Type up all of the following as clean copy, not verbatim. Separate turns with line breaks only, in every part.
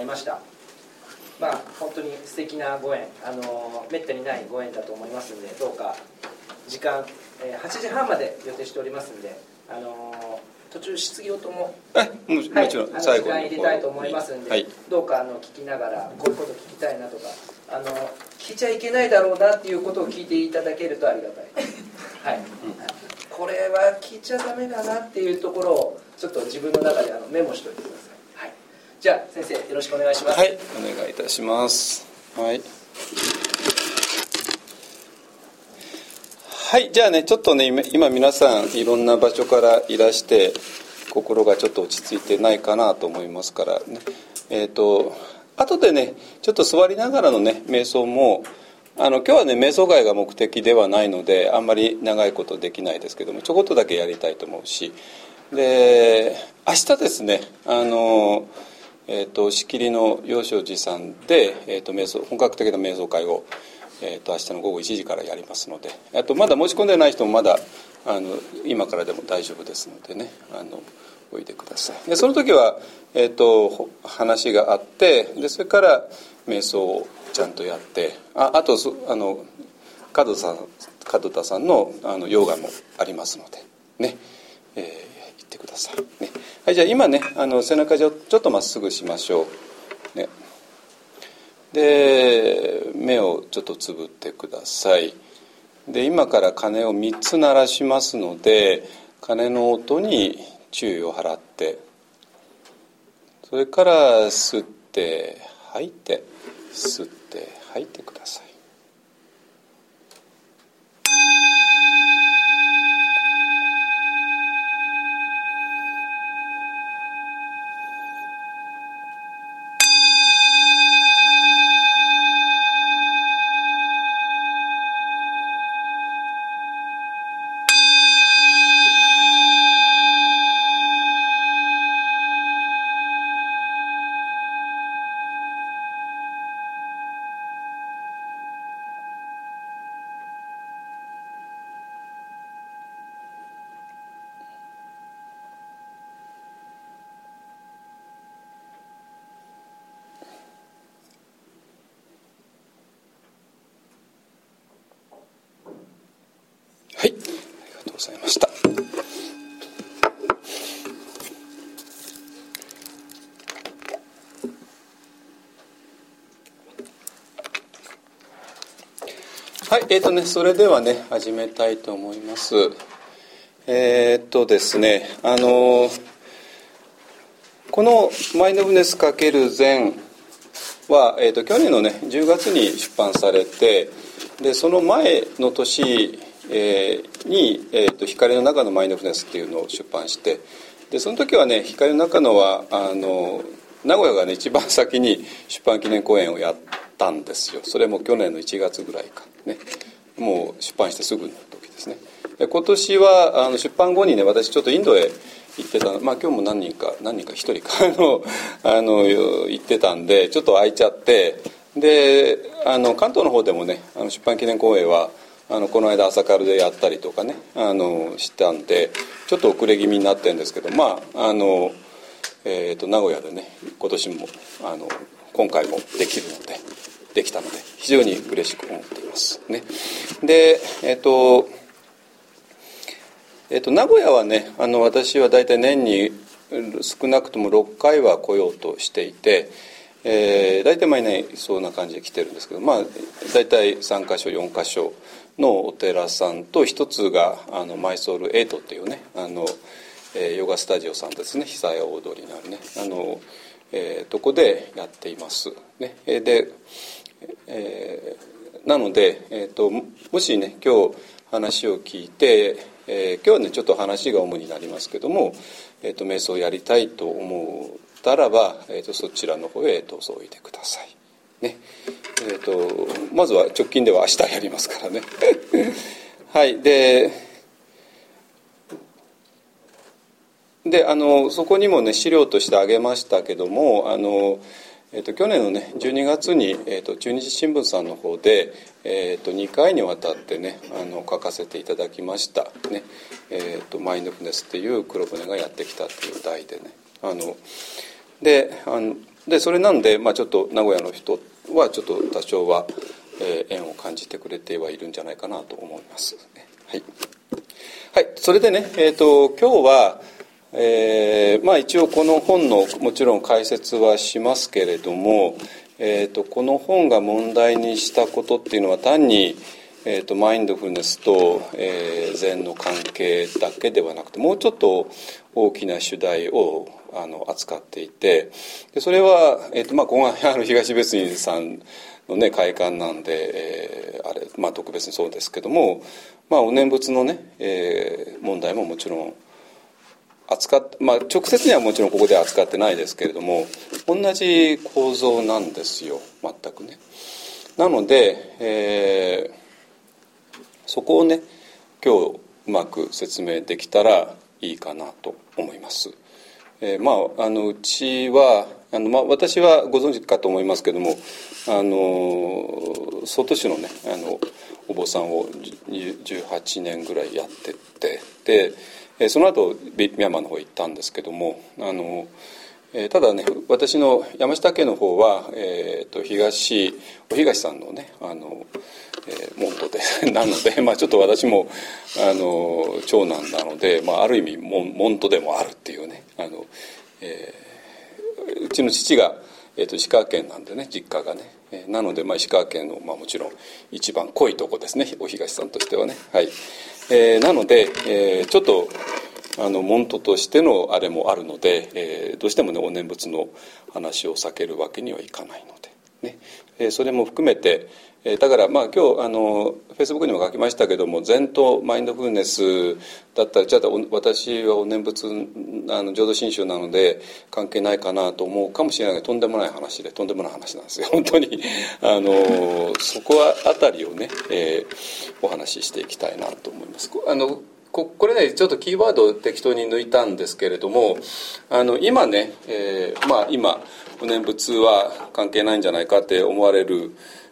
いました。本当に素敵なご縁、めったにないご縁だと思いますので、どうか時間、8時半まで予定しておりますので、途中質疑応答も
もちろん最後
時間入れたいと思いますので、どうか聞きながらこういうこと聞きたいなとか、聞いちゃいけないだろうなっていうことを聞いていただけるとありがたいはい、これは聞いちゃダメだなっていうところをちょっと自分の中でメモしておいてください。はい、じゃあ先生よろしくお願いします。
はい、お願いいたします。はい、じゃあね、ちょっとね、今皆さんいろんな場所からいらして心がちょっと落ち着いてないかなと思いますからね、後でねちょっと座りながらのね瞑想も今日はね瞑想会が目的ではないのであんまり長いことできないですけども、ちょこっとだけやりたいと思うし、で明日ですねしきりの陽照寺さんで、瞑想本格的な瞑想会を明日の午後1時からやりますので、あとまだ申し込んでない人もまだ今からでも大丈夫ですのでね、おいでください。でその時は、話があって、でそれから瞑想をちゃんとやって、あと門田さんのヨガもありますのでね、行ってください、ね。はい、じゃあ今ね背中ちょっとまっすぐしましょうね。で目をちょっとつぶってください。で今から鐘を3つ鳴らしますので、鐘の音に注意を払って、それから吸って吐いて吸って吐いてください。はい、ありがとうございました。はい、それではね始めたいと思います。ですね、このマインドフルネス×禅は、去年のね10月に出版されて、でその前の年に、光の中のマインドフルネスっていうのを出版して、でその時はね光の中のは名古屋がね一番先に出版記念講演をやったんですよ。それも去年の1月ぐらいかね、もう出版してすぐの時ですね。で今年は出版後にね私ちょっとインドへ行ってたの、今日も何人か1人か行ってたんでちょっと空いちゃって、で関東の方でもね出版記念講演はこの間朝カルでやったりとかねしたんでちょっと遅れ気味になってるんですけど、名古屋でね今年も今回もできたので非常に嬉しく思っていますね。で名古屋はね私は大体年に少なくとも6回は来ようとしていて、大体毎年そんな感じで来てるんですけど、大体3カ所4カ所のお寺さんと一つがマイソウル8っていうねヨガスタジオさんですね、久屋大通りにあるねとこでやっていますね。で、なので、もしね今日話を聞いて、今日はねちょっと話が主になりますけども、瞑想をやりたいと思ったらば、そちらの方へどうぞおいでくださいね。まずは直近では明日やりますからねはいでそこにもね資料として挙げましたけども去年のね12月に、中日新聞さんの方で、2回にわたってね書かせていただきましたね、マインドフルネスっていう黒船がやってきたっていう題でねでそれなんで、ちょっと名古屋の人はちょっと多少は、縁を感じてくれてはいるんじゃないかなと思います、はい、はい、それでね、今日は、一応この本のもちろん解説はしますけれども、この本が問題にしたことっていうのは単に、マインドフルネスと、禅の関係だけではなくて、もうちょっと大きな主題を扱っていて、でそれは、ここが東別院さんのね会館なんで、特別にそうですけども、お念仏のね、問題ももちろん直接にはもちろんここでは扱ってないですけれども、同じ構造なんですよ、全くね。なので、そこをね今日うまく説明できたらいいかなと思います。うちは私はご存知かと思いますけども、外市のねお坊さんを18年ぐらいやってて、でその後ミャンマーの方行ったんですけども、ただね私の山下家の方は、お東さんのね門徒でなので、ちょっと私も長男なので、ある意味門徒でもあるっていうね、うちの父が、石川県なんでね実家がね、なので、石川県の、もちろん一番濃いとこですね、お東さんとしてはね、はい、なので、ちょっと門徒としてのあれもあるので、どうしてもねお念仏の話を避けるわけにはいかないので、ね、それも含めて、だから今日フェイスブックにも書きましたけども、禅とマインドフルネスだったら、じゃあ私はお念仏浄土真宗なので関係ないかなと思うかもしれないけど、とんでもない話なんですよ本当に。そこあたりをね、お話ししていきたいなと思います。これねちょっとキーワードを適当に抜いたんですけれども、今ね、今お念仏は関係ないんじゃないかって思われる、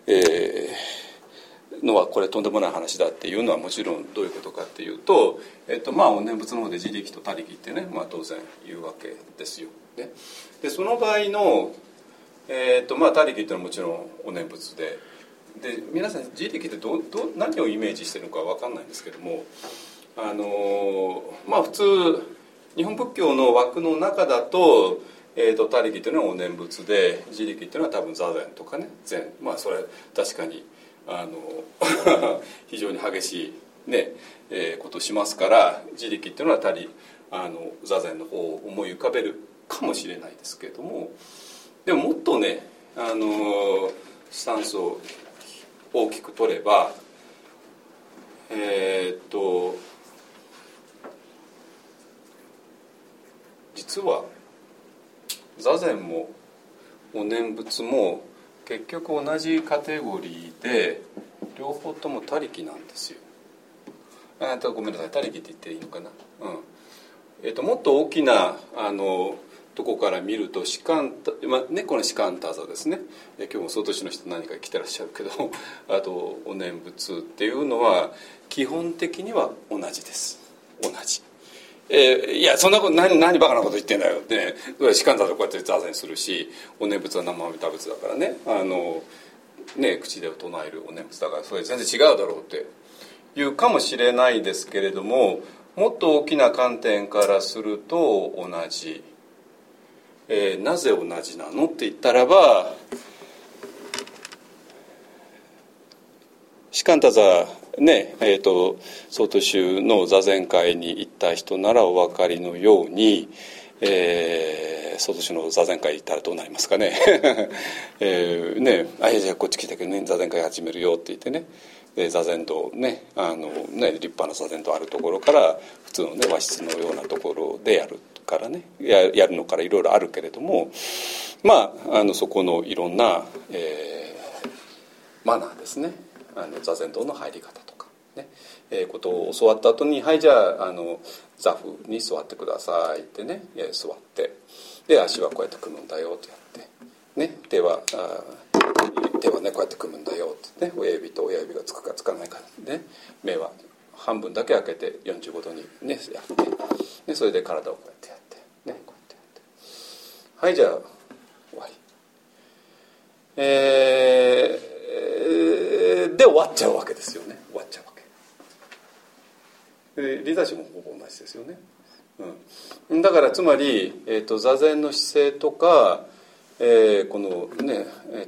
のはこれとんでもない話だっていうのはもちろんどういうことかっていうと、お念仏の方で自力と他力ってね、当然言うわけですよ、ね、でその場合の、他力っていうのはもちろんお念仏で皆さん自力って何をイメージしてるのか分かんないんですけども、普通日本仏教の枠の中だと、他力というのはお念仏で、自力というのは多分座禅とかね禅、それ確かに非常に激しい、ねことをしますから、自力というのは座禅の方を思い浮かべるかもしれないですけれども、でももっとねスタンスを大きく取れば、実は座禅もお念仏も結局同じカテゴリーで両方とも他力なんですよ。ごめんなさい、他力って言っていいのかな、もっと大きなとこから見るとこの士官多座ですね。今日も外市の人何か来てらっしゃるけどあとお念仏っていうのは基本的には同じです。同じ。いやそんなこと何バカなこと言ってんだよって、ね、士官多座こうやって座禅するし、お念仏は生阿弥陀仏だからね、口で唱えるお念仏だから、それ全然違うだろうっていうかもしれないですけれども、もっと大きな観点からすると同じ。なぜ同じなのって言ったらば、士官多座ね、曹洞宗の座禅会に行った人ならお分かりのように、曹洞宗の座禅会行ったらどうなりますかねじゃあこっち来たけどね、座禅会始めるよって言ってね、座禅道ね、立派な座禅道あるところから普通のね和室のようなところでやるからね、やるのからいろいろあるけれども、そこのいろんな、マナーですね、座禅道の入り方とかね、ことを教わった後に、はいじゃあ座布に座ってくださいってね、座ってで足はこうやって組むんだよってやってね、手はねこうやって組むんだよってね、親指と親指がつくかつかないかね、目は半分だけ開けて45度にねやってで、それで体をこうやってやってね、こうやってやって、はいじゃあ終わりで終わっちゃうわけですよね。終わっちゃうわけで、リーダーシップもほぼ同じですよね。だからつまり、座禅の姿勢とか、このね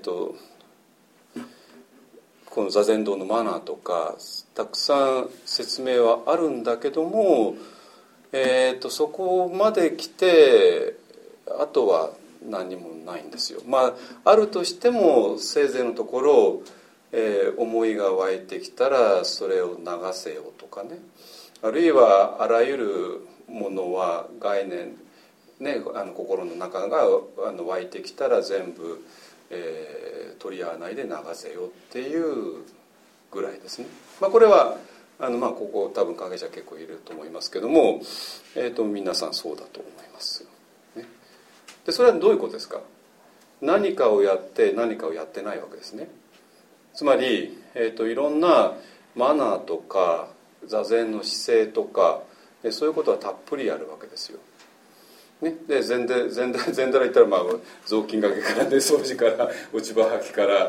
この座禅道のマナーとかたくさん説明はあるんだけども、そこまで来てあとは何もないんですよ。あるとしてもせいぜいのところ、思いが湧いてきたらそれを流せよとかね、あるいはあらゆるものは概念、ね、心の中が湧いてきたら全部、取り合わないで流せよっていうぐらいですね。これはここ多分関係者結構いると思いますけども、皆さんそうだと思います、ね。でそれはどういうことですか。何かをやって何かをやってないわけですね。つまり、いろんなマナーとか座禅の姿勢とかそういうことはたっぷりあるわけですよ。ね、で禅寺行ったら、雑巾がけからね、掃除から落ち葉掃きから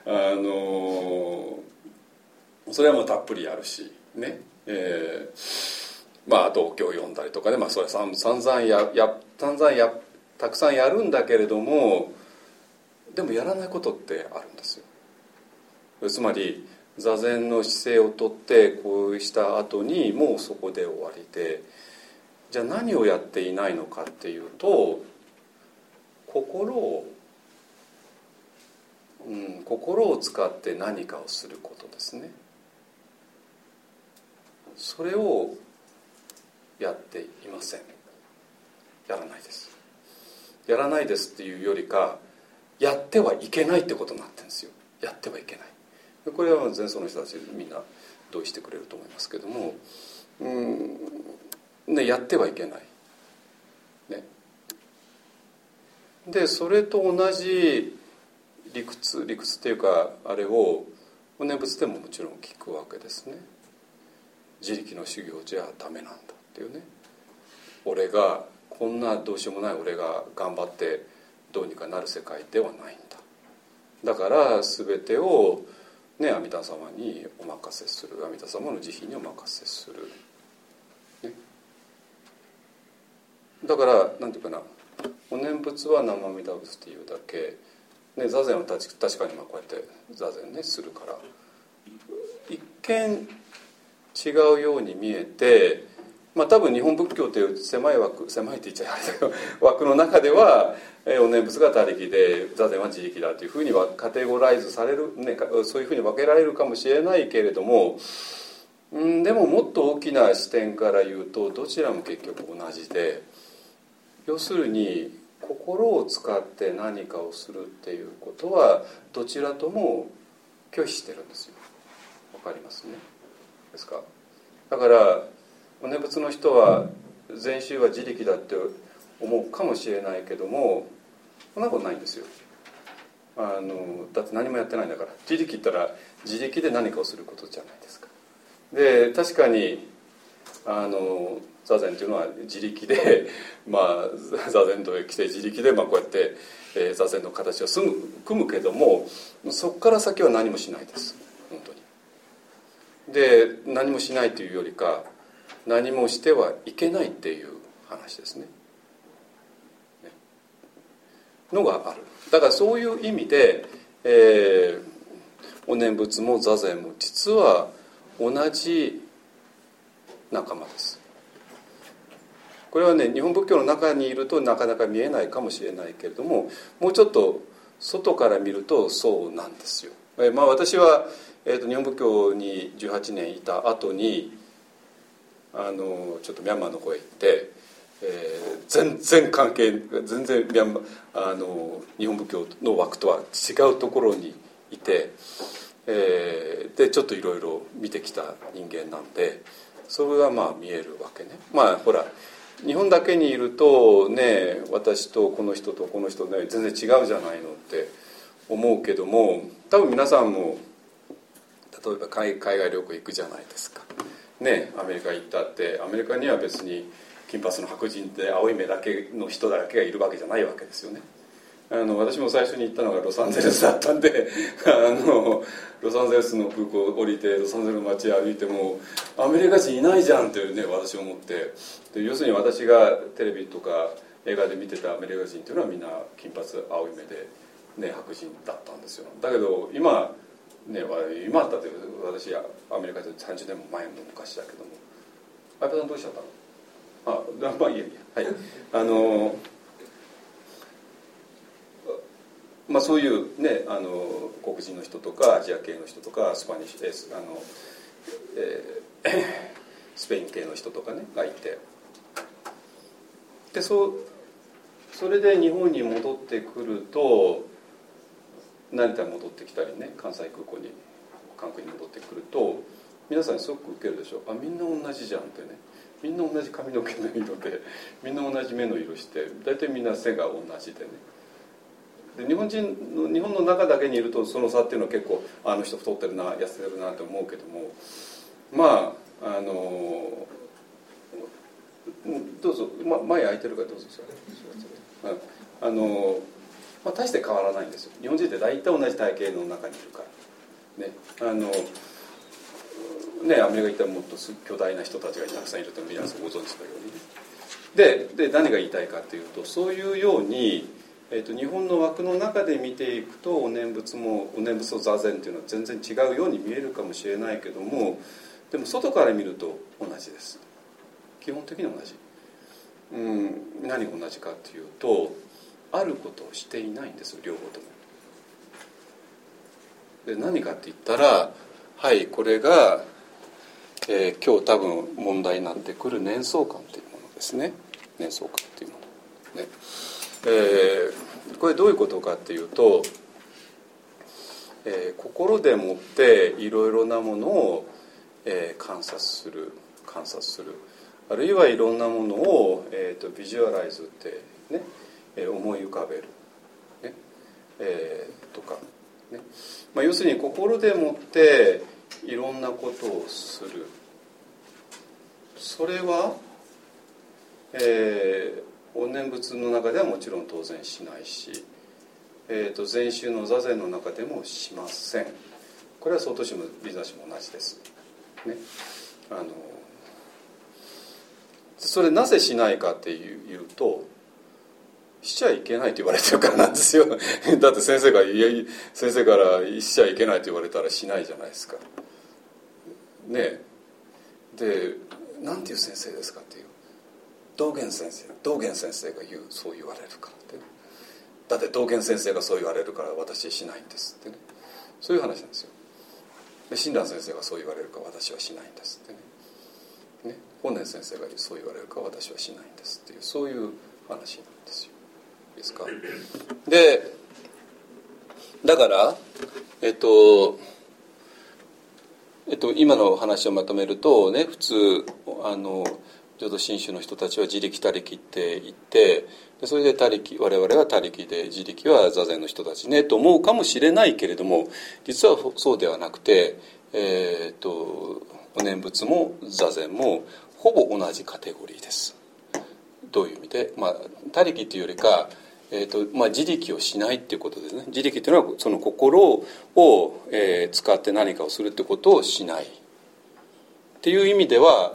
それはもうたっぷりあるしね、あとお経を読んだりとかね、それは散々たくさんやるんだけれども、でもやらないことってあるんですよ。つまり座禅の姿勢をとってこうした後にもうそこで終わりで、じゃあ何をやっていないのかっていうと、心を使って何かをすることですね。それをやっていません。やらないです。やらないですっていうよりか、やってはいけないってことになってるんですよ。やってはいけない。これは前奏の人たちみんな同意してくれると思いますけども、やってはいけない、ね、でそれと同じ理屈っていうかあれを念仏でももちろん聞くわけですね。自力の修行じゃダメなんだっていうね。俺がこんなどうしようもない俺が頑張ってどうにかなる世界ではないんだ。だから全てをね、阿弥陀様にお任せする、阿弥陀様の慈悲にお任せする、ね、だからなんていうかな、お念仏は南無阿弥陀仏っていうだけ、ね、座禅は確かにこうやって座禅ねするから一見違うように見えて、多分日本仏教という狭いって言っちゃあれだけど枠の中ではお念仏が他力で座禅は自力だというふうにはカテゴライズされる、ね、そういうふうに分けられるかもしれないけれども、でももっと大きな視点から言うとどちらも結局同じで、要するに心を使って何かをするっていうことはどちらとも拒否してるんですよ。わかりますね。ですか。だからお念仏の人は禅宗は自力だって思うかもしれないけども、そんなことないんですよ。だって何もやってないんだから。自力って言ったら自力で何かをすることじゃないですか。で確かに座禅というのは自力で、座禅と来て自力でこうやって、座禅の形を組むけども、そこから先は何もしないです。本当に。で何もしないというよりか何もしてはいけないっていう話ですね。のがある。だからそういう意味で、お念仏も座禅も実は同じ仲間です。これはね、日本仏教の中にいるとなかなか見えないかもしれないけれども、もうちょっと外から見るとそうなんですよ。私は、日本仏教に18年いた後にちょっとミャンマーの方へ行って、全然ミャンマー日本仏教の枠とは違うところにいて、でちょっといろいろ見てきた人間なんで、それが見えるわけね。ほら日本だけにいるとね、私とこの人とこの人ね全然違うじゃないのって思うけども、多分皆さんも例えば海外旅行行くじゃないですかね。アメリカ行ったってアメリカには別に金髪の白人で青い目だけの人だけがいるわけじゃないわけですよね。 私も最初に行ったのがロサンゼルスだったんでロサンゼルスの空港降りてロサンゼルスの街歩いてもアメリカ人いないじゃんっていうね、私思って。で要するに私がテレビとか映画で見てたアメリカ人っていうのはみんな金髪青い目で、ね、白人だったんですよ。だけど今ね、今だって私アメリカで30年も前の昔だけども、相葉さんどうしちゃったの？まあいいやいや、はいまあ、そういうね黒人の人とかアジア系の人とかスパニッシュスペイン系の人とかねがいて、でそれで日本に戻ってくると成田に戻ってきたりね、関西空港に関空に戻ってくると皆さんにすごく受けるでしょ。みんな同じじゃんってね、みんな同じ髪の毛の色でみんな同じ目の色して大体みんな背が同じでね。で日本の中だけにいるとその差っていうのは結構あの人太ってるな痩せてるなって思うけども、まあどうぞ、前空いてるからどうぞまあ、大して変わらないんですよ。日本人って大体同じ体型の中にいるからね。アメリカ行ったらもっと巨大な人たちがたくさんいるって皆さんご存知のようにね。で何が言いたいかというと、そういうように、日本の枠の中で見ていくとお念仏と座禅というのは全然違うように見えるかもしれないけども、でも外から見ると同じです。基本的に同じ。何が同じかというと、あることをしていないんですよ、両方とも。で何かって言ったら、はいこれが、今日多分問題になってくる念想観というものですね。念想観というものね。これどういうことかっていうと、心でもっていろいろなものを、観察する、あるいはいろんなものを、ビジュアライズってね、思い浮かべる、ねとか、ねまあ、要するに心でもっていろんなことをする。それは、お念仏の中ではもちろん当然しないし、禅宗の座禅の中でもしません。これは曹洞宗もビザ宗も同じです、ね、それなぜしないかっていうと、しちゃいけないと言われてるからなんですよだって先生からしちゃいけないと言われたらしないじゃないですかね。でなんていう先生ですかっていう、道元先生がそう言われるからって、ね、だって道元先生がそう言われるから私しないんですってね、そういう話なんですよ。で親鸞先生がそう言われるから私はしないんですってね、法然先生がそう言われるから私はしないんですっていう、そういう話なんですよ。いいですか。でだから今の話をまとめるとね、普通浄土真宗の人たちは自力他力って言って、それで我々は他力で自力は座禅の人たちねと思うかもしれないけれども、実はそうではなくて、お念仏も座禅もほぼ同じカテゴリーです。どういう意味で、他力っていうよりか、自力をしないっていうことですね。自力っていうのはその心を、使って何かをするってことをしないっていう意味では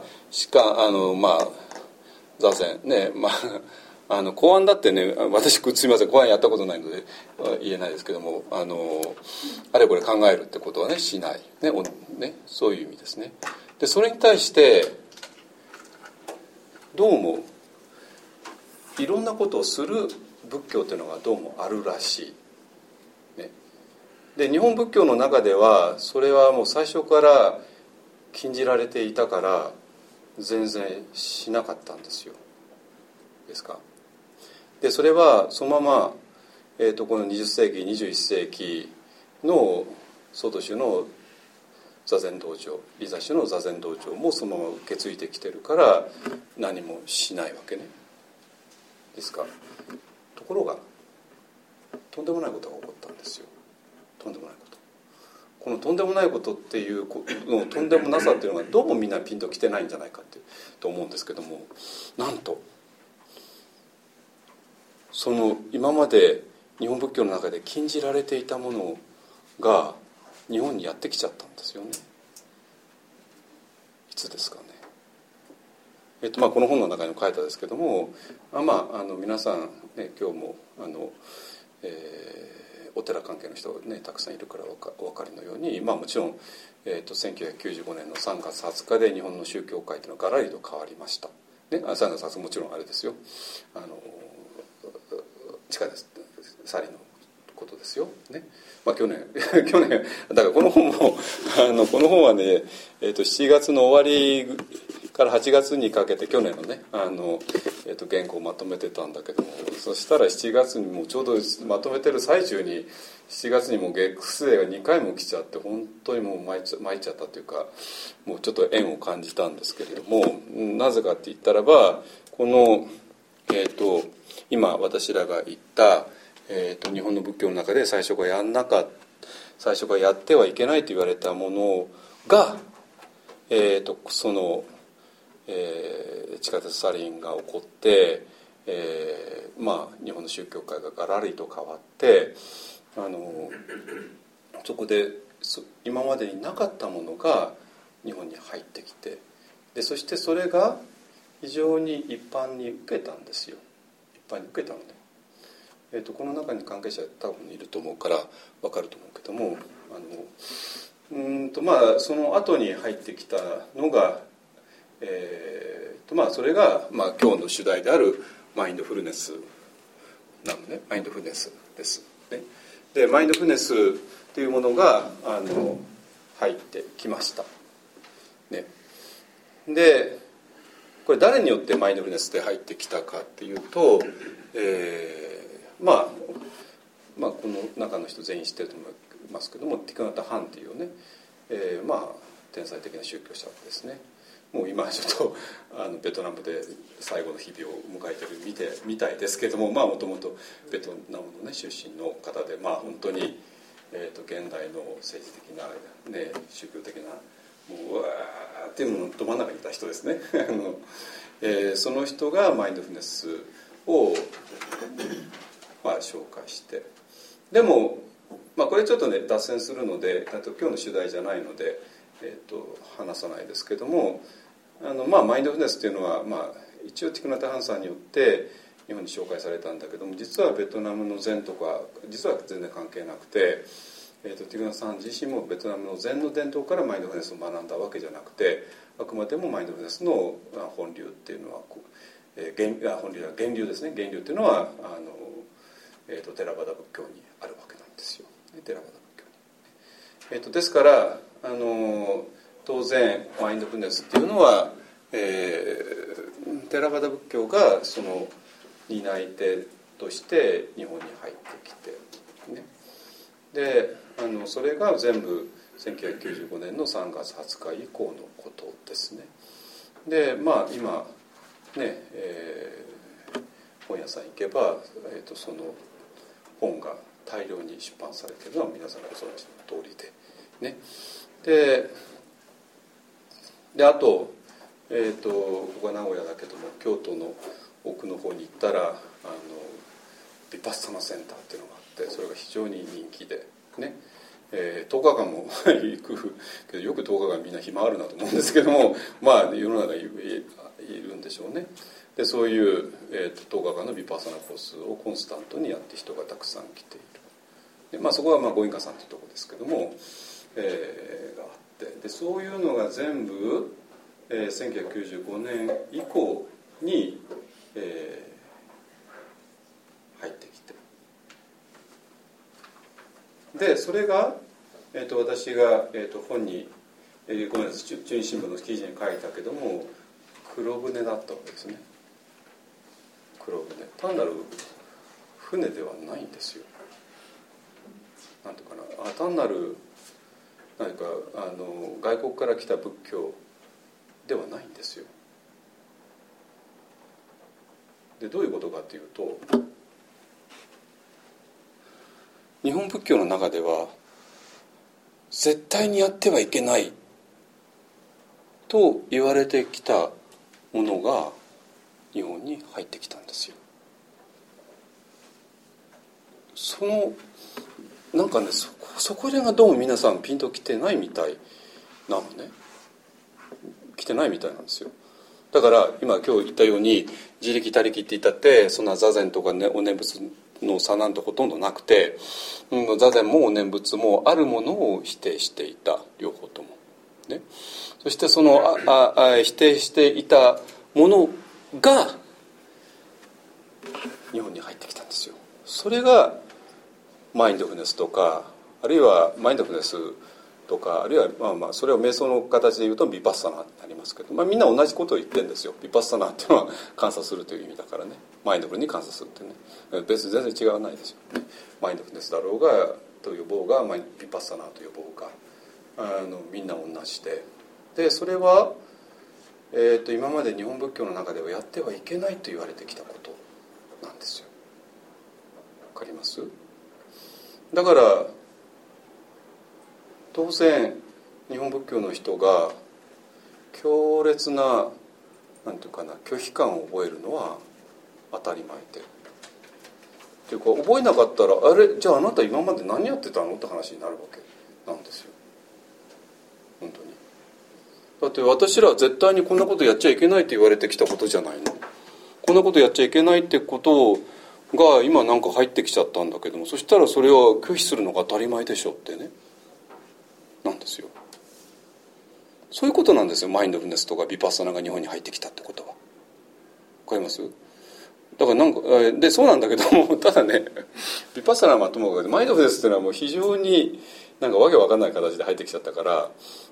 座禅ね、公安だってね、私すみません公安やったことないので言えないですけども、あれこれ考えるってことはねしない、ね、そういう意味ですね。でそれに対してどうもいろんなことをする仏教というのがどうもあるらしい、ね、で日本仏教の中ではそれはもう最初から禁じられていたから全然しなかったんですよ。ですか。でそれはそのまま、この20世紀21世紀の曹洞宗の座禅道場、ビザ宗の座禅道場もそのまま受け継いできてるから何もしないわけね。ですか。ところがとんでもないことが起こったんですよ。とんでもないこと。このとんでもないことっていうとんでもなさっていうのがどうもみんなピンときてないんじゃないかと思うんですけども、なんとその今まで日本仏教の中で禁じられていたものが日本にやってきちゃったんですよね。いつですかね。この本の中にも書いたんですけども、皆さん、ね、今日もお寺関係の人が、ね、たくさんいるからお分かりのように、もちろん、1995年の3月20日で日本の宗教界というのはガラリと変わりました、ね、3月20日もちろんあれですよ、地下ですサリのことですよ、ね。去年だからこの本もこの本はね、7月の終わりから8月にかけて去年のね原稿をまとめてたんだけども、そしたら7月にもうちょうどまとめてる最中に7月にもう月星が2回も来ちゃって、本当にもう参っちゃったというか、もうちょっと縁を感じたんですけれども、なぜかって言ったらば、この今私らが言った日本の仏教の中で最初からやってはいけないと言われたものが、その、地下鉄サリンが起こって、日本の宗教界がガラリと変わって、そこで今までになかったものが日本に入ってきて、でそしてそれが非常に一般に受けたんですよ。一般に受けたので、この中に関係者多分いると思うから分かると思うけども、その後に入ってきたのが、それが、今日の主題であるマインドフルネスなのね。マインドフルネスです、ね。でマインドフルネスというものが入ってきました、ね。でこれ誰によってマインドフルネスで入ってきたかっていうと、この中の人全員知ってると思いますけども、ティクナタ・ハンっていうね、天才的な宗教者ですね。もう今ちょっとベトナムで最後の日々を迎えてるみたいですけども、もともとベトナムの、ね、出身の方で、本当に、現代の政治的な、ね、宗教的なもううわーっていうののど真ん中にいた人ですねその人がマインドフルネスを、紹介して、でも、これちょっとね脱線するので今日の主題じゃないので、話さないですけども、マインドフルネスっていうのは、一応ティクナタ・ハンさんによって日本に紹介されたんだけども、実はベトナムの禅とか実は全然関係なくて、ティクナタさん自身もベトナムの禅の伝統からマインドフルネスを学んだわけじゃなくて、あくまでもマインドフルネスの本流っていうのは源流ですね。源流っていうのはテラバダ仏教にあるわけなんですよ。テラバダ仏教に。ですから当然マインドフルネスっていうのは、テラバダ仏教がその担い手として日本に入ってきて、ね、でそれが全部1995年の3月20日以降のことですね。で今ね、本屋さん行けば、その本が大量に出版されているのは皆さんご存知の通りでね。であと、ここは名古屋だけども京都の奥の方に行ったらヴィパッサナセンターっていうのがあって、それが非常に人気でね、10日間も行くけど、よく10日間みんな暇あるなと思うんですけども、世の中にいるんでしょうね。でそういう、10日間のヴィパッサナコースをコンスタントにやって人がたくさん来ている。で、そこはご印家さんというところですけども、があって、でそういうのが全部、1995年以降に、入ってきて、でそれが、私が、本に、ごめんなさい、中日新聞の記事に書いたけども、黒船だったわけですね。黒船、単なる船ではないんですよ。なんていうかな、単なる何か外国から来た仏教ではないんですよ。でどういうことかというと、日本仏教の中では絶対にやってはいけないと言われてきたものが日本に入ってきたんですよ。 そのなんかね、そこらがどうも皆さんピンときてないみたいなのね。来てないみたいなんですよ。だから今日言ったように自力他力って言ったってそんな座禅とか、ね、お念仏の差なんてほとんどなくて、座禅もお念仏もあるものを否定していた、両方とも、ね、そしてその否定していたものが日本に入ってきたんですよ。それがマインドフルネスとか、あるいはマインドフルネスとか、あるいはそれを瞑想の形で言うとビパッサナーになりますけど、みんな同じことを言ってるんですよ。ビパッサナーっていうのは観察するという意味だからね、マインドフルに観察するってね、別に全然違わないですよね。マインドフルネスだろうがと呼ぼうがビパッサナーと呼ぼうがみんな同じで、それは、今まで日本仏教の中ではやってはいけないと言われてきたことなんですよ。わかります？だから当然日本仏教の人が強烈ななんていうかな拒否感を覚えるのは当たり前で、っていうか覚えなかったらあれじゃああなた今まで何やってたのって話になるわけなんですよ。本当に。だって私らは絶対にこんなことやっちゃいけないって言われてきたことじゃないの。こんなことやっちゃいけないってことが今なんか入ってきちゃったんだけども、そしたらそれは拒否するのが当たり前でしょってね、なんですよ。そういうことなんですよ。マインドフルネスとかビパッサナが日本に入ってきたってことは。わかります？だからなんかでそうなんだけども、ただねビパッサナはともかくマインドフルネスっていうのはもう非常になんかわけわかんない形で入ってきちゃったから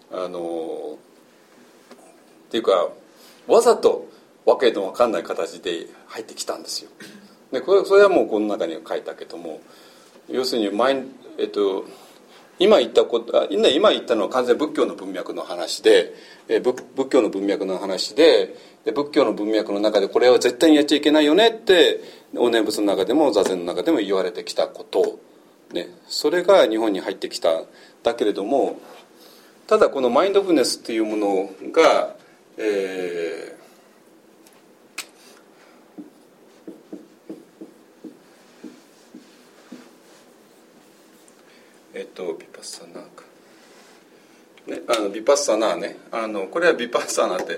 っていうかわざとわけのわかんない形で入ってきたんですよ。でそれはもうこの中に書いたけども、要するに今言ったのは完全に仏教の文脈の話で、仏教の文脈の話で、仏教の文脈の中でこれは絶対にやっちゃいけないよねってお念仏の中でも座禅の中でも言われてきたこと、ね、それが日本に入ってきた。だけれどもただこのマインドフルネスっていうものが、ビパッサナーか、ね、ビパッサナーね、これはビパッサナーって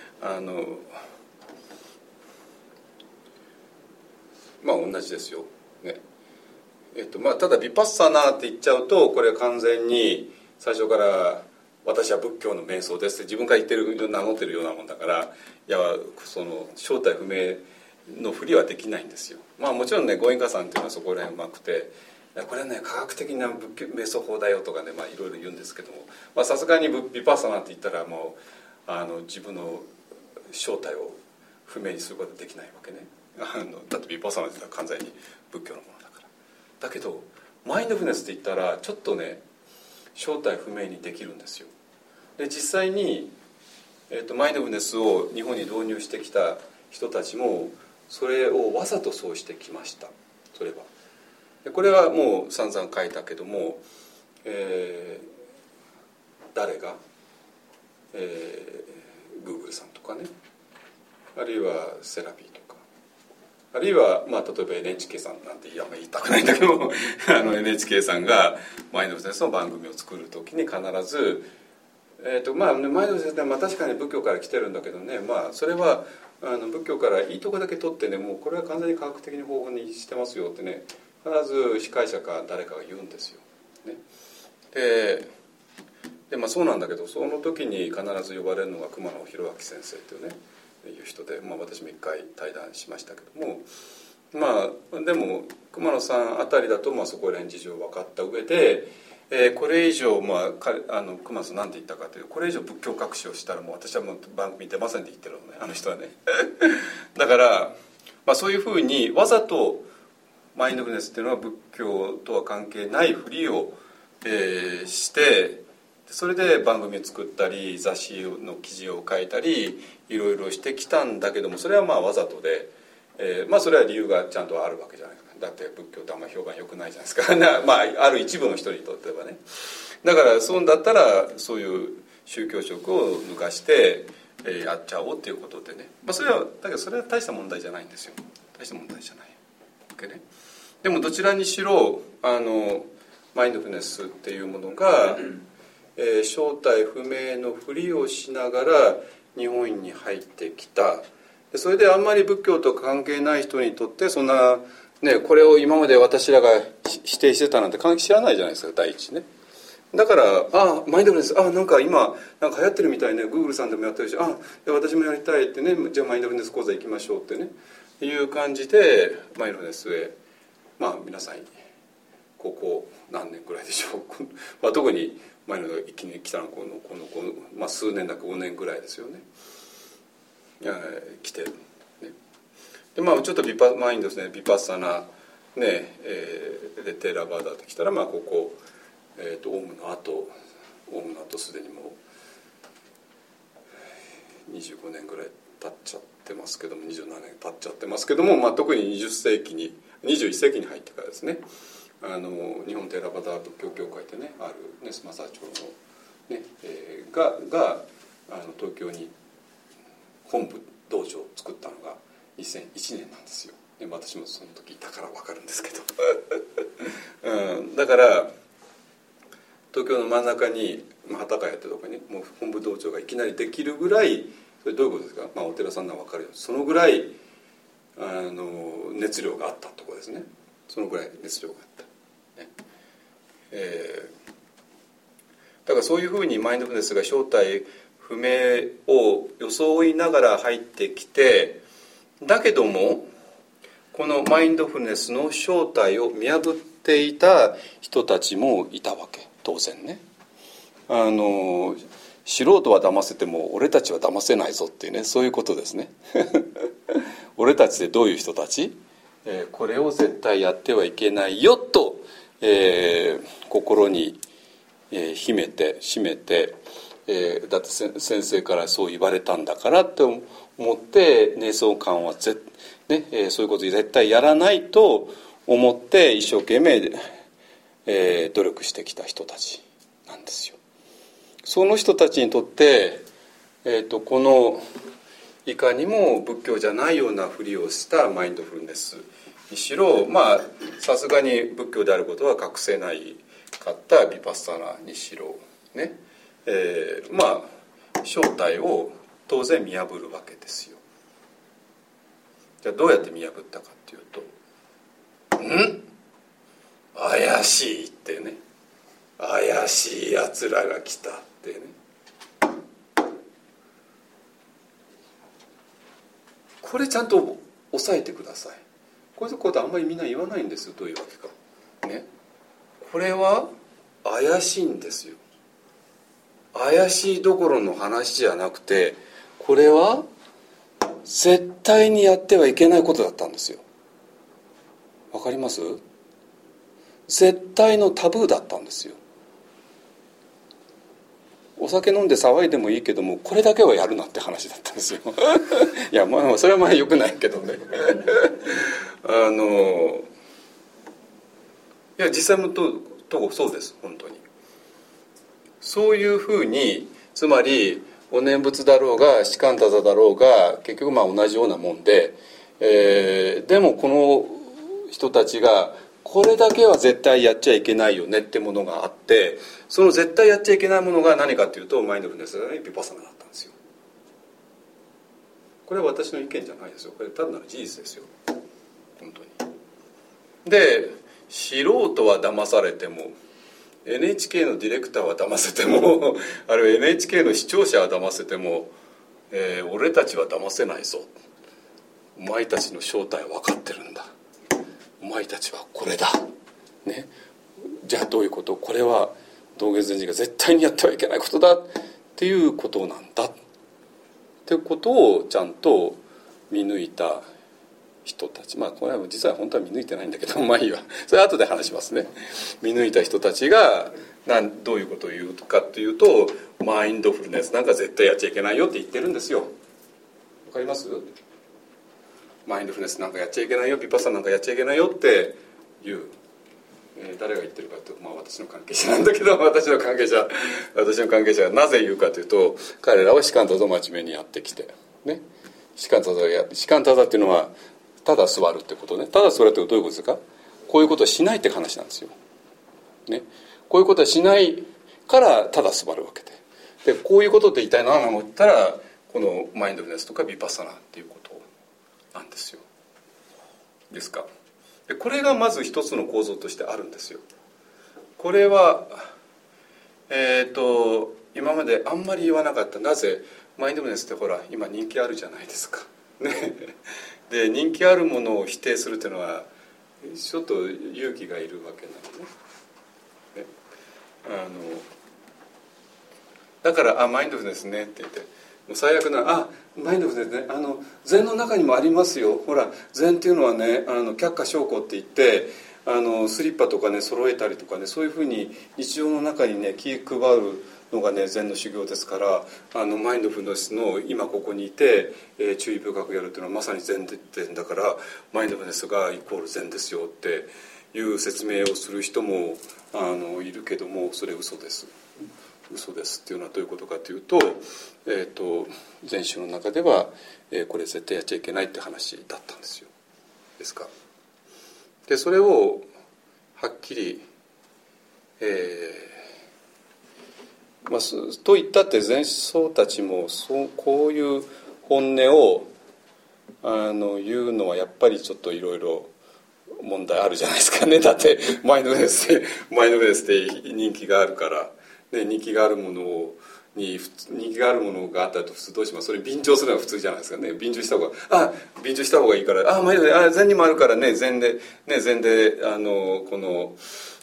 同じですよ、ね。ただビパッサナーって言っちゃうとこれは完全に最初から私は仏教の瞑想ですって自分から言ってる名乗ってるようなもんだから、いやその正体不明のふりはできないんですよ。もちろんね、ゴエンカさんっていうのはそこら辺うまくて、これはね科学的な仏教瞑想法だよとかね、いろいろ言うんですけども、さすがにビパッサナーって言ったらもう自分の正体を不明にすることはできないわけね。だってビパッサナーって言ったら完全に仏教のものだから。だけどマインドフルネスって言ったらちょっとね正体不明にできるんですよ。で実際に、マインドフルネスを日本に導入してきた人たちもそれをわざとそうしてきました。それはでこれはもう散々書いたけども、誰が、Google さんとかね、あるいはセラピーとか、あるいは、例えば NHK さんなんて言いたくないんだけどNHK さんがマインドフルネスの番組を作る時に必ず、マインドフルネスって確かに仏教から来てるんだけどね、それは仏教からいいとこだけ取ってね、もうこれは完全に科学的に方法にしてますよってね、必ず司会者か誰かが言うんですよ、ね。でそうなんだけど、その時に必ず呼ばれるのが熊野博明先生っていうねいう人で、私も一回対談しましたけども、でも熊野さんあたりだとそこら辺事情分かった上で、これ以上、熊野さん何て言ったかという、これ以上仏教隠しをしたらもう私はもう番組出ませんって言ってるのね、あの人はねだから、そういうふうにわざとマインドフルネスっていうのは仏教とは関係ないふりを、して、それで番組を作ったり雑誌の記事を書いたりいろいろしてきたんだけども、それはわざとで、それは理由がちゃんとあるわけじゃないですか。だって仏教ってあんまり評判良くないじゃないですかある一部の人にとってはね。だからそうだったらそういう宗教色を抜かして、やっちゃおうっていうことでね、だけどそれは大した問題じゃないんですよ。大した問題じゃないわけね。 でもどちらにしろマインドフルネスっていうものが、正体不明のふりをしながら日本に入ってきた。でそれであんまり仏教と関係ない人にとってそんな、ね、これを今まで私らが否定してたなんて知らないじゃないですか、第一ね。だからマインドフルネスなんか今なんか流行ってるみたいね、Google さんでもやってるし私もやりたいってね、じゃあマインドフルネス講座行きましょうってねいう感じでマインドフルネスへ皆さんここ何年くらいでしょう特にマインドフルネス一気に来たのはこの数年だか5年くらいですよね。来てる、ね、でちょっとマインドですね、ビパッサナね、でテーラバーダーって来たらここオウムの後すでにもう25年ぐらい経っちゃってますけども、27年経っちゃってますけども、特に21世紀に入ってからですね、日本テーラバダー仏教協会でねあるねスマサー町の、ねが東京に本部道場を作ったのが2001年なんですよ。で私もその時いたから分かるんですけど、だから東京の真ん中に幡ヶ谷ってとこにもう本部道場がいきなりできるぐらい、それどういうことですか、お寺さんなら分かるようにそのぐらい熱量があったところですね。そのぐらい熱量があった、ねだからそういうふうにマインドフルネスが正体不明を装いながら入ってきて、だけどもこのマインドフルネスの正体を見破っていた人たちもいたわけ、当然ね。素人は騙せても俺たちは騙せないぞっていうね、そういうことですね俺たちってどういう人たち、これを絶対やってはいけないよと、心に、秘めてだって先生からそう言われたんだからって思って瞑想観はそういうこと絶対やらないと思って一生懸命、努力してきた人たちなんですよ。その人たちにとって、このいかにも仏教じゃないようなふりをしたマインドフルネスにしろ、さすがに仏教であることは隠せないかったヴィパッサナにしろね、正体を当然見破るわけですよ。じゃあどうやって見破ったかっていうと、怪しいってね、怪しいやつらが来たってね、これちゃんと押さえてください。こういうことあんまりみんな言わないんですよ。どういうわけかね。これは怪しいんですよ。怪しいどころの話じゃなくて、これは絶対にやってはいけないことだったんですよ。わかります？絶対のタブーだったんですよ。お酒飲んで騒いでもいいけども、これだけはやるなって話だったんですよいやそれは良くないけどねいや実際もそうです。本当にそういうふうに、つまりお念仏だろうが士官多座だろうが結局同じようなもんで、でもこの人たちがこれだけは絶対やっちゃいけないよねってものがあって、その絶対やっちゃいけないものが何かというとマインドフルネスがヴィパッサナだったんですよ。これは私の意見じゃないですよ。これ単なる事実ですよ、本当に。で、素人は騙されても NHK のディレクターは騙せてもあるいは NHK の視聴者は騙せても、俺たちは騙せないぞ、お前たちの正体は分かってるんだ、お前たちはこれだ、ね、じゃあどういうこと、これは道元禅師が絶対にやってはいけないことだっていうことなんだっていうことをちゃんと見抜いた人たち、これは実は本当は見抜いてないんだけど、いいわ、それは後で話しますね。見抜いた人たちがどういうことを言うかっていうと、マインドフルネスなんか絶対やっちゃいけないよって言ってるんですよ。わかります？マインドフルネスなんかやっちゃいけないよ、ヴィパッサナなんかやっちゃいけないよって言う、誰が言ってるかというと、私の関係者なんだけど、私の関係者がなぜ言うかというと、彼らは士官多座を真面目にやってきてね、士官多座っていうのはただ座るってことね。ただ座るってどういうことですか？ こういうことはしないって話なんですよ、ね、こういうことはしないからただ座るわけで、こういうことって一体何なのって言ったらこのマインドフルネスとかビパッサナっていうことなんですよ。ですか。でこれがまず一つの構造としてあるんですよ。これは今まであんまり言わなかった。なぜマインドフルネスってほら今人気あるじゃないですか、ね、で人気あるものを否定するっていうのはちょっと勇気がいるわけなのね。だからマインドフルネスねって言ってもう最悪なマインドフルネスね禅の中にもありますよ。ほら禅っていうのはね却下証拠って言ってスリッパとかね揃えたりとかねそういうふうに日常の中にね気配るのがね禅の修行ですから、マインドフルネスの今ここにいて、注意深くやるっていうのはまさに禅だからマインドフルネスがイコール禅ですよっていう説明をする人もいるけども、それ嘘です。嘘ですっていうのはどういうことかというと、禅宗の中では、これ絶対やっちゃいけないって話だったんですよ。ですか。でそれをはっきり、と言ったって禅僧たちもこういう本音を言うのはやっぱりちょっといろいろ問題あるじゃないですかね。だってマインドフルネスって人気があるから、ね、人気があるものがあったと普通どうします？それ便乗するのが普通じゃないですかね。便乗した方がいいからマインドフルネス禅にもあるからね禅でこの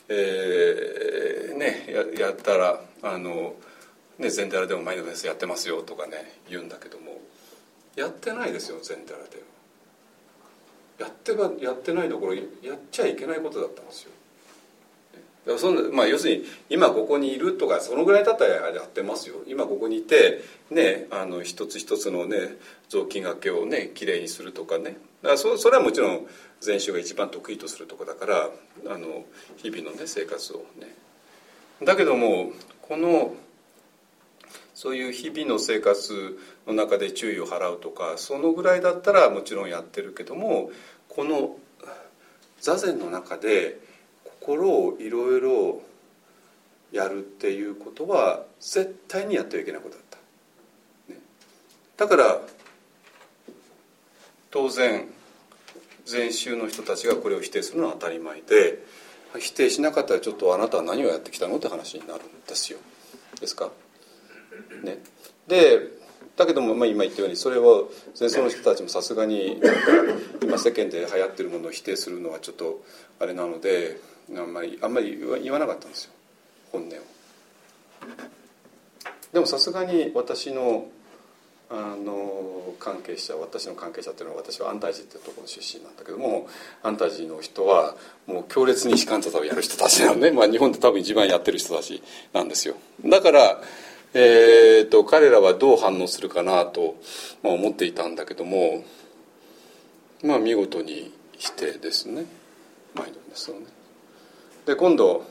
やったら禅寺でもマインドフルネスやってますよとかね言うんだけども、やってないですよ禅寺で。やってないどころやっちゃいけないことだったんですよ。要するに今ここにいるとかそのぐらいだったらやってますよ。今ここにいてね一つ一つのね雑巾がけをねきれいにするとかね、だからそれはもちろん禅宗が一番得意とするところだから日々のね生活をね。だけどもそういう日々の生活の中で注意を払うとかそのぐらいだったらもちろんやってるけども、この座禅の中で心をいろいろやるっていうことは絶対にやってはいけないことだった、ね、だから当然禅宗の人たちがこれを否定するのは当たり前で、否定しなかったらちょっとあなたは何をやってきたのって話になるんですよ。ですか、ね、だけども、今言ったようにそれを禅僧の人たちもさすがに今世間で流行ってるものを否定するのはちょっとあれなのであんまり言わなかったんですよ、本音を。でもさすがに私の関係者っていうのは私は安泰寺っていうところの出身なんだけども、安泰寺の人はもう強烈に士官座をやる人たちなのね、日本で多分一番やってる人たちなんですよ。だから彼らはどう反応するかなと、思っていたんだけども、見事に否定ですね、マインドフルネスをね。で今度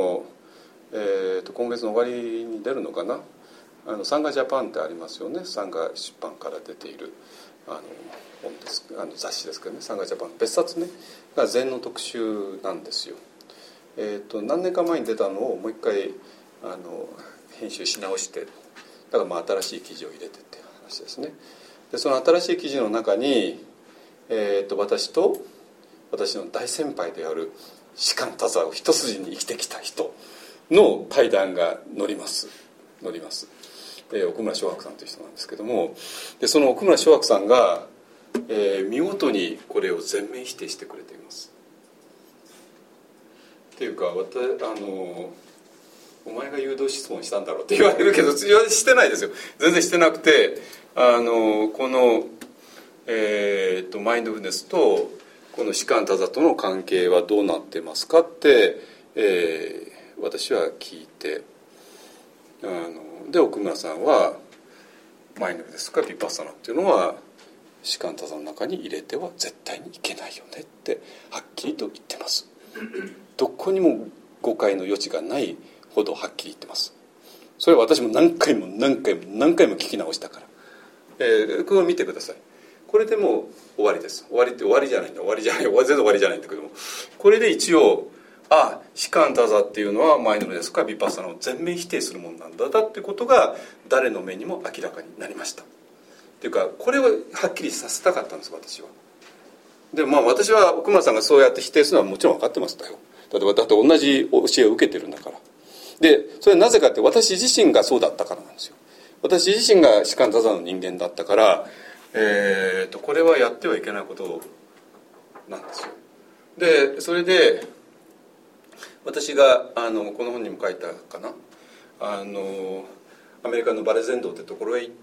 今月の終わりに出るのかな、サンガジャパンってありますよね。サンガ出版から出ている本です雑誌ですけどね、サンガジャパン別冊ねが禅の特集なんですよ。何年か前に出たのをもう一回編集し直して、だから新しい記事を入れてっていう話ですね。でその新しい記事の中に、私と私の大先輩である士官多座を一筋に生きてきた人の対談が載ります。奥村正白さんという人なんですけども、でその奥村正白さんが、見事にこれを全面否定してくれています。っていうかお前が誘導質問したんだろうって言われるけどしてないですよ。全然してなくて、この、マインドフルネスとこの士官多座との関係はどうなってますかって、私は聞いて、で奥村さんはマインドフルネスかビパッサナっていうのは士官多座の中に入れては絶対にいけないよねってはっきりと言ってます。どこにも誤解の余地がないほどはっきり言ってます。それは私も何回も聞き直したから、これを見てください。 これでもう終わりです。終わりって終わりじゃないんだ、全然終わりじゃないんだけども、これで一応士官多座っていうのはマインドフルネスかヴィパッサナを全面否定するものなんだってことが誰の目にも明らかになりましたっていうか、これをはっきりさせたかったんです、私は。で私は奥村さんがそうやって否定するのはもちろん分かってましたよ。だって同じ教えを受けてるんだから。でそれはなぜかって私自身がそうだったからなんですよ。私自身が士官多座の人間だったから、これはやってはいけないことなんですよ。でそれで私がこの本にも書いたかな、アメリカのバレゼン道ってところへ行って、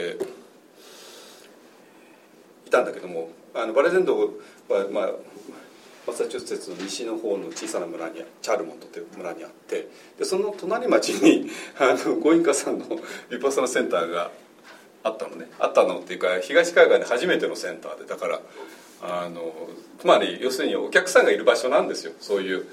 いたんだけども、バレゼン道は、マサチューセッツの西の方の小さな村にチャールモントという村にあって、でその隣町にゴインカさんのヴィパッサナセンターがあったのね。あったのっていうか、東海岸で初めてのセンターで、だからつまり要するにお客さんがいる場所なんですよ。そういう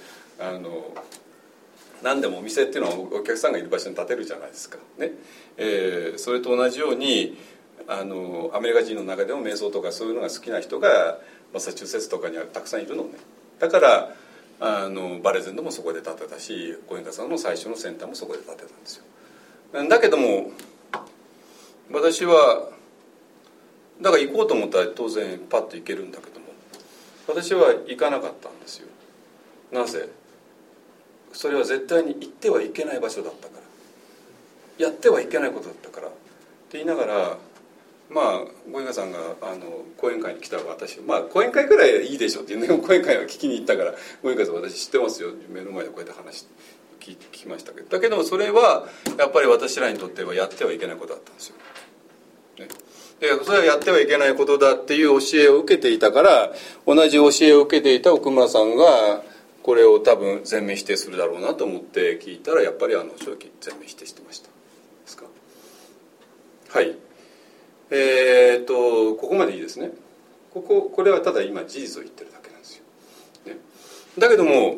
何でもお店っていうのはお客さんがいる場所に建てるじゃないですかね。それと同じようにアメリカ人の中でも瞑想とかそういうのが好きな人がマサチューセッツとかにはたくさんいるのね。だからバレゼンドもそこで建てたし、ゴエンカさんの最初のセンターもそこで建てたんですよ。だけども私はだから行こうと思ったら当然パッと行けるんだけども、私は行かなかったんですよ。なぜ？それは絶対に行ってはいけない場所だったから、やってはいけないことだったからって言いながら、ゴエンカさんが講演会に来たら私、講演会くらいいいでしょっていうね、講演会は聞きに行ったから、ゴエンカさん私知ってますよ、目の前でこうやって聞きましたけど、だけどもそれはやっぱり私らにとってはやってはいけないことだったんですよ、ね。でそれはやってはいけないことだっていう教えを受けていたから、同じ教えを受けていた奥村さんがこれを多分全面否定するだろうなと思って聞いたら、やっぱり正直全面否定してましたですか。はい。ここまでいいですね。これはただ今事実を言ってるだけなんですよ、ね。だけども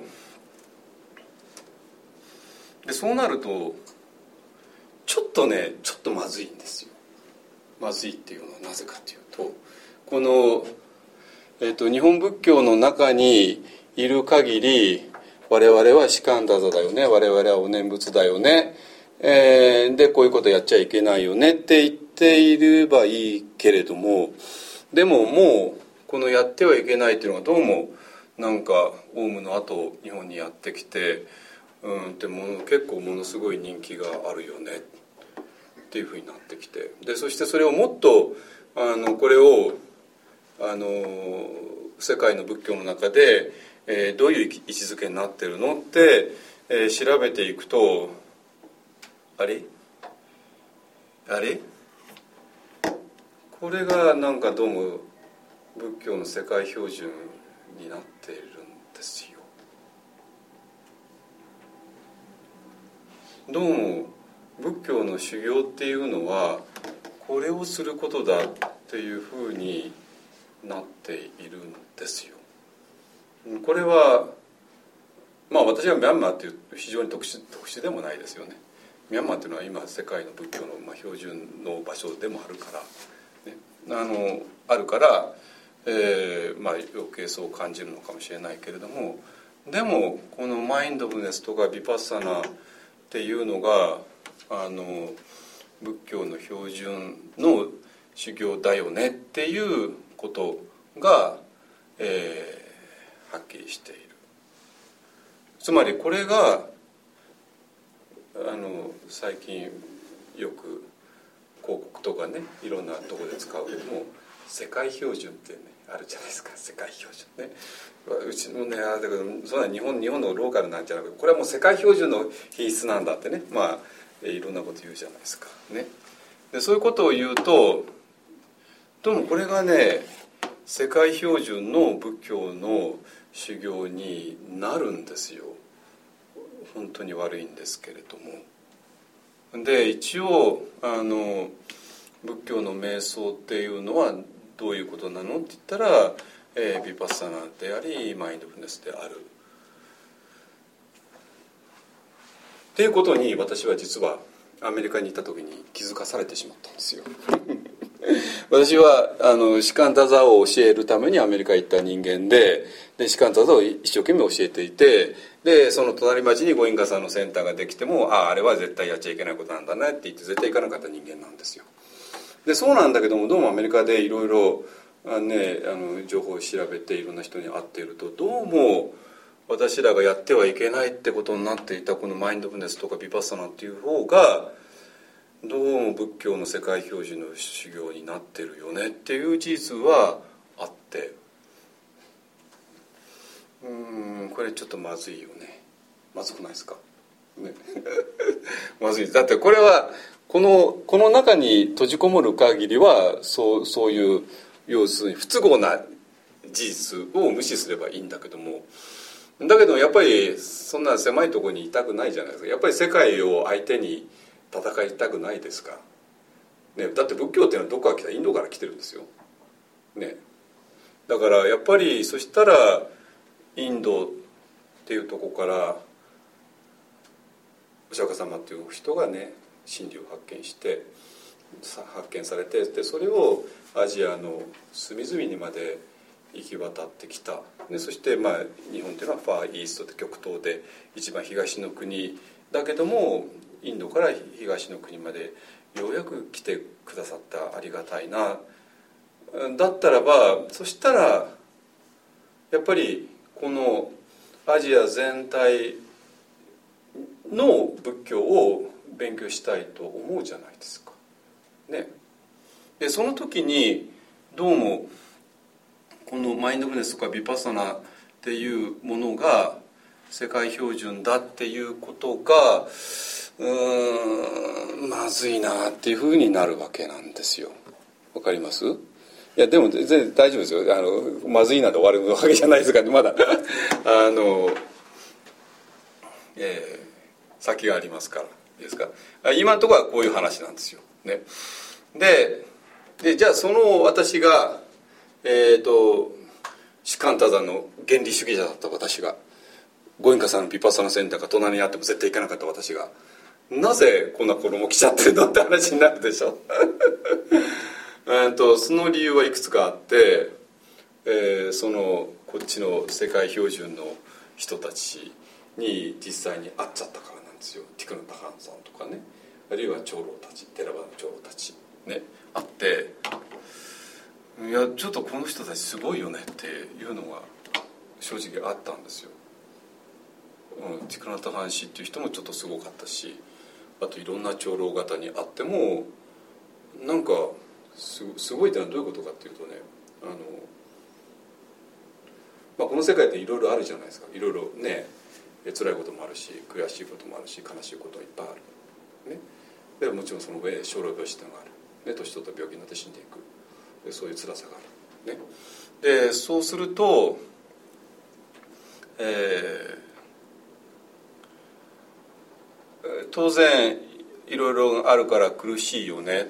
そうなるとちょっとまずいんですよ。まずいっていうのはなぜかというと、この、日本仏教の中にいる限り我々は士官多座だよね、我々はお念仏だよね、でこういうことやっちゃいけないよねって言っていればいいけれども、でももうこのやってはいけないっていうのがどうもなんかオウムの後日本にやってきて、結構ものすごい人気があるよねっていうふうになってきて、でそしてそれをもっとこれを世界の仏教の中で、どういう位置づけになってるのって、調べていくとあれこれがなんかどうも仏教の世界標準になっているんですよ。どうも仏教の修行っていうのはこれをすることだっていうふうになっているんですよ。これは私はミャンマーっていう非常に特殊でもないですよね。ミャンマーっていうのは今世界の仏教の標準の場所でもあるから、ね、あるから、余計そう感じるのかもしれないけれども、でもこのマインドフルネスとかヴィパッサナっていうのが仏教の標準の修行だよねっていうことが、はっきりしている。つまりこれが最近よく広告とかね、いろんなところで使うけども世界標準ってねあるじゃないですか。世界標準ね、うちのねだけどそんな日本のローカルなんじゃなくて、これはもう世界標準の品質なんだってね、いろんなこと言うじゃないですかね。でそういうことを言うとどうもこれがね世界標準の仏教の修行になるんですよ。本当に悪いんですけれども。で一応仏教の瞑想っていうのはどういうことなのって言ったら、ヴィパッサナでありマインドフルネスであるっていうことに私は実はアメリカに行った時に気づかされてしまったんですよ私は士官多座を教えるためにアメリカ行った人間で士官多座を一生懸命教えていて、でその隣町にご隠家さんのセンターができてもあれは絶対やっちゃいけないことなんだねって言って絶対行かなかった人間なんですよ。でそうなんだけども、どうもアメリカでいろいろ情報を調べていろんな人に会っていると、どうも私らがやってはいけないってことになっていたこのマインドフルネスとかヴィパッサナっていう方がどうも仏教の世界標準の修行になってるよねっていう事実はあって、これちょっとまずいよね。まずくないですか、ね、まずい。だってこれはこの中に閉じこもる限りはそういう要するに不都合な事実を無視すればいいんだけども、やっぱりそんな狭いところにいたくないじゃないですか。やっぱり世界を相手に戦いたくないですか、ね、だって仏教っていうのはどこから来た？インドから来てるんですよ、ね、だからやっぱりそしたらインドっていうところからお釈迦様っていう人がね真理を発見されて、でそれをアジアの隅々にまで行き渡ってきた。でそして日本っていうのはファーイーストで極東で一番東の国だけども、インドから東の国までようやく来てくださった、ありがたいな。だったらばそしたらやっぱりこのアジア全体の仏教を勉強したいと思うじゃないですか、ね、でその時にどうもこのマインドフルネスとかヴィパッサナっていうものが世界標準だっていうことがまずいなっていうふうになるわけなんですよ。わかります？いやでも全然大丈夫ですよ。まずいなで終わるわけじゃないですから、ね、まだ先がありますから。いいですか？今のところはこういう話なんですよ、ね、でじゃあその私が士官多山の原理主義者だった私が、ご隠家さんのヴィパッサナセンターが隣にあっても絶対行かなかった私が、なぜこんな衣着ちゃってるのって話になるでしょその理由はいくつかあって、こっちの世界標準の人たちに実際に会っちゃったからなんですよ。ティクナタハンさんとかね、あるいは長老たち、テラバの長老たちね、会って、いやちょっとこの人たちすごいよねっていうのが正直あったんですよ。ティクナタハン氏っていう人もちょっとすごかったし、あといろんな長老方に会ってもなんかすごいってのはどういうことかっていうとね、この世界っていろいろあるじゃないですか。いろいろね、辛いこともあるし悔しいこともあるし悲しいこともいっぱいある、ね、でもちろんその上生老病死っていうのがある、ね、年取った病気になって死んでいく、でそういう辛さがある、ね、でそうすると、当然いろいろあるから苦しいよね。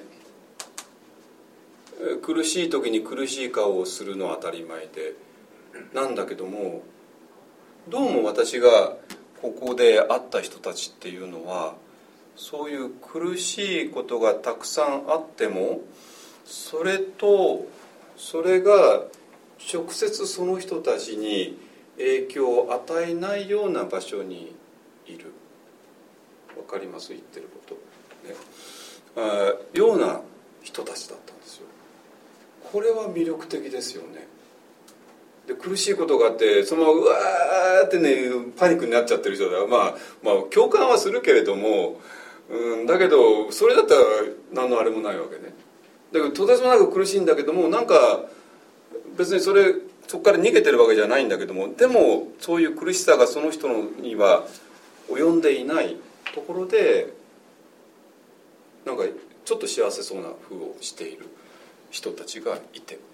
苦しい時に苦しい顔をするのは当たり前でなんだけども、どうも私がここで会った人たちっていうのはそういう苦しいことがたくさんあってもそれが直接その人たちに影響を与えないような場所にいる。わかります？言ってること、ね、ような人たちだったんですよ。これは魅力的ですよね。で苦しいことがあってそのままうわーってねパニックになっちゃってる人だ、共感はするけれども、だけどそれだったら何のあれもないわけね。だけどとてつもなく苦しいんだけども、なんか別にそこから逃げてるわけじゃないんだけども、でもそういう苦しさがその人には及んでいないところでなんかちょっと幸せそうな風をしている人たちがいて、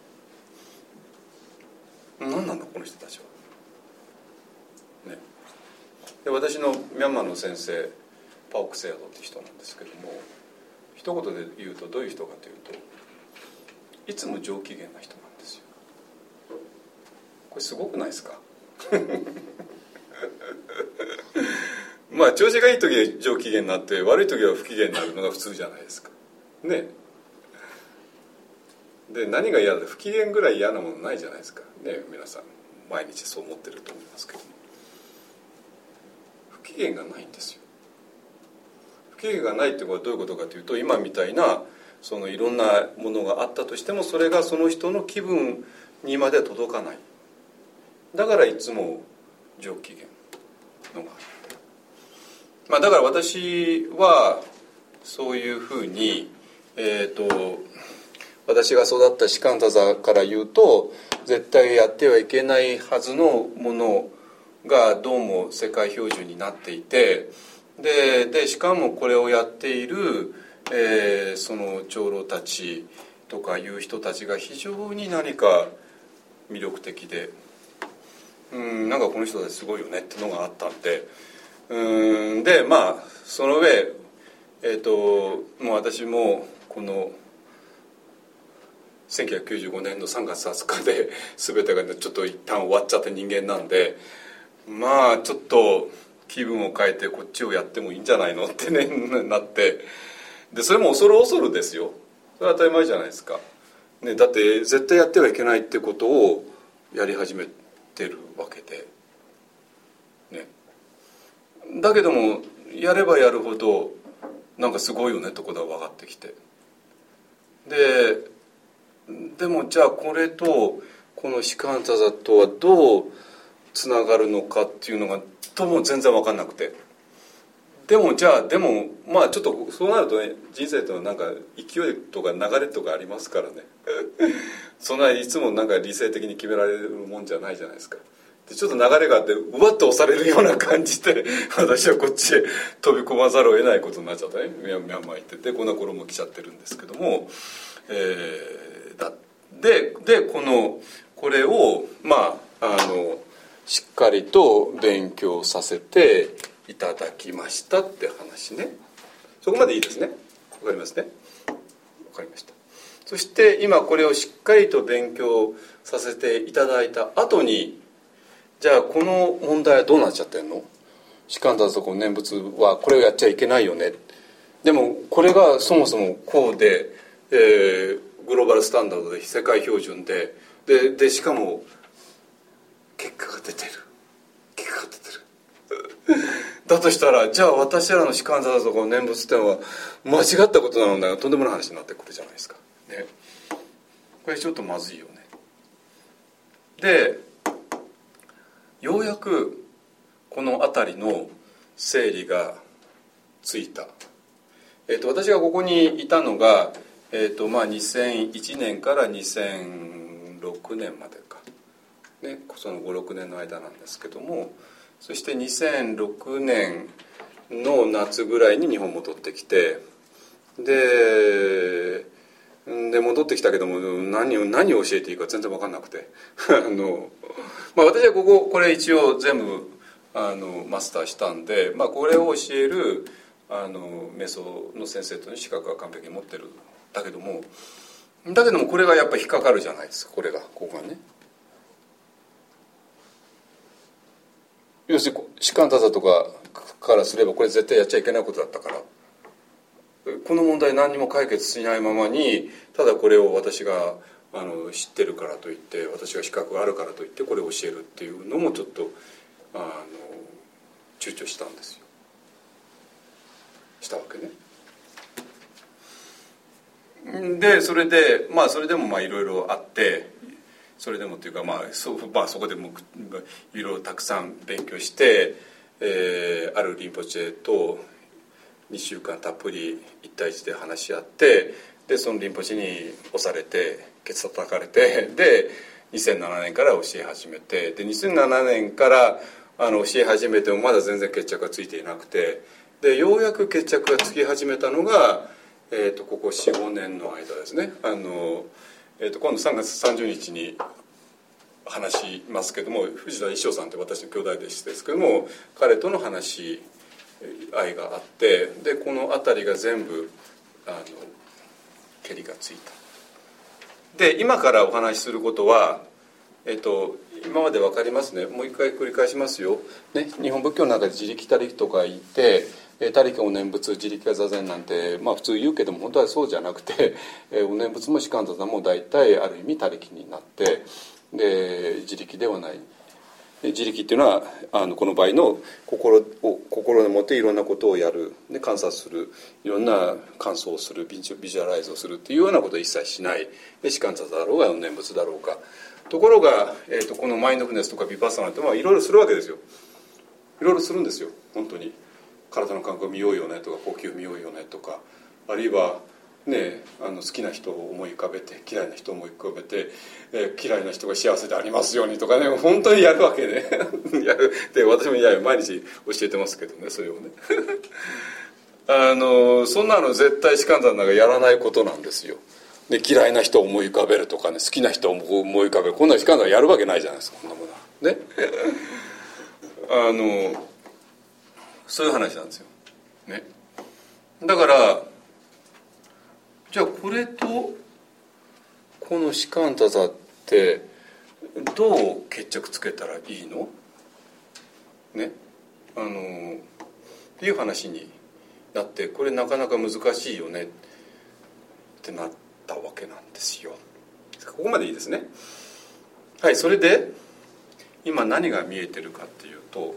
何なんだこの人たちは、ね、で私のミャンマーの先生パオクセアドって人なんですけども、一言で言うとどういう人かというといつも上機嫌な人なんですよ。これすごくないですか調子がいい時は上機嫌になって悪い時は不機嫌になるのが普通じゃないですかね。 で何が嫌だ、不機嫌ぐらい嫌なものないじゃないですかね。皆さん毎日そう思ってると思いますけども、不機嫌がないんですよ。不機嫌がないってことはどういうことかというと、今みたいなそのいろんなものがあったとしても、それがその人の気分にまで届かない。だからいつも上機嫌のがある。だから私はそういうふうに私が育った士官多座から言うと、絶対やってはいけないはずのものがどうも世界標準になっていて、でしかもこれをやっている、その長老たちとかいう人たちが非常に何か魅力的で、なんかこの人たちすごいよねってのがあったんで、でその上、もう私もこの1995年の3月20日で全てがちょっと一旦終わっちゃった人間なんで、ちょっと気分を変えてこっちをやってもいいんじゃないのってねなって、でそれも恐る恐るですよ。それは当たり前じゃないですか、ね、だって絶対やってはいけないってことをやり始めてるわけで、ね、だけどもやればやるほどなんかすごいよねってことが分かってきて、でもじゃあこれとこの士官多座とはどうつながるのかっていうのがとも全然分かんなくて、でもちょっとそうなるとね、人生というのはなんか勢いとか流れとかありますからねそんないつもなんか理性的に決められるもんじゃないじゃないですか。でちょっと流れがあってうわっと押されるような感じで私はこっちへ飛び込まざるを得ないことになっちゃったね。ミャンマー行っててこんな頃も来ちゃってるんですけども、これをしっかりと勉強させていただきましたって話ね。そこまでいいですね。わかりますね。わかりました。そして今これをしっかりと勉強させていただいた後に、じゃあこの問題はどうなっちゃってんの？士官多座と念仏はこれをやっちゃいけないよね。でもこれがそもそもこうで、グローバルスタンダードで世界標準でしかも結果が出てるだとしたら、じゃあ私らの士官多座とか念仏ってのは間違ったことなのだがとんでもない話になってくるじゃないですか、ね、これちょっとまずいよね。でようやくこの辺りの整理がついた。私がここにいたのが、2001年から2006年までか、ね、その 5,6 年の間なんですけども、そして2006年の夏ぐらいに日本戻ってきて、で戻ってきたけども何を教えていいか全然分かんなくて私はこれ一応全部マスターしたんで、これを教える瞑想の先生との資格は完璧に持ってる。だけどもこれがやっぱ引っかかるじゃないですか。ここがね、要するに士官多座とかからすればこれ絶対やっちゃいけないことだったから、この問題何にも解決しないままに、ただこれを私が知ってるからといって、私が資格があるからといってこれを教えるっていうのもちょっと躊躇したんですよ。したわけね。でそれでもいろいろあって、それでもっていうかそこでもいろいろたくさん勉強して、あるリンポチェと2週間たっぷり1対1で話し合って、でそのリンポチェに押されてケツ叩かれて、で2007年から教え始めて、で2007年から教え始めてもまだ全然決着がついていなくて、でようやく決着がつき始めたのが、ここ 4,5 年の間ですね。今度3月30日に話しますけども、藤田一生さんって私の兄弟弟子ですけども、彼との話し合いがあって、でこの辺りが全部けりがついた。で今からお話しすることは、今まで分かりますね。もう一回繰り返しますよ、ね、日本仏教の中で自力たりとか言って、 他力お念仏自力が座禅なんて、普通言うけども本当はそうじゃなくて、お念仏も士官座禅も大体ある意味他力になって、で自力ではない。自力っていうのはこの場合の心でもっていろんなことをやる、で観察する、いろんな観想をする、ビジュアライズをするっていうようなことを一切しない。で士官座だろうが念仏だろうか。ところが、このマインドフルネスとかヴィパッサナっていろいろするわけですよ。いろいろするんですよ。本当に体の感覚を見ようよねとか、呼吸を見ようよねとか、あるいはね、好きな人を思い浮かべて、嫌いな人を思い浮かべて、嫌いな人が幸せでありますようにとかね、本当にやるわけねやるで、私も毎日教えてますけどね、それをねそんなの絶対士官座なんかやらないことなんですよ。で嫌いな人を思い浮かべるとかね、好きな人を思い浮かべる、こんな士官座やるわけないじゃないですか、こんなものはねそういう話なんですよ、ね、だからじゃあこれとこの士官座座ってどう決着つけたらいいのね、っていう話になって、これなかなか難しいよねってなったわけなんですよ。ここまでいいですね。はい、それで今何が見えてるかっていうと、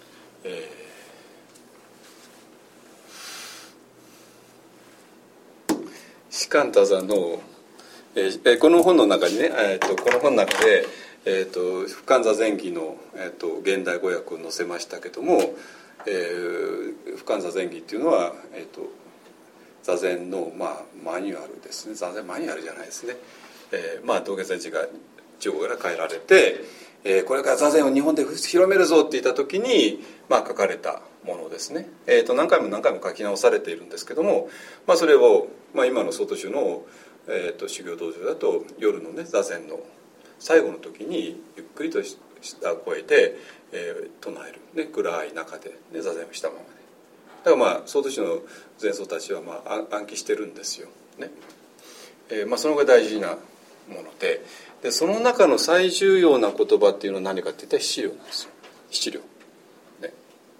士官座座の、この本の中にね、この本の中で、不官座禅儀の、現代語訳を載せましたけども、不官座禅儀っていうのは、座禅の、マニュアルですね。座禅マニュアルじゃないですね。道元禅師が中国から変えられて、これから座禅を日本で広めるぞって言った時に、書かれたものですね。何回も書き直されているんですけども、それを、今の曹洞宗の、修行道場だと夜のね座禅の最後の時にゆっくりとした声で、唱える、ね、暗い中で、ね、座禅をしたままで。だから曹洞宗の禅僧たちは暗記してるんですよ、ね。その方が大事なもので、その中の最重要な言葉っていうのは何かっていったら七量なんですよ。七量、ね、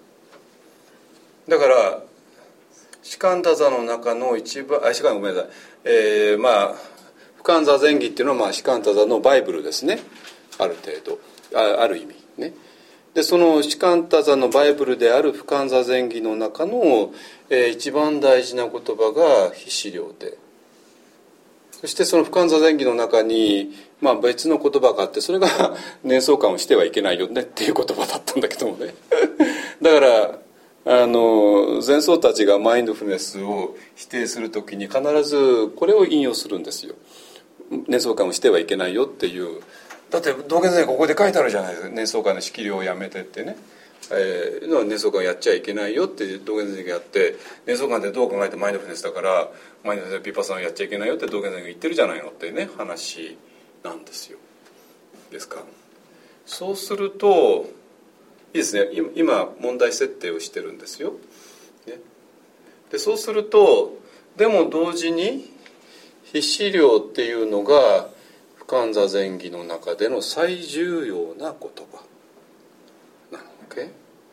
だから士官座座の中の一番ごめんなさい、不官座禅儀っていうのは士官座座のバイブルですね、ある程度、ある意味ね。でその士官座座のバイブルである不官座禅儀の中の、一番大事な言葉が非思量で、そしてその不官座禅儀の中に、別の言葉があって、それが念想観をしてはいけないよねっていう言葉だったんだけどもねだから禅僧たちがマインドフルネスを否定するときに必ずこれを引用するんですよ。念想観をしてはいけないよっていう。だって道元先生ここで書いてあるじゃないですか。念想観の仕切りをやめてってね、念想観をやっちゃいけないよって道元先生がやって、念想観ってどう考えてマインドフルネスだからマインドフルネスヴィパッサナをやっちゃいけないよって道元先生が言ってるじゃないのってね話なんですよ。ですか。そうするといいですね。今問題設定をしてるんですよ、ね、でそうするとでも同時に非思量っていうのが不官座禅儀の中での最重要な言葉なの、OK？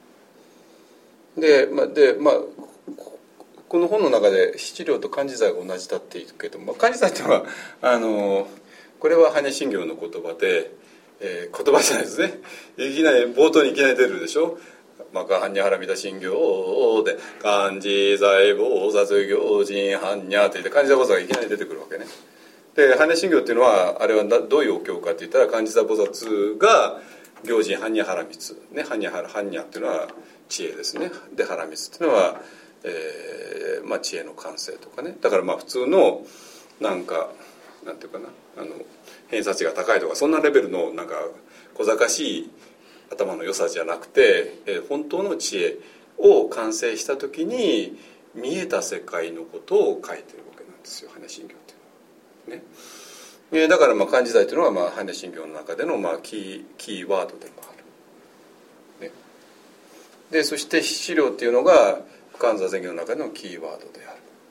でこの本の中で非思量と漢字罪が同じだって言うけども、漢字罪っていうのはこれは般若心経の言葉で、言葉じゃないですね。冒頭にいきなり出るでしょ。般若波羅蜜多心経で漢字財菩薩行人般若って言って漢字財菩薩がいきなり出てくるわけね。で般若心経っていうのはあれはどういうお経かって言ったら、漢字財菩薩が行人般若波羅蜜ね、般若っていうのは知恵ですね。で波羅蜜っていうのは、知恵の完成とかね。だから普通のなんていうかな、偏差値が高いとかそんなレベルの小賢しい頭の良さじゃなくて、本当の知恵を完成した時に見えた世界のことを書いてるわけなんですよ、般若心経っていうのはね。だから漢字財というのは般若心経の中でのキーワードでもある、ね、でそして非思量っていうのが不官座禅儀の中でのキーワードであ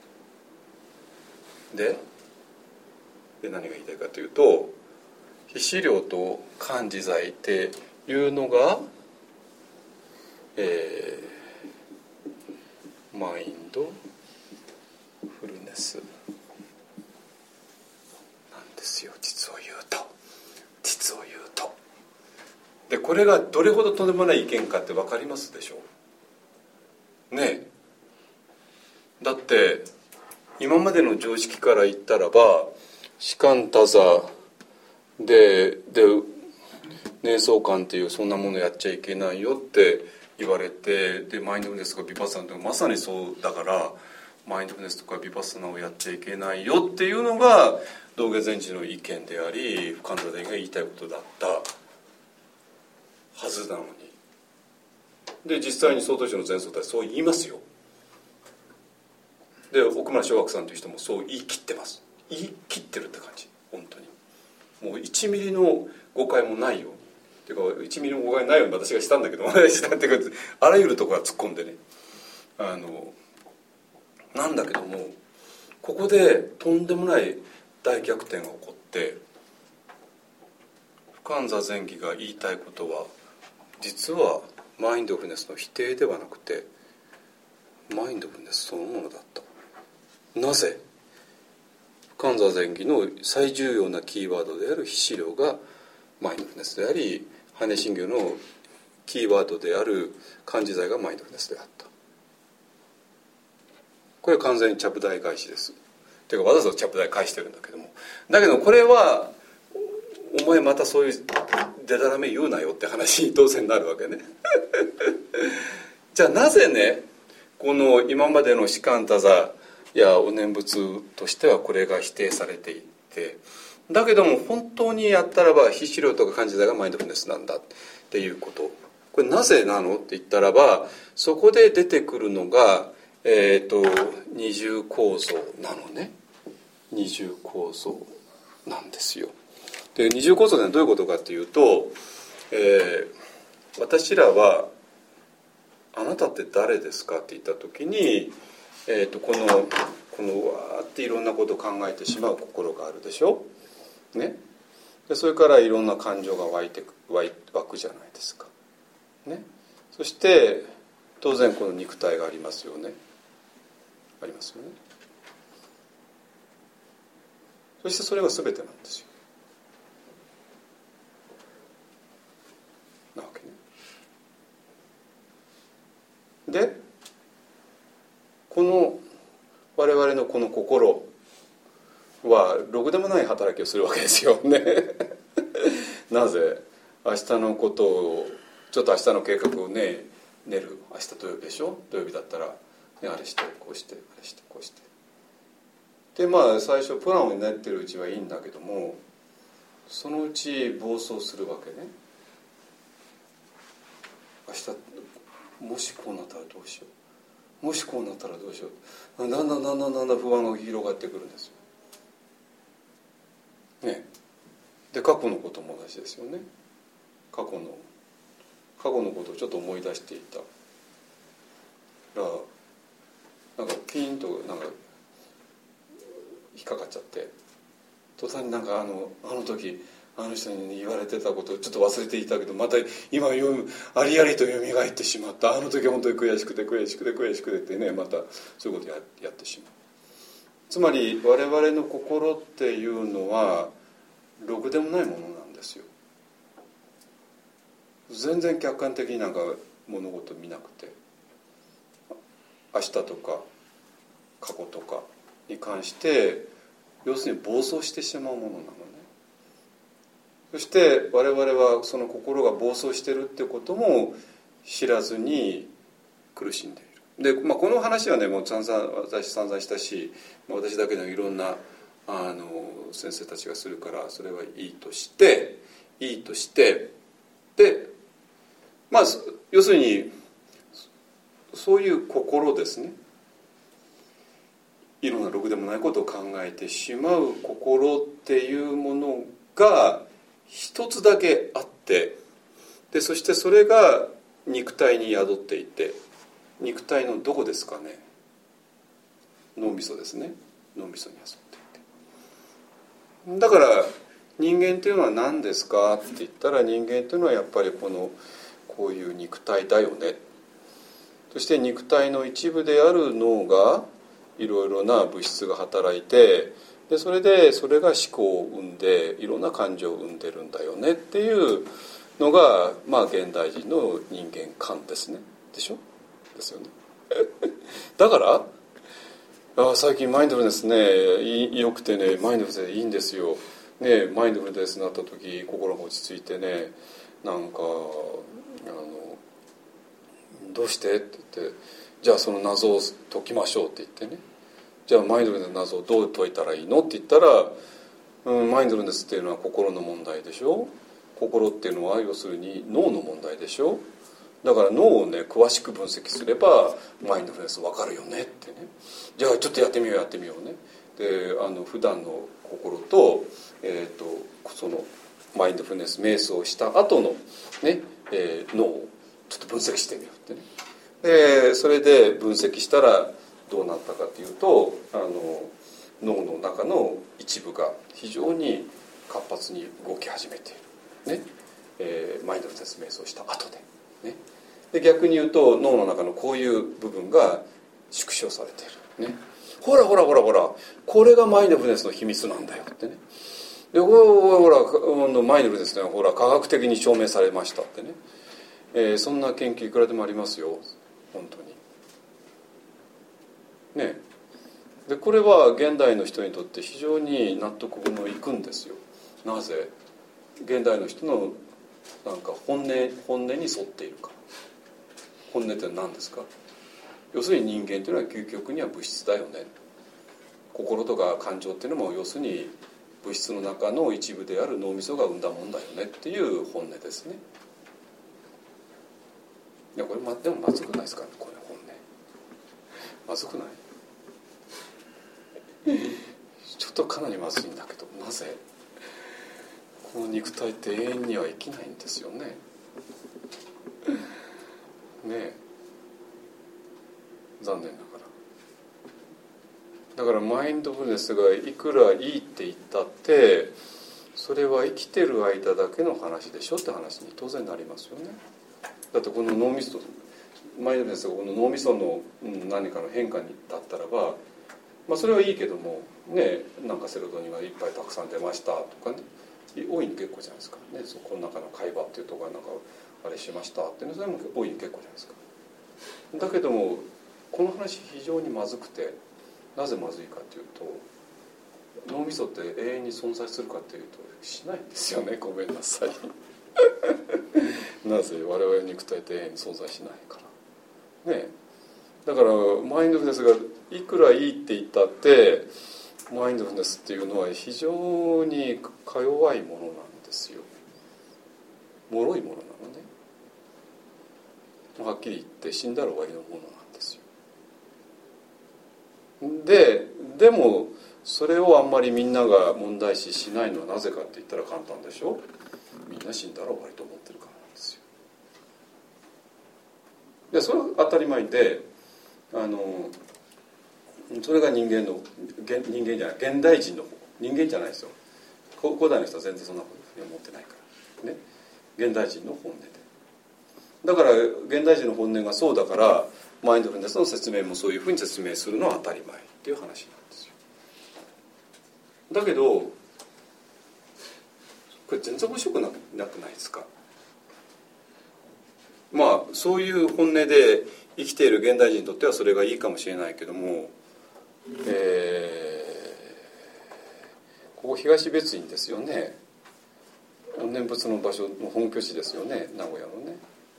る。で何が言いたいかというと、非思量と漢字財っていうのが、 マインドフルネスなんですよ。実を言うとで、これがどれほどとんでもない意見かって分かりますでしょうね。だって今までの常識から言ったらば、士官多座で瞑想感っていうそんなものやっちゃいけないよって言われて、でマインドフルネスとかビパッサナとかまさにそうだから、マインドフルネスとかビパッサナをやっちゃいけないよっていうのが道元禅師の意見であり、深田伝が言いたいことだったはずなのに、で実際に曹洞宗の前宗たちそう言いますよ。で奥村正岳さんという人もそう言い切ってます。言い切ってるって感じ、本当にもう1ミリの誤解もないように、っていうか1ミリの誤解ないように私がしたんだけどしたっていうか、あらゆるところが突っ込んでね、なんだけども、ここでとんでもない大逆転が起こって、深安座禅師が言いたいことは実はマインドフルネスの否定ではなくて、マインドフルネスそのものだった。なぜ？深安座禅師の最重要なキーワードである非資料がマインドフルネスであり、般若心経のキーワードである漢字財がマインドフルネスであった。これは完全にちゃぶ台返しです。ていうかわざわざちゃぶ台返してるんだけども、だけどこれはお前またそういうデタラメ言うなよって話に当然なるわけねじゃあなぜね、この今までの士官多座やお念仏としてはこれが否定されていって、だけども本当にやったらば非資料とか漢字財がマインドフルネスなんだっていうこと、これなぜなのって言ったらば、そこで出てくるのが二重構造なのね。二重構造なんですよ。で二重構造ってどういうことかっていうと、私らはあなたって誰ですかって言った時に、このわーっていろんなことを考えてしまう心があるでしょ、ね、でそれからいろんな感情が湧くじゃないですか、ね、そして当然この肉体がありますよね、ありますよね。そしてそれが全てなんですよ。なわけね。でこの我々のこの心はろくでもない働きをするわけですよねなぜ？明日のことをちょっと明日の計画をね練る。明日土曜日でしょ、土曜日だったら、ね、あれしてこうしてあれしてこうして、でまあ最初プランを練ってるうちはいいんだけども、そのうち暴走するわけね。明日もしこうなったらどうしよう、もしこうなったらどうしよう、だんだん不安が広がってくるんですよ、ね、で過去のことも同じですよね。過去のことをちょっと思い出していたら、なんかピンとなんか引っかかっちゃって、途端になんかあの時あの人に言われてたことをちょっと忘れていたけど、また今ありありと蘇ってしまった。あの時は本当に悔しくてってね、またそういうことやってしまう。つまり我々の心っていうのはろくでもないものなんですよ。全然客観的になんか物事見なくて、明日とか過去とかに関して要するに暴走してしまうものなのね。そして我々はその心が暴走してるってことも知らずに苦しんでいる。で、この話はねもう私散々したし、私だけのいろんな先生たちがするから、それはいいとしてで要するにそういう心ですね、いろんなろくでもないことを考えてしまう心っていうものが一つだけあって、でそしてそれが肉体に宿っていて、肉体のどこですかね、脳みそですね。脳みそに宿っていて、だから人間っていうのは何ですかって言ったら、人間っていうのはやっぱりこういう肉体だよね。 そして肉体の一部である脳がいろいろな物質が働いて、でそれが思考を生んでいろんな感情を生んでるんだよねっていうのが、現代人の人間観ですね。でしょ？ですよね。だから最近マインドフルネスねよくてね、マインドフルネスいいんですよ、ね、マインドフルネスになった時心が落ち着いてね、なんかどうしてって言って、じゃあその謎を解きましょうって言ってね、じゃあマインドフルネスの謎をどう解いたらいいのって言ったら、マインドフルネスっていうのは心の問題でしょ。心っていうのは要するに脳の問題でしょ。だから脳をね詳しく分析すればマインドフルネス分かるよねってね。じゃあちょっとやってみようね。で普段の心と、そのマインドフルネス瞑想した後のね、脳をちょっと分析してみようってね。でそれで分析したらどうなったかというと、脳の中の一部が非常に活発に動き始めている、ねマインドフルネス瞑想した後で、ね、で逆に言うと脳の中のこういう部分が縮小されている、ね、ほらこれがマインドフルネスの秘密なんだよってね。でほらマインドフルネスはほら科学的に証明されましたってね、そんな研究いくらでもありますよ本当にね。でこれは現代の人にとって非常に納得のいくんですよ。なぜ？現代の人のなんか本音に沿っているから。本音って何ですか？要するに人間というのは究極には物質だよね。心とか感情っていうのも要するに物質の中の一部である脳みそが生んだもんだよねっていう本音ですね。いやこれでもまずくないですかね、これ本音。まずくない？ちょっとかなりまずいんだけど、なぜこの肉体って永遠には生きないんですよね。ねえ、残念ながら。だからマインドフルネスがいくらいいって言ったってそれは生きてる間だけの話でしょって話に当然なりますよね。だってこの脳みそ、マインドフルネスがこの脳みその何かの変化にだったらば、それはいいけどもね、なんかセロトニンがいっぱいたくさん出ましたとかね、大いに結構じゃないですかね。この中の会話っていうところがなんかあれしましたっていうのそれも大いに結構じゃないですか。だけどもこの話非常にまずくて、なぜまずいかというと、脳みそって永遠に存在するかというとしないんですよね。ごめんなさいなぜ？我々肉体って永遠に存在しないからね。だからマインドフルネスがいくらいいって言ったってマインドフルネスっていうのは非常にか弱いものなんですよ。脆いものなのね。はっきり言って死んだら終わりのものなんですよ。でもそれをあんまりみんなが問題視しないのはなぜかって言ったら簡単でしょ。みんな死んだら終わりと思ってるからなんですよ。でそれは当たり前で、それが人間じゃない現代人の人間じゃないですよ。古代の人は全然そんなことに思ってないからね。現代人の本音で、だから現代人の本音がそうだからマインドフルネスの説明もそういうふうに説明するのは当たり前っていう話なんですよ。だけどこれ全然面白くなくないですか。そういう本音で生きている現代人にとってはそれがいいかもしれないけども、ここ東別院ですよね。念仏の場所の本拠地ですよね、名古屋のね。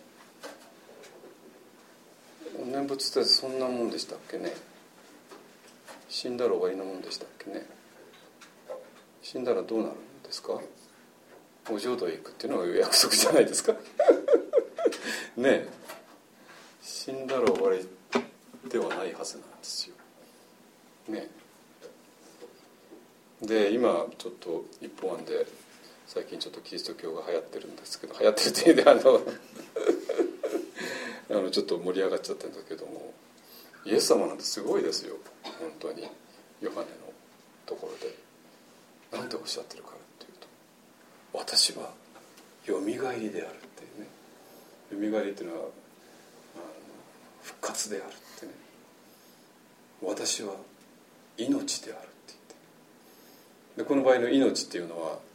念仏ってそんなもんでしたっけね。死んだら終わりのもんでしたっけね。死んだらどうなるんですか。お浄土へ行くっていうのが約束じゃないですかねえ、死んだら終わりではないはずなんですよね。で今ちょっと一方案で最近ちょっとキリスト教が流行ってるんですけど、流行ってるというでちょっと盛り上がっちゃってるんだけども、イエス様なんてすごいですよ本当に。ヨハネのところで何ておっしゃってるかっていうと、私はよみがえりであるっていうね。よみがえりっていうのは復活であるってね、私は命であるって言って、でこの場合の命っていうのは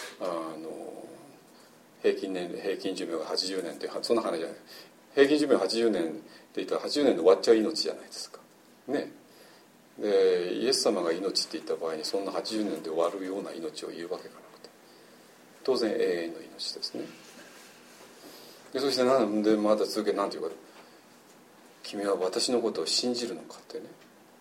平均寿命が80年ってそんな話じゃない。平均寿命80年って言ったら80年で終わっちゃう命じゃないですかね。でイエス様が命って言った場合にそんな80年で終わるような命を言うわけがなくて、当然永遠の命ですね。でそしてなんでまた続けて何て言うか、君は私のことを信じるのかってね。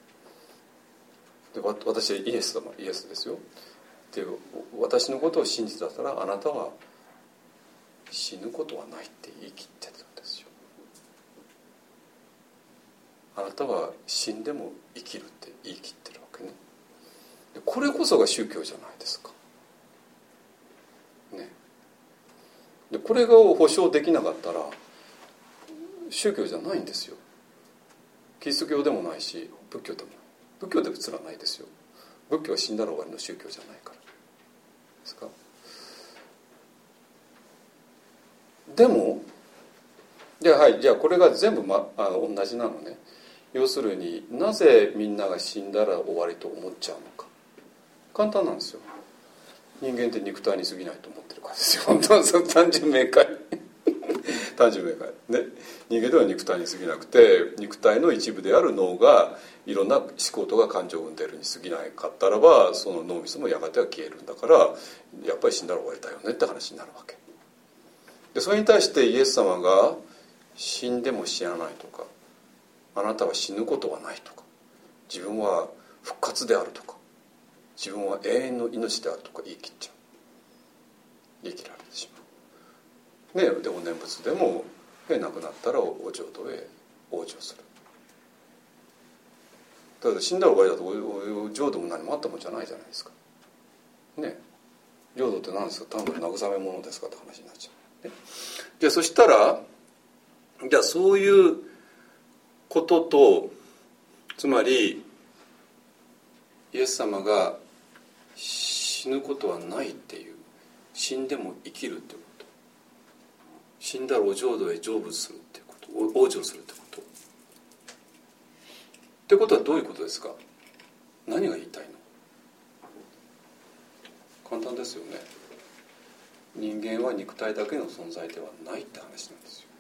で私はイエスですよ。で私のことを信じたらあなたは死ぬことはないって言い切ってたんですよ。あなたは死んでも生きるって言い切ってるわけね。でこれこそが宗教じゃないですかね。でこれを保証できなかったら宗教じゃないんですよ。キリスト教でもないし仏教でもない。仏教ですらないですよ。仏教は死んだら終わりの宗教じゃないからですか。でもじゃあこれが全部、同じなのね。要するになぜみんなが死んだら終わりと思っちゃうのか。簡単なんですよ。人間って肉体に過ぎないと思ってるからですよ。単純明快単純明快ね。人間では肉体に過ぎなくて、肉体の一部である脳がいろんな思考とか感情を生んでるに過ぎないかったらば、その脳みそもやがては消えるんだから、やっぱり死んだら終わりだよねって話になるわけで、それに対してイエス様が死んでも死なないとか、あなたは死ぬことはないとか、自分は復活であるとか、自分は永遠の命であるとか言い切っちゃう。言い切られてしまう、ね、でも念仏でも、亡くなったらお浄土へ往生する。ただ死んだら終わりだとお浄土も何もあったもんじゃないじゃないですかね。浄土って何ですか、単なる慰め物ですかって話になっちゃう、ね、じゃあそしたらじゃあそういうことと、つまりイエス様が死ぬことはないっていう、死んでも生きるっていうこと、死んだらお浄土へ成仏するっていうこと、往生するってことってことはどういうことですか。何が言いたいの。簡単ですよね。人間は肉体だけの存在ではないって話なんですよ。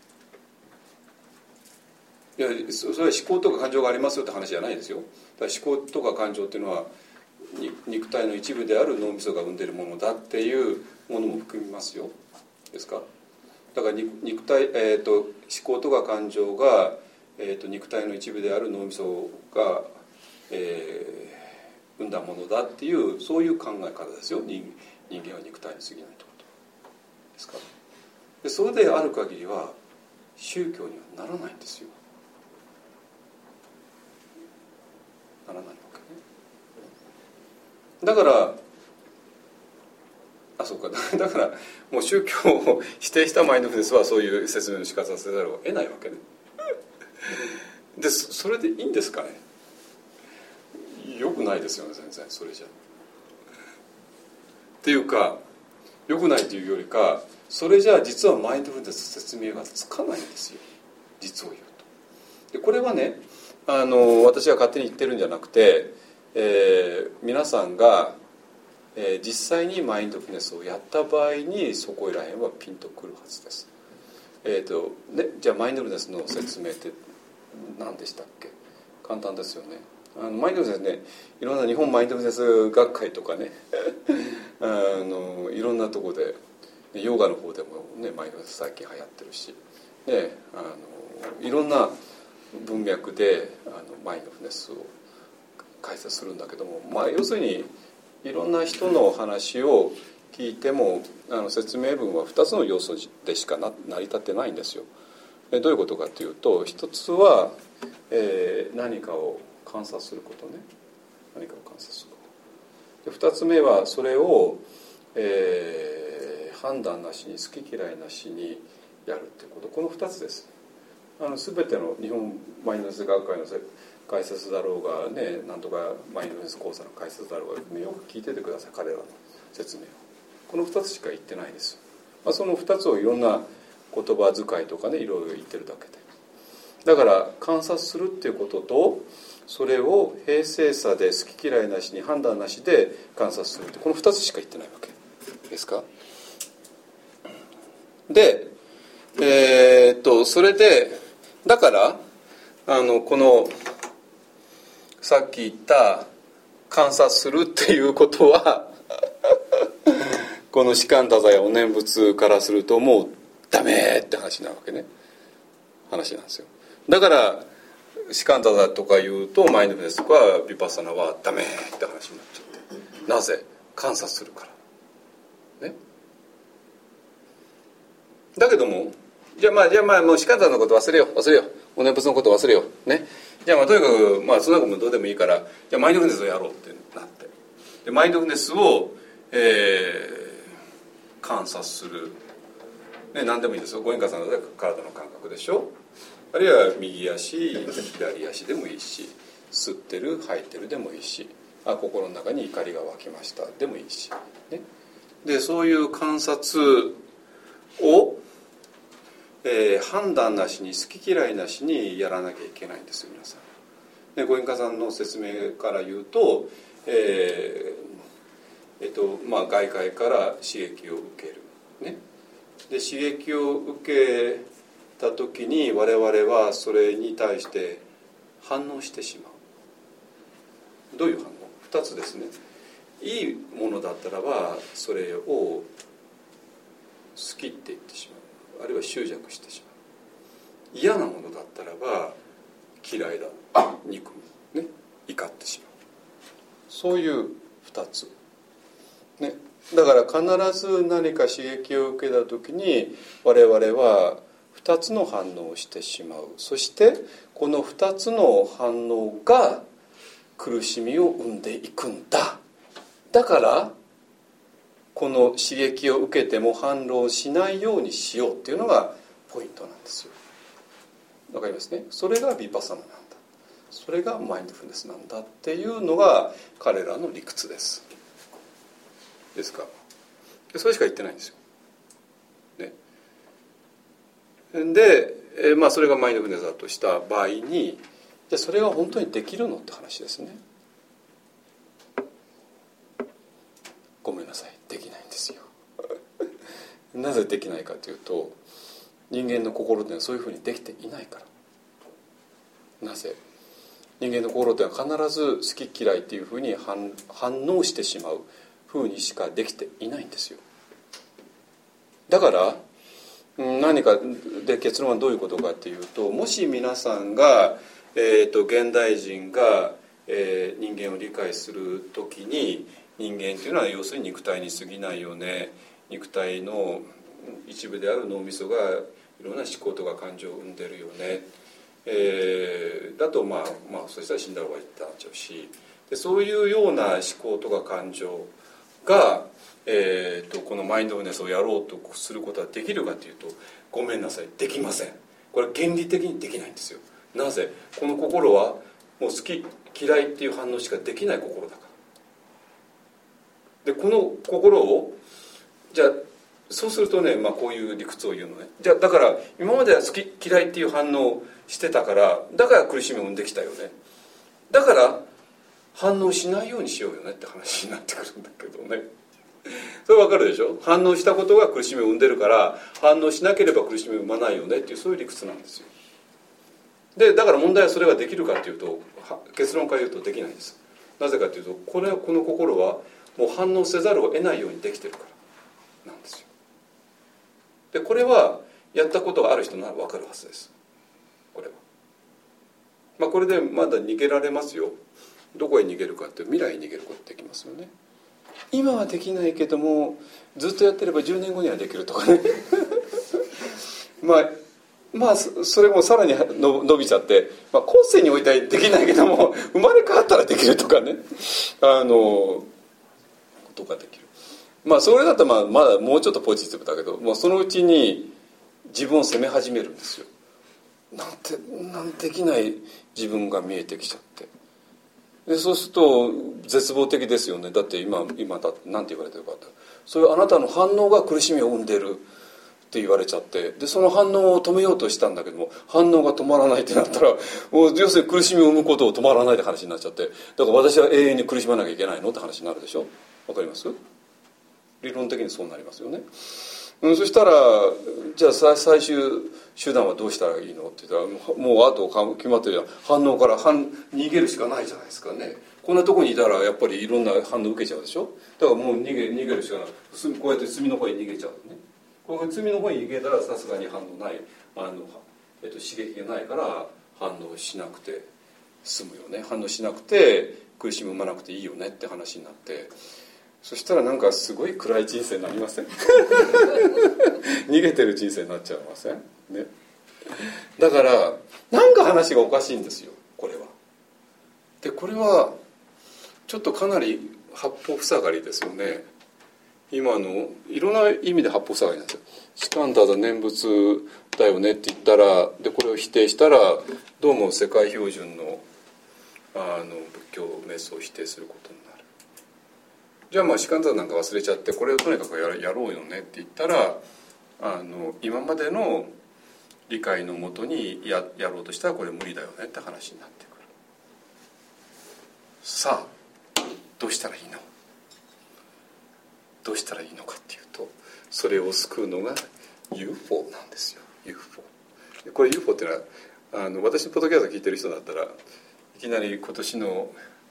いやそれは思考とか感情がありますよって話じゃないですよ。だから思考とか感情っていうのは肉体の一部である脳みそが生んでいるものだっていうものも含みますよ。ですか。だから肉体、思考とか感情が、肉体の一部である脳みそが、生んだものだっていうそういう考え方ですよ。人間は肉体に過ぎないってことですか。でそれである限りは宗教にはならないんですよ。ならないわけね。だからそうかだからもう宗教を否定したマインドフルネスはそういう説明の仕方をせざるを得ないわけね。でそれでいいんですかね。よくないですよね、全然それじゃ。っていうかよくないというよりか、それじゃあ実はマインドフルネス説明がつかないんですよ、実を言うと。でこれはね、私が勝手に言ってるんじゃなくて、皆さんが、実際にマインドフルネスをやった場合にそこら辺はピンとくるはずです。じゃあマインドフルネスの説明って何でしたっけ。簡単ですよね。マインドフルネスね、いろんな日本マインドフルネス学会とかねいろんなとこでヨガの方でもねマインドフルネス最近流行ってるし、ね、いろんな文脈でマインドフルネスを解説するんだけども、要するにいろんな人の話を聞いても説明文は2つの要素でしか成り立ってないんですよ。どういうことかというと、一つは、何かを観察することね。何かを観察することで、2つ目はそれを、判断なしに好き嫌いなしにやるということ。この2つです。全ての日本マインドフルネス学会の解説だろうがね、なんとかマインドフルネス講座の解説だろうが、よく聞いててください、彼らの説明を。この2つしか言ってないです。その2つをいろんな言葉遣いとかね、いろいろ言ってるだけだから観察するっていうことと、それを平静さで好き嫌いなしに判断なしで観察するって、この2つしか言ってないわけですか。で、それでだからこのさっき言った観察するっていうことはこの士官多座やお念仏からするともうダメって話なわけね、話なんですよ。だから士官多座とか言うとマインドフルネスとかヴィパッサナはダメって話になっちゃって、なぜ？観察するからね。だけどもじゃあもう士官多座のこと忘れようお念仏のこと忘れようね。じゃあとにかくそんなこともどうでもいいから、じゃあマインドフルネスをやろうってなって、でマインドフルネスを、観察する、ね、何でもいいですよ。ご縁家さんの体の感覚でしょ、あるいは右足左足でもいいし、吸ってる吐いてるでもいいし、心の中に怒りが湧きましたでもいいし、ね、でそういう観察を判断なしに好き嫌いなしにやらなきゃいけないんですよ皆さん。でご縁家さんの説明から言うと、外界から刺激を受ける、ね、で刺激を受けた時に我々はそれに対して反応してしまう。どういう反応？2つですね。いいものだったらばそれを好きって言ってしまう、あるいは執着してしまう。嫌なものだったらば嫌いだ、憎む、ね、怒ってしまう。そういう2つ、ね、だから必ず何か刺激を受けた時に我々は2つの反応をしてしまう。そしてこの2つの反応が苦しみを生んでいくんだ。だからこの刺激を受けても反論しないようにしようっていうのがポイントなんですよ。わかりますね。それがヴィパッサナなんだ、それがマインドフルネスなんだっていうのが彼らの理屈ですか。それしか言ってないんですよ、ね、で、それがマインドフルネスだとした場合に、じゃあそれが本当にできるのって話ですね。ごめんなさい、できないんですよなぜできないかというと、人間の心っていうのはそういうふうにできていないから。なぜ？人間の心っていうのは必ず好き嫌いっていうふうに反応してしまうふうにしかできていないんですよ。だから何かで結論はどういうことかっていうと、もし皆さんが、現代人が、人間を理解するときに、人間っていうのは要するに肉体に過ぎないよね、肉体の一部である脳みそがいろんな思考とか感情を生んでるよね、だとそしたら死んだ方がいいってなっちゃうし、でそういうような思考とか感情が、このマインドフルネスをやろうとすることはできるかというと、ごめんなさい、できません。これ原理的にできないんですよ。なぜ？この心はもう好き嫌いっていう反応しかできない心だから。でこの心をじゃあそうするとね、こういう理屈を言うのね。じゃあだから今までは好き嫌いっていう反応してたから、だから苦しみを生んできたよね、だから反応しないようにしようよねって話になってくるんだけどね。それ分かるでしょ。反応したことが苦しみを生んでるから、反応しなければ苦しみを生まないよねっていう、そういう理屈なんですよ。でだから問題はそれができるかというと、結論から言うとできないんです。なぜかというと、この心はもう反応せざるを得ないようにできてるからなんですよ。でこれはやったことがある人なら分かるはずです。これはこれでまだ逃げられますよ。どこへ逃げるかって未来に逃げることできますよね。今はできないけどもずっとやってれば10年後にはできるとかねそれもさらに伸びちゃって、後世においてはできないけども生まれ変わったらできるとかね、ことができる。それだとまだもうちょっとポジティブだけど、そのうちに自分を責め始めるんですよ。なんてできない自分が見えてきちゃって、でそうすると絶望的ですよね。だって今だって何て言われてるかって、そういうあなたの反応が苦しみを生んでるっって言われちゃって、でその反応を止めようとしたんだけども反応が止まらないってなったら、もう要するに苦しみを生むことを止まらないって話になっちゃって、だから私は永遠に苦しまなきゃいけないのって話になるでしょ。わかります？理論的にそうなりますよね。そしたらじゃあ最終手段はどうしたらいいのって言ったら、もうあと決まってるじゃん。反応から逃げるしかないじゃないですかね。こんなとこにいたらやっぱりいろんな反応受けちゃうでしょ。だからもう逃げるしかない。こうやって隅の方に逃げちゃうね。こう隅の方に逃げたらさすがに反応ない、刺激がないから反応しなくて済むよね。反応しなくて苦しみを生まなくていいよねって話になって、そしたらなんかすごい暗い人生になりません？逃げてる人生になっちゃいません？ね。だからなんか話がおかしいんですよ、これは。でこれはちょっとかなり八方塞がりですよね。今のいろんな意味で八方塞がりなんですよ。士官ただ念仏だよねって言ったら、でこれを否定したらどうも世界標準の仏教瞑想を否定することになる。じゃあ士官ただなんか忘れちゃってこれをとにかくやろうよねって言ったら、今までの理解のもとにやろうとしたらこれ無理だよねって話になってくる。さあどうしたらいいの？どうしたらいいのかっていうと、それを救うのが UFO なんですよ。 UFO これ UFO っていうのは私のポッドキャスト聞いてる人だったらいきなり今年の、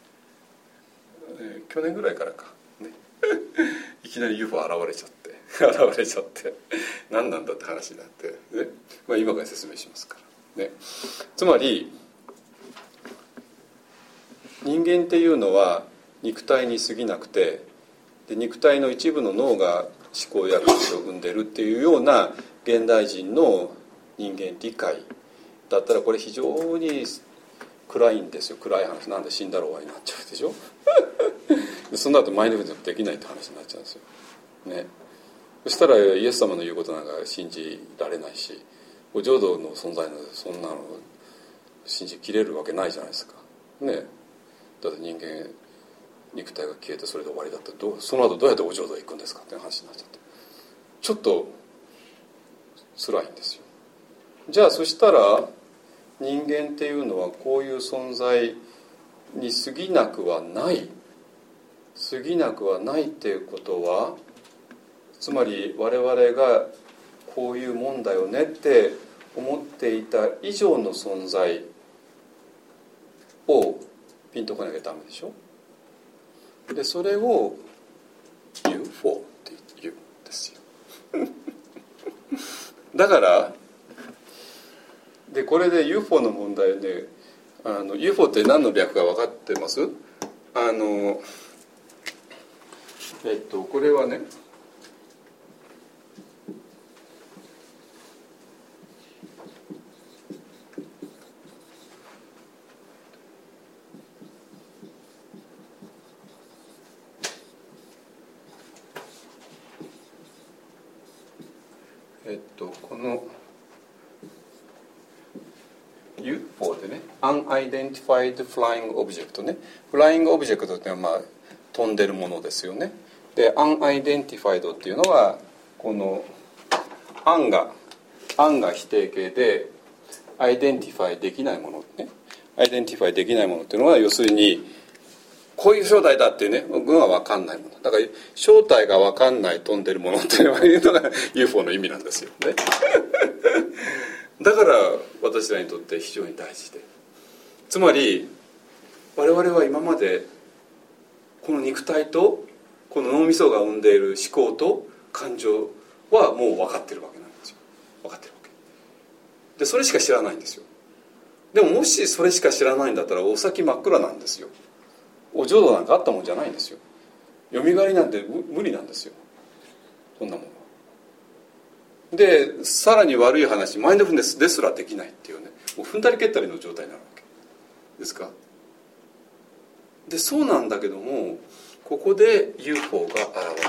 去年ぐらいからかねいきなり UFO 現れちゃって何なんだって話になって、ね、今から説明しますからね。つまり人間っていうのは肉体に過ぎなくて、で肉体の一部の脳が思考や感情を生んでるっていうような現代人の人間理解だったら、これ非常に暗いんですよ。暗い話なんで死んだら終わりになっちゃうでしょその後マインドフルネスできないって話になっちゃうんですよ、ね。そしたらイエス様の言うことなんか信じられないし、お浄土の存在のそんなの信じきれるわけないじゃないですかね。だって人間肉体が消えてそれで終わりだったらその後どうやってお浄土へ行くんですかって話になっちゃって、ちょっと辛いんですよ。じゃあそしたら人間っていうのはこういう存在に過ぎなくはないっていうことは、つまり我々がこういうもんだよねって思っていた以上の存在をピンとこなきゃダメでしょ。でそれを UFO って言うんですよだからでこれで UFO の問題で、UFO って何の略か分かってます？これはね、この UFO でね、Unidentified Flying Object ね、フライングオブジェクトっていうのは飛んでるものですよね。で Unidentified っていうのはこの案が否定形でアイデンティファイできないものね。アイデンティファイできないものっていうのは要するにこういう正体だっていうね、僕は分かんないものだから、正体が分かんない飛んでるものっていうのが UFO の意味なんですよねだから私らにとって非常に大事で、つまり我々は今までこの肉体とこの脳みそが生んでいる思考と感情はもう分かってるわけなんですよ。分かってるわけで、それしか知らないんですよ。でももしそれしか知らないんだったらお先真っ暗なんですよ。お浄土なんかあったもんじゃないんですよ。よみがえりなんて無理なんですよ、そんなもので。さらに悪い話、マインドフルネスですらできないっていうね、もう踏んだり蹴ったりの状態になるわけですか。でそうなんだけども、ここで UFO が現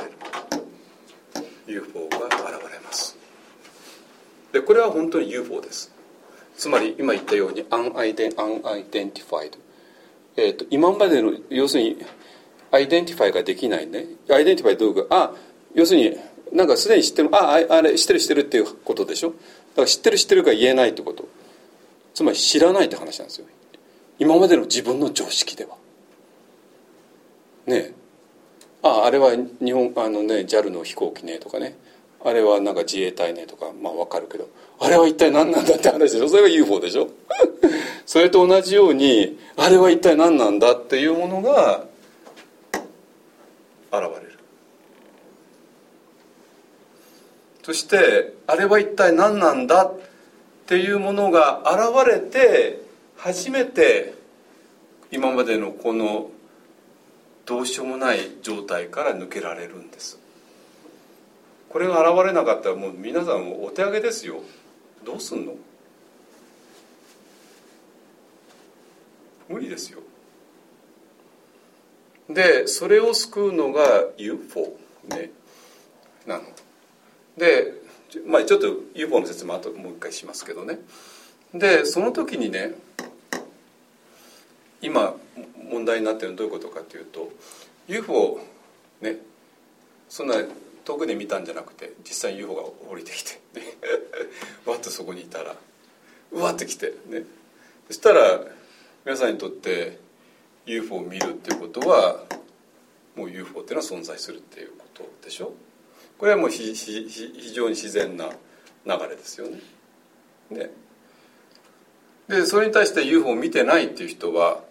れる。 UFO が現れます。でこれは本当に UFO です。つまり今言ったように Unidentified、今までの要するにアイデンティファイができないね。アイデンティファイどういうか、要するになんかすでに知ってる、あれ知ってるっていうことでしょ。だから知ってるが言えないってこと、つまり知らないって話なんですよ、今までの自分の常識ではね。あれは日本JAL の飛行機ねとかね、あれはなんか自衛隊ねとか、まあ分かるけど、あれは一体何なんだって話でしょ。それが UFO でしょそれと同じように、あれは一体何なんだっていうものが現れる。そしてあれは一体何なんだっていうものが現れて初めて今までのこのどうしようもない状態から抜けられるんです。これが現れなかったらもう皆さんお手上げですよ。どうすんの？無理ですよ。でそれを救うのが UFO ねなので、まあ、ちょっと UFO の説明後もう一回しますけどね。でその時にね、今問題になっているのはどういうことかというと、 UFO ね、そんな遠くで見たんじゃなくて実際に UFO が降りてきてわっとそこにいたらうわって来てね、そしたら皆さんにとって UFO を見るっていうことはもう UFO っていうのは存在するっていうことでしょ。これはもう非常に自然な流れですよね。でそれに対して UFO を見てないっていう人は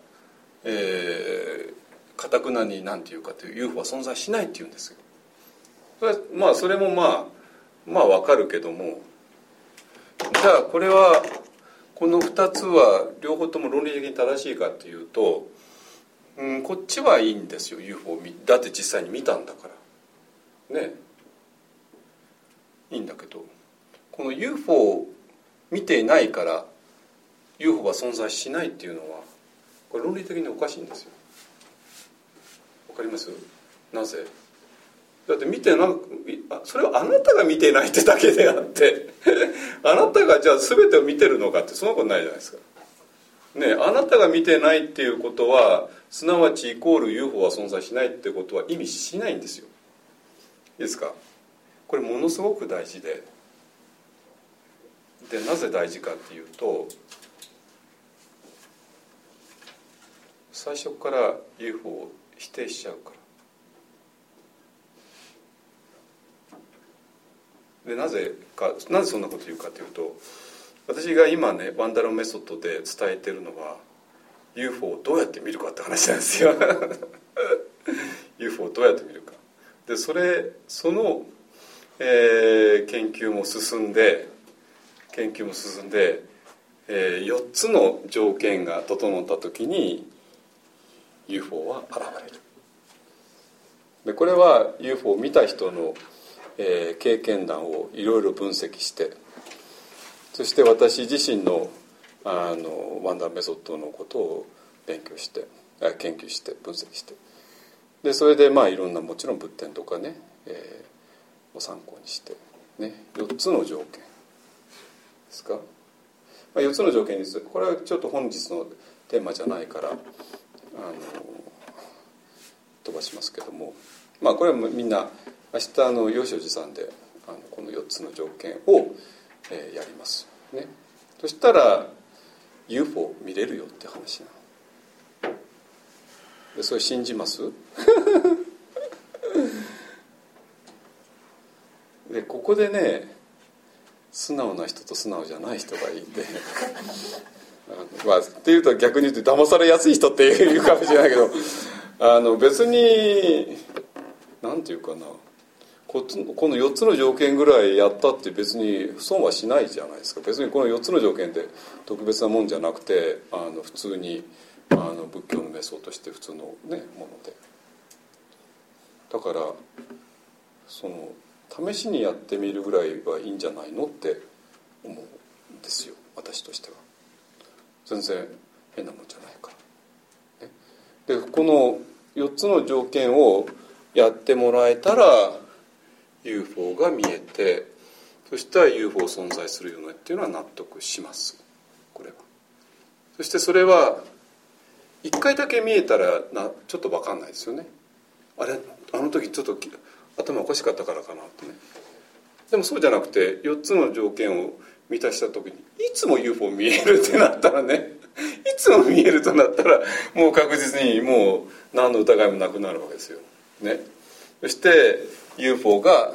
かたくなに何て言うかという UFO は存在しないって言うんですよ。それもまあ分かるけども、じゃあこれはこの2つは両方とも論理的に正しいかっていうと、こっちはいいんですよ。 UFO をだって実際に見たんだからね、いいんだけど、この UFO を見ていないから UFO は存在しないっていうのはこれ論理的におかしいんですよ。わかります？なぜ？だって見てそれはあなたが見てないってだけであってあなたがじゃあ全てを見てるのかってそんなことないじゃないですかね。あなたが見てないっていうことはすなわちイコール UFO は存在しないってことは意味しないんですよ。いいですか？これものすごく大事でなぜ大事かっていうと、最初から UFO を否定しちゃうから。でなぜそんなこと言うかというと、私が今ねワンダロンメソッドで伝えてるのは UFO をどうやって見るかって話なんですよUFO をどうやって見るかで、その、研究も進んで、4つの条件が整った時に UFO は現れる。でこれは UFO を見た人の経験談をいろいろ分析して、そして私自身のワンダーメソッドのことを研究して分析して、でそれでいろんなもちろん仏典とかね、を参考にしてね、4つの条件ですか、4つの条件です。これはちょっと本日のテーマじゃないから飛ばしますけども、これはみんな明日陽照寺さんでこの4つの条件を、やりますね。そしたら UFO 見れるよって話なので、それ信じますでここでね、素直な人と素直じゃない人がいてっていうと逆に言うと騙されやすい人っていうかもしれないけど別になんていうかな、この4つの条件ぐらいやったって別に損はしないじゃないですか。別にこの4つの条件って特別なもんじゃなくて普通に仏教の瞑想として普通の、もので、だから試しにやってみるぐらいはいいんじゃないのって思うんですよ、私としては。全然変なもんじゃないから、ね、でこの4つの条件をやってもらえたら UFO が見えて、そしたら UFO 存在するよねっていうのは納得します。これはそしてそれは1回だけ見えたらちょっと分かんないですよね。あの時ちょっと頭おかしかったからかなってね。でもそうじゃなくて4つの条件を満たした時にいつも UFO 見えるってなったらねいつも見えるとなったらもう確実にもう何の疑いもなくなるわけですよ、ね、そして UFO が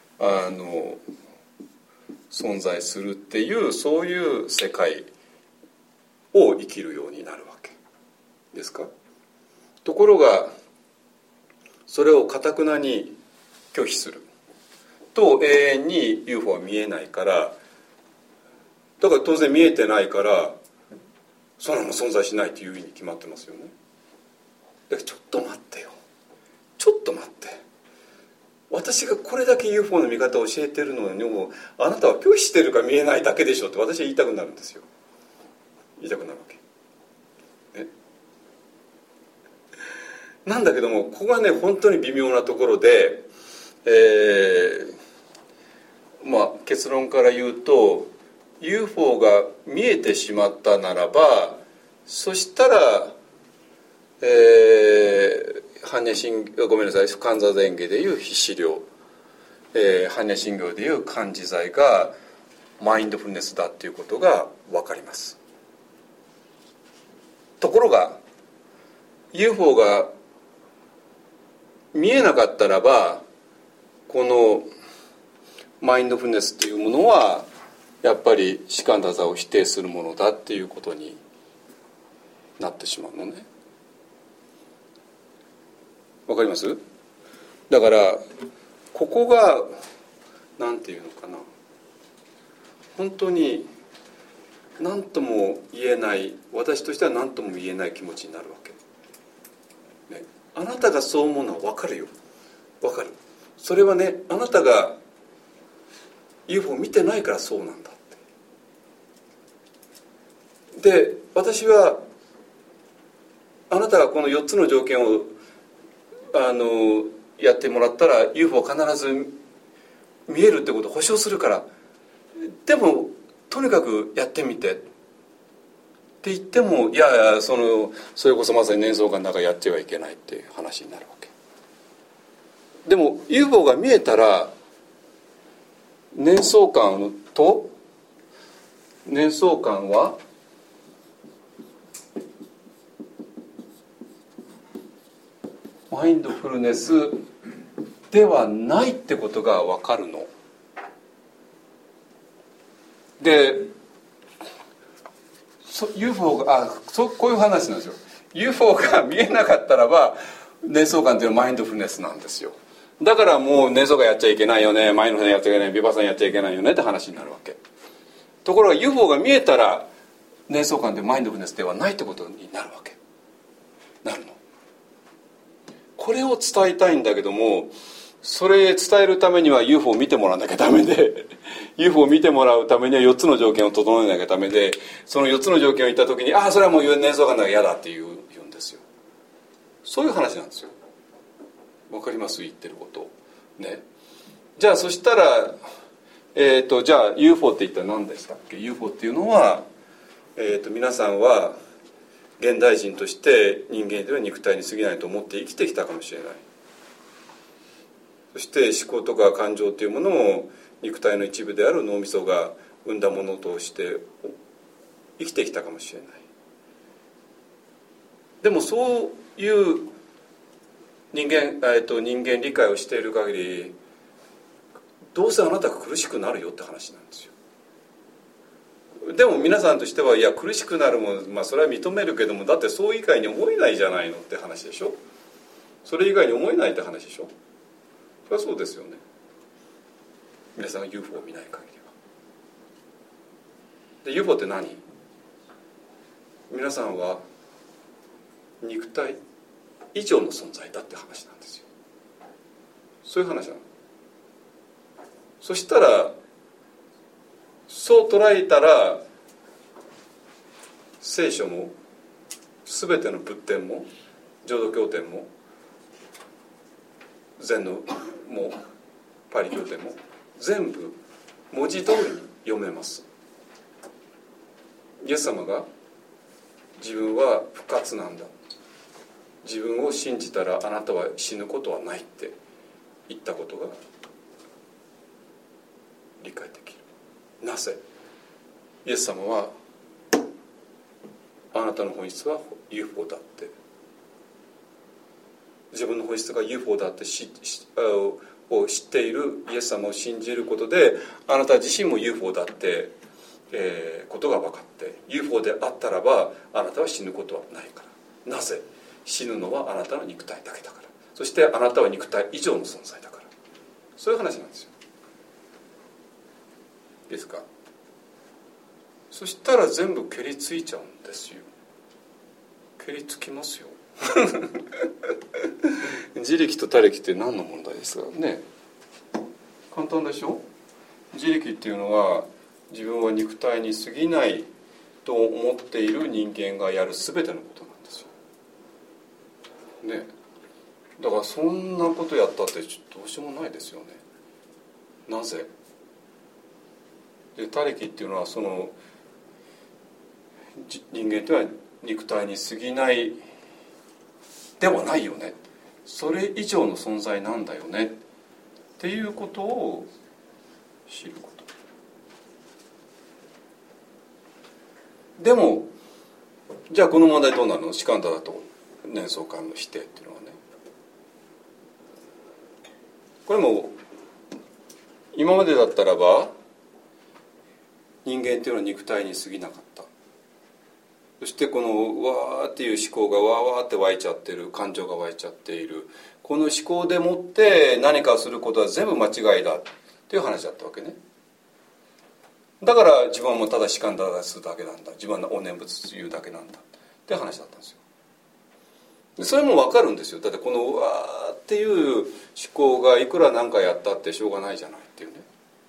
存在するっていうそういう世界を生きるようになるわけですか。ところがそれを頑なに拒否すると永遠に UFO は見えないから、だから当然見えてないからそんなも存在しないというふうに決まってますよね。だからちょっと待ってよ、ちょっと待って、私がこれだけ UFO の見方を教えてるのにもあなたは拒否してるか見えないだけでしょって私は言いたくなるんですよ。言いたくなるわけ、ね、なんだけどもここがね本当に微妙なところで、結論から言うと UFO が見えてしまったならばそしたら、般若心ごめんなさい観座禅下でいう非思量、般若心経でいう観自在がマインドフルネスだっていうことが分かります。ところが UFO が見えなかったらばこのマインドフルネスっていうものはやっぱり士官多座を否定するものだっていうことになってしまうのね。わかります？だからここがなんていうのかな、本当に何とも言えない、私としては何とも言えない気持ちになるわけ、ね、あなたがそう思うのは分かるよ、分かる。それはねあなたが UFO 見てないからそうなんだって。で私はあなたがこの4つの条件をやってもらったら UFO 必ず見えるってことを保証するから、でもとにかくやってみてって言ってもいやいやそれこそまさに念想感の中やってはいけないっていう話になるわけ。でも UFO が見えたら念想感と念想感はマインドフルネスではないってことが分かるので、UFO がこういう話なんですよ。 UFO が見えなかったらば念想感っていうのはマインドフルネスなんですよ。だからもう念想感やっちゃいけないよね、マインドフルネスやっちゃいけない、ビパッサナやっちゃいけないよねって話になるわけ。ところが UFO が見えたら念想感でマインドフルネスではないってことになるわけ、なるの。これを伝えたいんだけども、それ伝えるためには UFO を見てもらわなきゃダメでUFO を見てもらうためには4つの条件を整えなきゃダメで、その4つの条件を言った時にそれはもう念想感だから嫌だって言うんですよ。そういう話なんですよ。わかります言ってることね。じゃあそしたらじゃあ UFO って一体何でしたっけ。 UFO っていうのは、皆さんは現代人として人間というのは肉体に過ぎないと思って生きてきたかもしれない。そして思考とか感情というものも肉体の一部である脳みそが生んだものとして生きてきたかもしれない。でもそういう人間理解をしている限りどうせあなたが苦しくなるよって話なんですよ。でも皆さんとしてはいや苦しくなるもそれは認めるけども、だってそう以外に思えないじゃないのって話でしょ。それ以外に思えないって話でしょ。それはそうですよね。皆さんが UFO を見ない限りは。で UFO って何？皆さんは肉体以上の存在だって話なんですよ。そういう話なの。そしたらそう捉えたら聖書も全ての仏典も浄土経典も禅のもパリ経典も全部文字通りに読めます。イエス様が自分は不活なんだ、自分を信じたらあなたは死ぬことはないって言ったことが理解できる。なぜ？イエス様はあなたの本質は UFO だって、自分の本質が UFO だって知っているイエス様を信じることで、あなた自身も UFO だってことが分かって、 UFO であったらばあなたは死ぬことはないから。なぜ？死ぬのはあなたの肉体だけだから。そしてあなたは肉体以上の存在だから。そういう話なんですよ。いいですか？そしたら全部蹴りついちゃうんですよ。蹴りつきますよ自力と他力って何の問題ですかね。簡単でしょ。自力っていうのは自分は肉体に過ぎないと思っている人間がやる全てのことなんですよ、ね、だからそんなことやったってどうしようもないですよね。なぜ？で他力っていうのはその人間とは肉体に過ぎないではないよね、それ以上の存在なんだよねっていうことを知ること。でもじゃあこの問題どうなるの？士官だと念想観の否定っていうのはね、これも今までだったらば人間っていうのは肉体に過ぎなかった。そしてこのわーっていう思考がわーわーって湧いちゃってる、感情が湧いちゃっている、この思考でもって何かすることは全部間違いだっていう話だったわけね。だから自分はもうただ士官だするだけなんだ、自分はお念仏言うだけなんだって話だったんですよ。でそれも分かるんですよ。だってこのうわーっていう思考がいくら何かやったってしょうがないじゃないっていうね。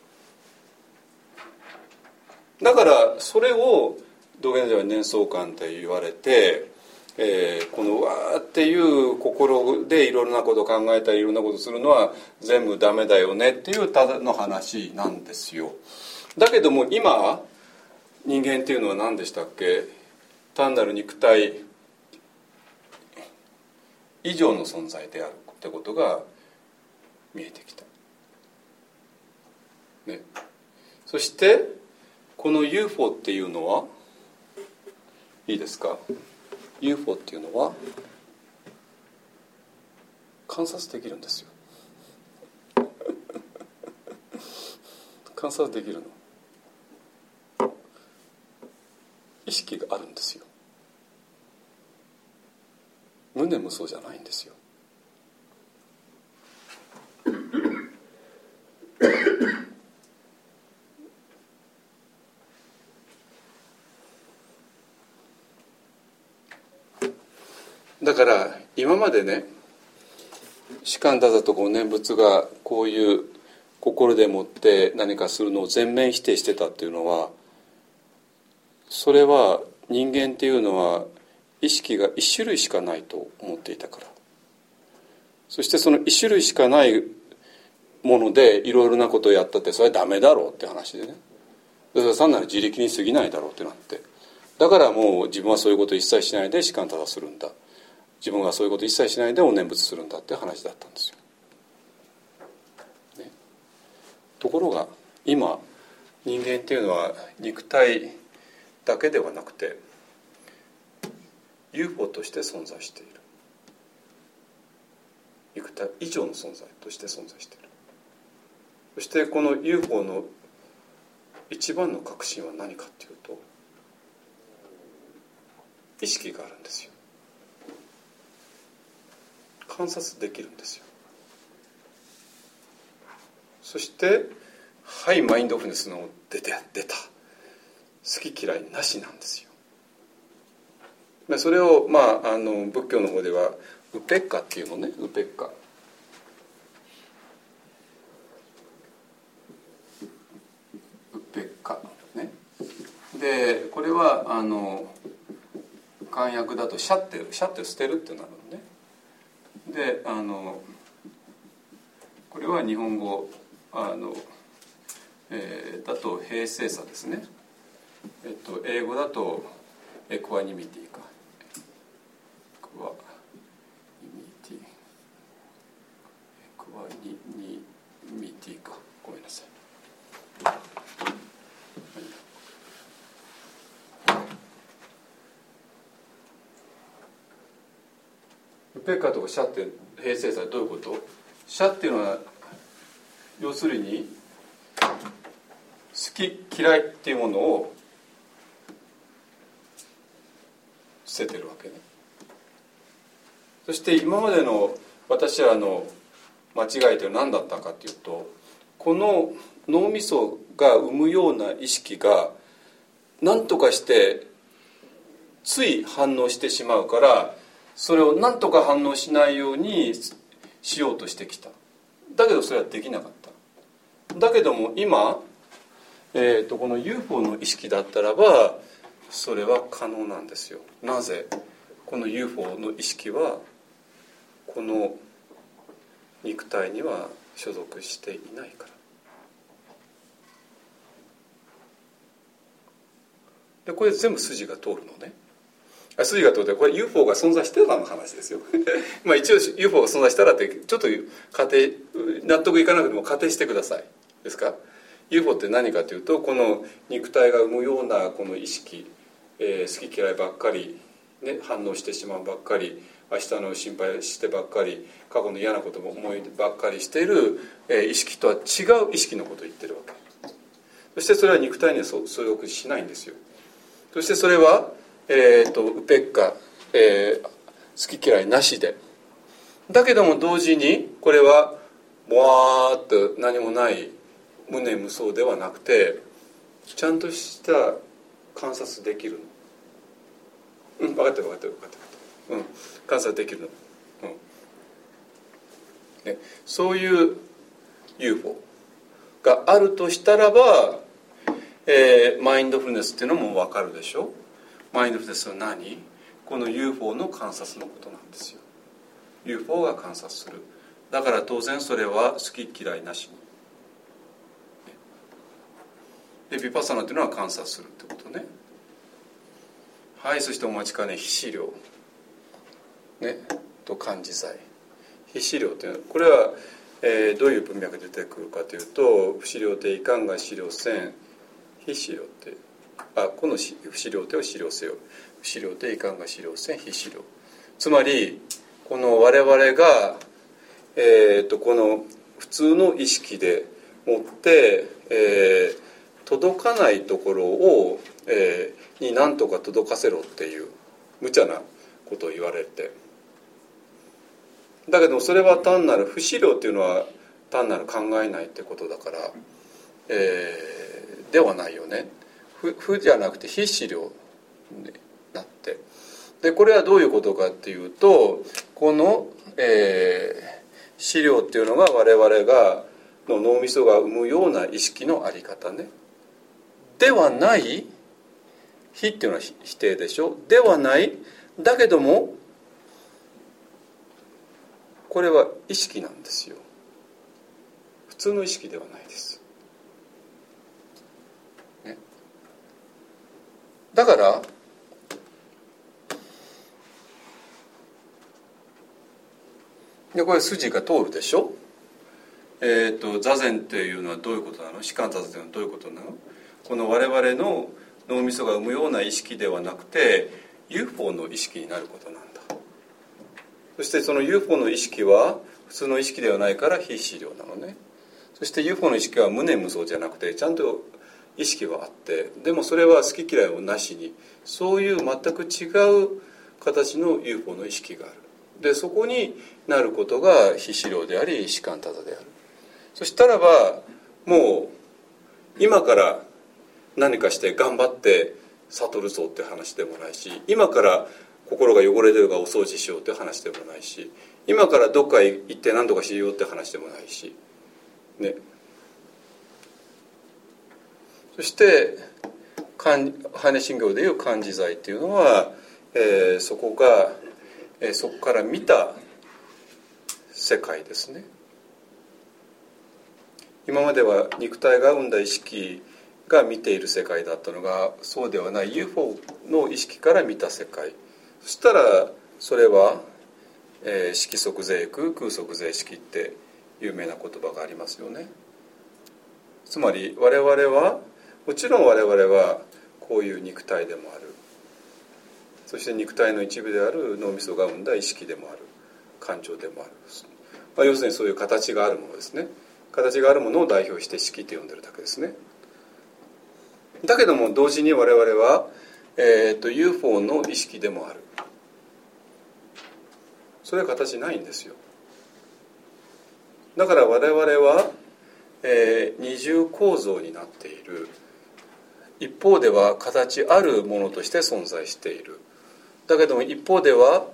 だからそれを道元では念想観って言われて、このわーっていう心でいろいろなことを考えたりいろんなことをするのは全部ダメだよねっていうただの話なんですよ。だけども今人間っていうのは何でしたっけ？単なる肉体以上の存在であるってことが見えてきた、ね、そしてこの UFO っていうのはいいですか？ UFO っていうのは観察できるんですよ観察できるの。意識があるんですよ。無念無想じゃないんですよ。だから今までね、士官太宰とお念仏がこういう心でもって何かするのを全面否定してたっていうのは、それは人間っていうのは意識が一種類しかないと思っていたから。そしてその一種類しかないものでいろいろなことをやったってそれはダメだろうって話でね。それは単なる自力に過ぎないだろうってなって、だからもう自分はそういうことを一切しないで士官太宰するんだ、自分はそういうことを一切しないでお念仏するんだって話だったんですよ、ね、ところが今人間っていうのは肉体だけではなくて UFO として存在している、肉体以上の存在として存在している。そしてこの UFO の一番の核心は何かっていうと、意識があるんですよ。観察できるんですよ。そしてはいマインドフルネスの出た好き嫌いなしなんですよ。それを仏教の方ではウペッカっていうのね、ウペッカ。ウペッカね。でこれは漢訳だとシャッて捨てるってなるのね。でこれは日本語だと平静さですね。英語だとエクワニミティか。エクワニペッカとかシャって平成祭どういうこと？シャっていうのは要するに好き嫌いっていうものを捨ててるわけね。そして今までの私らの間違いというのは何だったかというと、この脳みそが生むような意識が何とかしてつい反応してしまうから、それを何とか反応しないようにしようとしてきた。だけどそれはできなかった。だけども今、この UFO の意識だったらばそれは可能なんですよ。なぜ？この UFO の意識はこの肉体には所属していないから。でこれ全部筋が通るのね。筋が通って、これ UFO が存在してたの話ですよまあ一応 UFO が存在したらってちょっと仮定、納得いかなくても仮定してください。ですか？ UFO って何かというと、この肉体が生むようなこの意識、好き嫌いばっかり、ね、反応してしまうばっかり、明日の心配してばっかり、過去の嫌なことも思いばっかりしている、意識とは違う意識のことを言ってるわけ。そしてそれは肉体には所属しないんですよ。そしてそれはウペッカ、好き嫌いなしで、だけども同時にこれはボワーっと何もない無念無想ではなくて、ちゃんとした観察できるの。分かってる、観察できるの、ね、そういう UFO があるとしたらば、マインドフルネスっていうのも分かるでしょ。マインドフルネスは何？この UFO の観察のことなんですよ。 UFO が観察する。だから当然それは好き嫌いなしに。でヴィパッサナっていうのは観察するってことね。はい。そしてお待ちかね、非資料、ね、と感じ罪。非資料っていうのはこれは、どういう文脈で出てくるかというと、不資料定遺憾が資料線、非資料ってこの不資料定を資料せよ、不資料定遺憾が資料線、非資料。つまりこの我々が、この普通の意識でもって、届かないところを、に何とか届かせろっていう無茶なことを言われて、だけどそれは単なる不資料っていうのは単なる考えないってことだから、ではないよね。不じゃなくて非資料になって、でこれはどういうことかっていうと、この、資料っていうのが我々がの脳みそが生むような意識のあり方ね。ではない、非っていうのは否定でしょ。ではない、だけどもこれは意識なんですよ。普通の意識ではないです、ね、だからでこれ筋が通るでしょ。座禅っていうのはどういうことなの？止観座禅はどういうことなの？この我々の脳みそが生むような意識ではなくて UFO の意識になることなんだ。そしてその UFO の意識は普通の意識ではないから非資料なのね。そして UFO の意識は無念無想じゃなくてちゃんと意識はあって、でもそれは好き嫌いをなしに、そういう全く違う形の UFO の意識がある。でそこになることが非資料であり止観多座である。そしたらばもう今から何かして頑張って悟るぞって話でもないし、今から心が汚れてるからお掃除しようって話でもないし、今からどっか行って何とかしようって話でもないしね。そして般若心経でいう漢字罪っていうのは、そこから見た世界ですね。今までは肉体が生んだ意識が見ている世界だったのが、そうではない UFO の意識から見た世界。そしたらそれは、色即是空、空即是色って有名な言葉がありますよね。つまり我々はもちろん我々はこういう肉体でもある。そして肉体の一部である脳みそが生んだ意識でもある。 感情でもある、要するにそういう形があるものですね。形があるものを代表して式と呼んでるだけですね。だけども同時に我々は、UFO の意識でもある。それは形ないんですよ。だから我々は、二重構造になっている。一方では形あるものとして存在している。だけども一方では、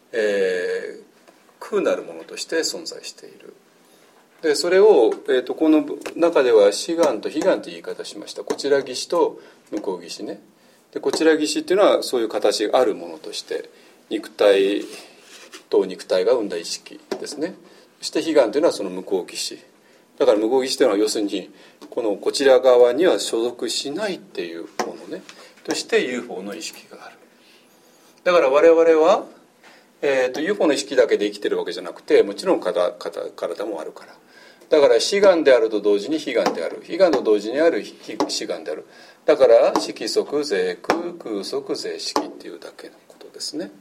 空なるものとして存在している。でそれを、この中では志願と悲願という言い方をしました。こちら義士と向こう義士ね。でこちら義士っていうのはそういう形があるものとして肉体と肉体が生んだ意識ですね。そして悲願というのはその向こう義士だから向こう義士というのは要するにこちら側には所属しないっていうものねとして UFO の意識がある。だから我々は、UFO の意識だけで生きてるわけじゃなくてもちろん体もあるから。だから志願であると同時に悲願である、悲願と同時にある志願である。だから色即是空、空即是色っていうだけのことですね。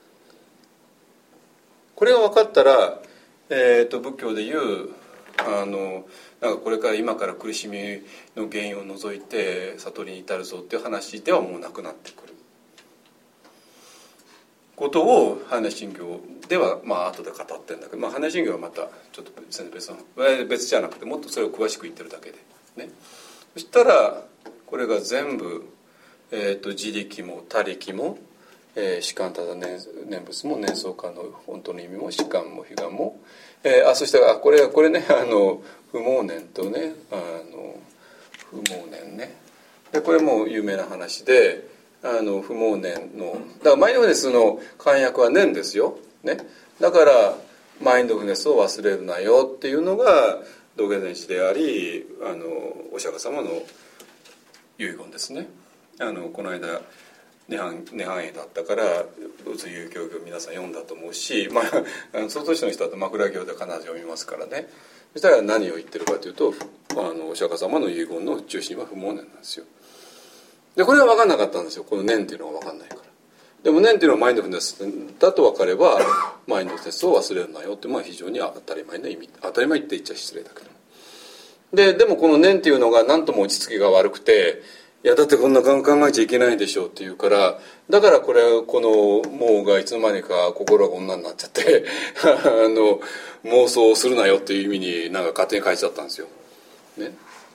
これが分かったら、仏教でいうなんかこれから今から苦しみの原因を除いて悟りに至るぞっていう話ではもうなくなってくることを般若心経では後で語ってるんだけど、般若心経はまたちょっと別じゃなくてもっとそれを詳しく言ってるだけでね。そしたらこれが全部、自力も他力も、士官多々念仏も念想観の本当の意味も士官も悲願も、そしてこれね不毛念とね不毛念ねでこれも有名な話で不毛念のだからマインドフルネスの漢訳は念ですよ、ね、だからマインドフルネスを忘れるなよっていうのが道元禅師でありお釈迦様の遺言ですね。この間涅槃会だったから仏遊経を皆さん読んだと思うし、曹洞宗の人だと枕経で必ず読みますからね。そしたら何を言ってるかというとお釈迦様の遺言の中心は不毛念なんですよ。でこれが分かんなかったんですよ。この念っていうのが分かんないから。でも念っていうのはマインドフルネスだと分かればマインドフルネスを忘れるなよって、非常に当たり前の意味、当たり前って言っちゃ失礼だけどでもこの念っていうのが何とも落ち着きが悪くて、いやだってこんな考えちゃいけないでしょって言うから、だからこの脳がいつの間にか心が女になっちゃって妄想するなよっていう意味になんか勝手に変えちゃったんですよね。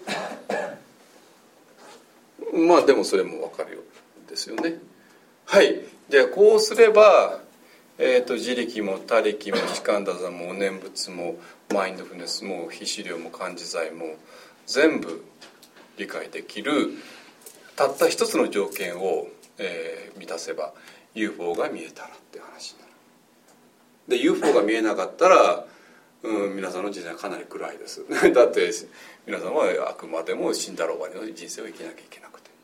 でもそれも分かるようですよね。はい。でこうすれば、自力も他力も士官多々も念仏もマインドフルネスも非資料も漢字財も全部理解できるたった一つの条件を、満たせば UFO が見えたらっていう話になる。で UFO が見えなかったら、皆さんの人生はかなり暗いですだって皆さんはあくまでも死んだら終わりの人生を生きなきゃいけなくて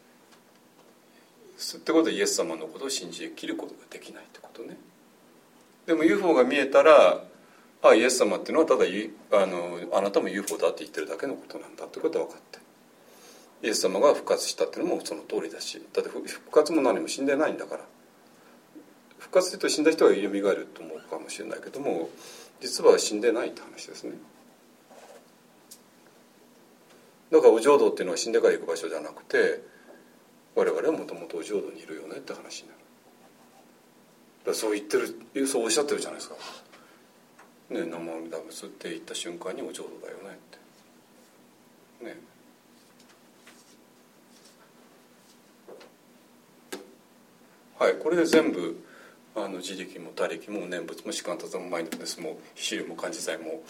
ってことでイエス様のことを信じきることができないってことね。でも UFO が見えたらイエス様っていうのはただあなたも UFO だって言ってるだけのことなんだってことが分かって、イエス様が復活したっていうのもその通りだし、だって復活も何も死んでないんだから。復活すると死んだ人が蘇ると思うかもしれないけども実は死んでないって話ですね。だからお浄土っていうのは死んでから行く場所じゃなくて我々はもともとお浄土にいるよねって話になる。だからそう言ってる、そうおっしゃってるじゃないですかね。南無阿弥陀仏って言った瞬間にお浄土だよねってね。はい、これで全部自力も他力も念仏も士官多々もマインドフルネスも非資料も漢字財も、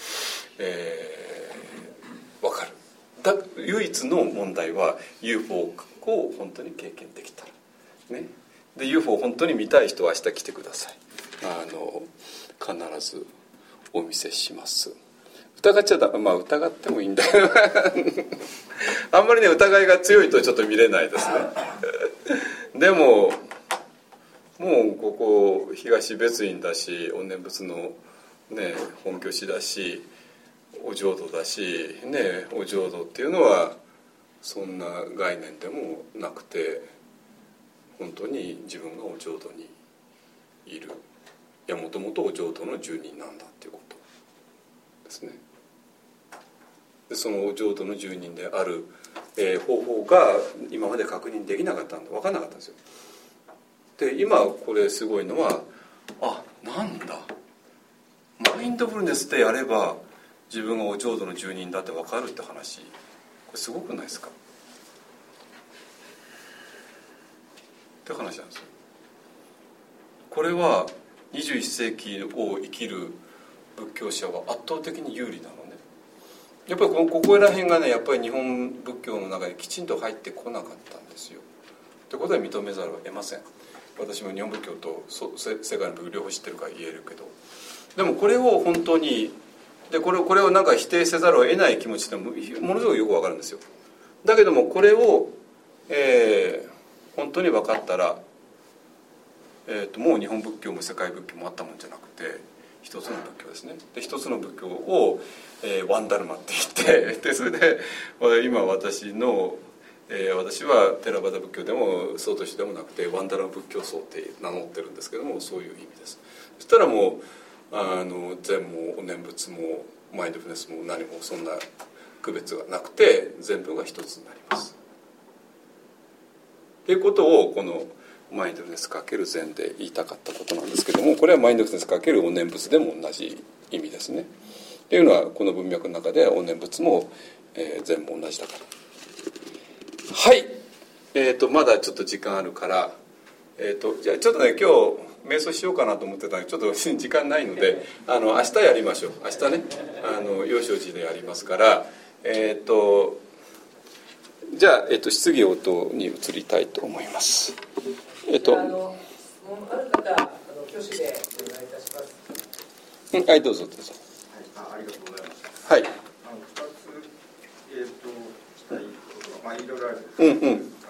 分かる。唯一の問題は UFO を本当に経験できたら、ね、で UFO を本当に見たい人は明日来てください。必ずお見せします。疑っちゃ疑ってもいいんだよあんまりね疑いが強いとちょっと見れないですねでももうここ東別院だしお念仏の、ね、本拠地だしお浄土だし、ね、お浄土っていうのはそんな概念でもなくて本当に自分がお浄土にいるやもともとお浄土の住人なんだっていうことですね。でそのお浄土の住人である、方法が今まで確認できなかったんだ、分からなかったんですよ。で今これすごいのは、なんだマインドフルネスでやれば自分がお浄土の住人だって分かるって話、これすごくないですかって話なんですよ。これは21世紀を生きる仏教者は圧倒的に有利なのね。やっぱりここら辺がね、やっぱり日本仏教の中にきちんと入ってこなかったんですよ。ということは認めざるを得ません。私も日本仏教と世界の仏教両方知ってるから言えるけど、でもこれを本当にでこれをなんか否定せざるを得ない気持ちでもものすごくよくわかるんですよ。だけどもこれを、本当に分かったら、もう日本仏教も世界仏教もあったもんじゃなくて一つの仏教ですね。で一つの仏教を、ワンダルマって言って、でそれで今私はテラバダ仏教でも曹洞宗でもなくてワンダルマ仏教僧って名乗ってるんですけども、そういう意味です。そしたらもう禅もお念仏もマインドフルネスも何もそんな区別がなくて全部が一つになりますっていうことをこのマインドフルネス×禅で言いたかったことなんですけども、これはマインドフルネス×お念仏でも同じ意味ですね。っていうのはこの文脈の中でお念仏も、禅も同じだから。はい、まだちょっと時間あるから、じゃあちょっとね今日瞑想しようかなと思ってたらちょっと時間ないので明日やりましょう。明日ね陽照寺でやりますから、じゃあ、質疑応答に移りたいと思います。
ある方挙手でお願いいたします。
はい、どうぞどうぞ。
ありがとうございます。
はい。
2つしたいことがいろいろあるんですけど、お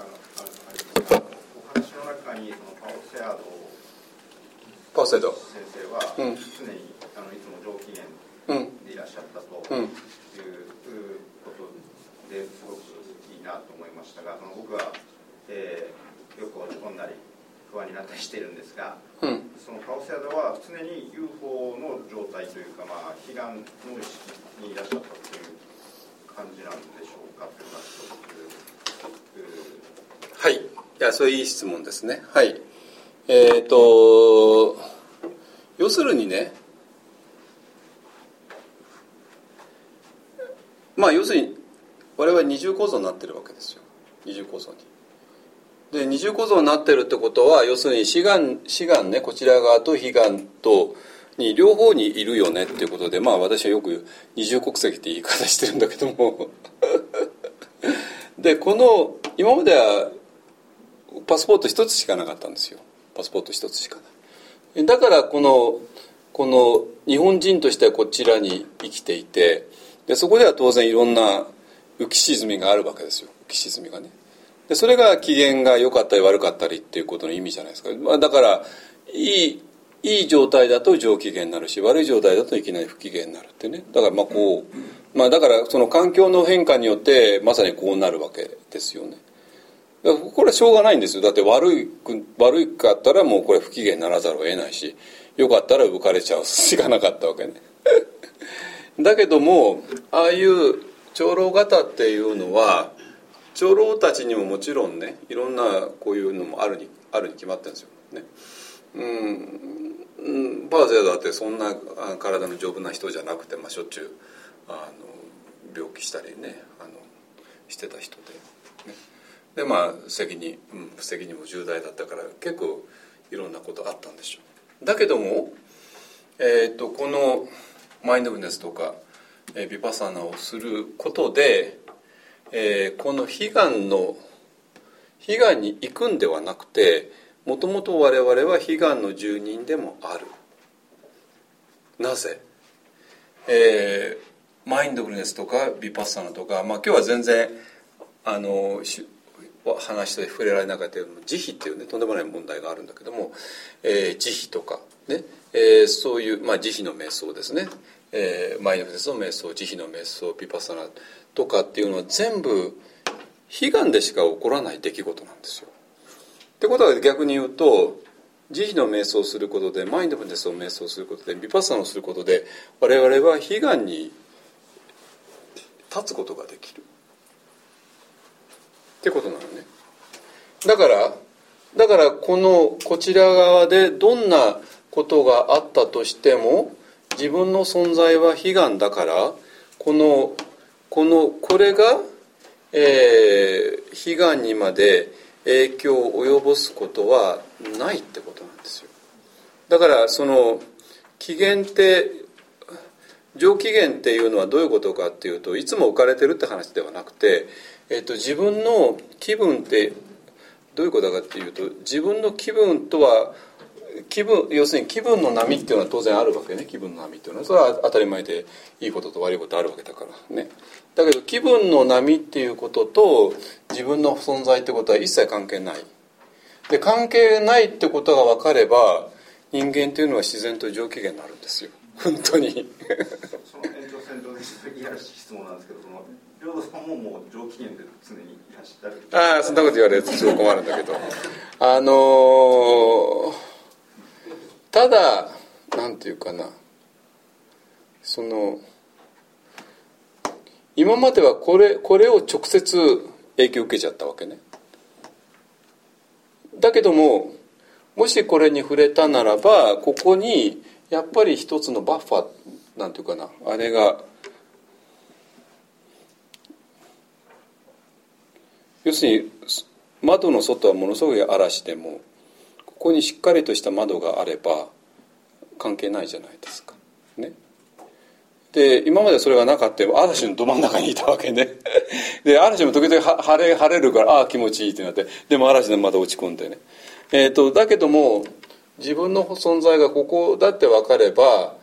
話の中にそのパオセアド先生は常にいつも上機嫌でいらっしゃったということですごくいいなと思いましたが、僕は、よく落ち込んだり不安になったりしているんですが、そのパオセアドは常に UFO の状態というか、悲願の意識にいらっしゃったという感じなんでしょうかというのが一つ。
はい、いやそれいい質問ですね。はい。要するにね、要するに我々二重構造になってるわけですよ。二重構造に。で二重構造になってるってことは要するに志願ね、こちら側と悲願とに両方にいるよねっていうことで、私はよく二重国籍って言い方してるんだけどもでこの今まではパスポート一つしかなかったんですよ。パスポート一つしかない。だからこの日本人としてはこちらに生きていて、でそこでは当然いろんな浮き沈みがあるわけですよ。浮き沈みがね。でそれが機嫌が良かったり悪かったりっていうことの意味じゃないですか。だからいい状態だと上機嫌になるし、悪い状態だといきなり不機嫌になるってね。だからだからその環境の変化によってまさにこうなるわけですよね。これはしょうがないんですよ。だって悪かったらもうこれ不機嫌にならざるを得ないし、よかったら浮かれちゃうしかなかったわけねだけどもああいう長老方っていうのは長老たちにももちろんね、いろんなこういうのもあるに決まってるんですよね。パーゼーだってそんな体の丈夫な人じゃなくて、しょっちゅう病気したりねしてた人で、ね、で責任も重大だったから結構いろんなことあったんでしょう。だけども、このマインドフルネスとかヴィパッサナをすることで、この悲願に行くんではなくて、もともと我々は悲願の住人でもある。なぜ、マインドフルネスとかヴィパッサナとか、今日は全然話で触れられなかったけども、慈悲っていうねとんでもない問題があるんだけども、慈悲とかね、そういう、慈悲の瞑想ですね、マインドフルネスの瞑想、慈悲の瞑想、ヴィパッサナとかっていうのは全部悲願でしか起こらない出来事なんですよ。ってことは逆に言うと、 慈悲の瞑想をすることで、マインドフルネスを瞑想することで、ヴィパッサナをすることで、我々は悲願に立つことができるってことなのね。だからこちら側でどんなことがあったとしても、自分の存在は悲願だから、これが、悲願にまで影響を及ぼすことはないってことなんですよ。だからその起源って上機嫌っていうのはどういうことかっていうと、いつも置かれてるって話ではなくて、自分の気分ってどういうことかっていうと、自分の気分とは要するに気分の波っていうのは当然あるわけね。気分の波っていうのはそれは当たり前で、いいことと悪いことあるわけだからね。だけど気分の波っていうことと自分の存在ってことは一切関係ない。で、関係ないってことが分かれば、人間っていうのは自然と上機嫌になるんですよ。本当に。
その延長線上でいやらしい質問なんですけど、領土さんももう上機嫌で常にいらっしゃる。
ああ、そんなこと言われるとすごい困るんだけど、ただなんていうかな、今まではこれを直接影響を受けちゃったわけね。だけども、もしこれに触れたならば、ここにやっぱり一つのバッファーなんていうかな、あれが、要するに窓の外はものすごい嵐でも、ここにしっかりとした窓があれば関係ないじゃないですかね。で、今までそれがなかったら嵐のど真ん中にいたわけね。で、嵐も時々晴れるから、ああ気持ちいいってなって、でも嵐でまた落ち込んでね。だけども自分の存在がここだって分かれば、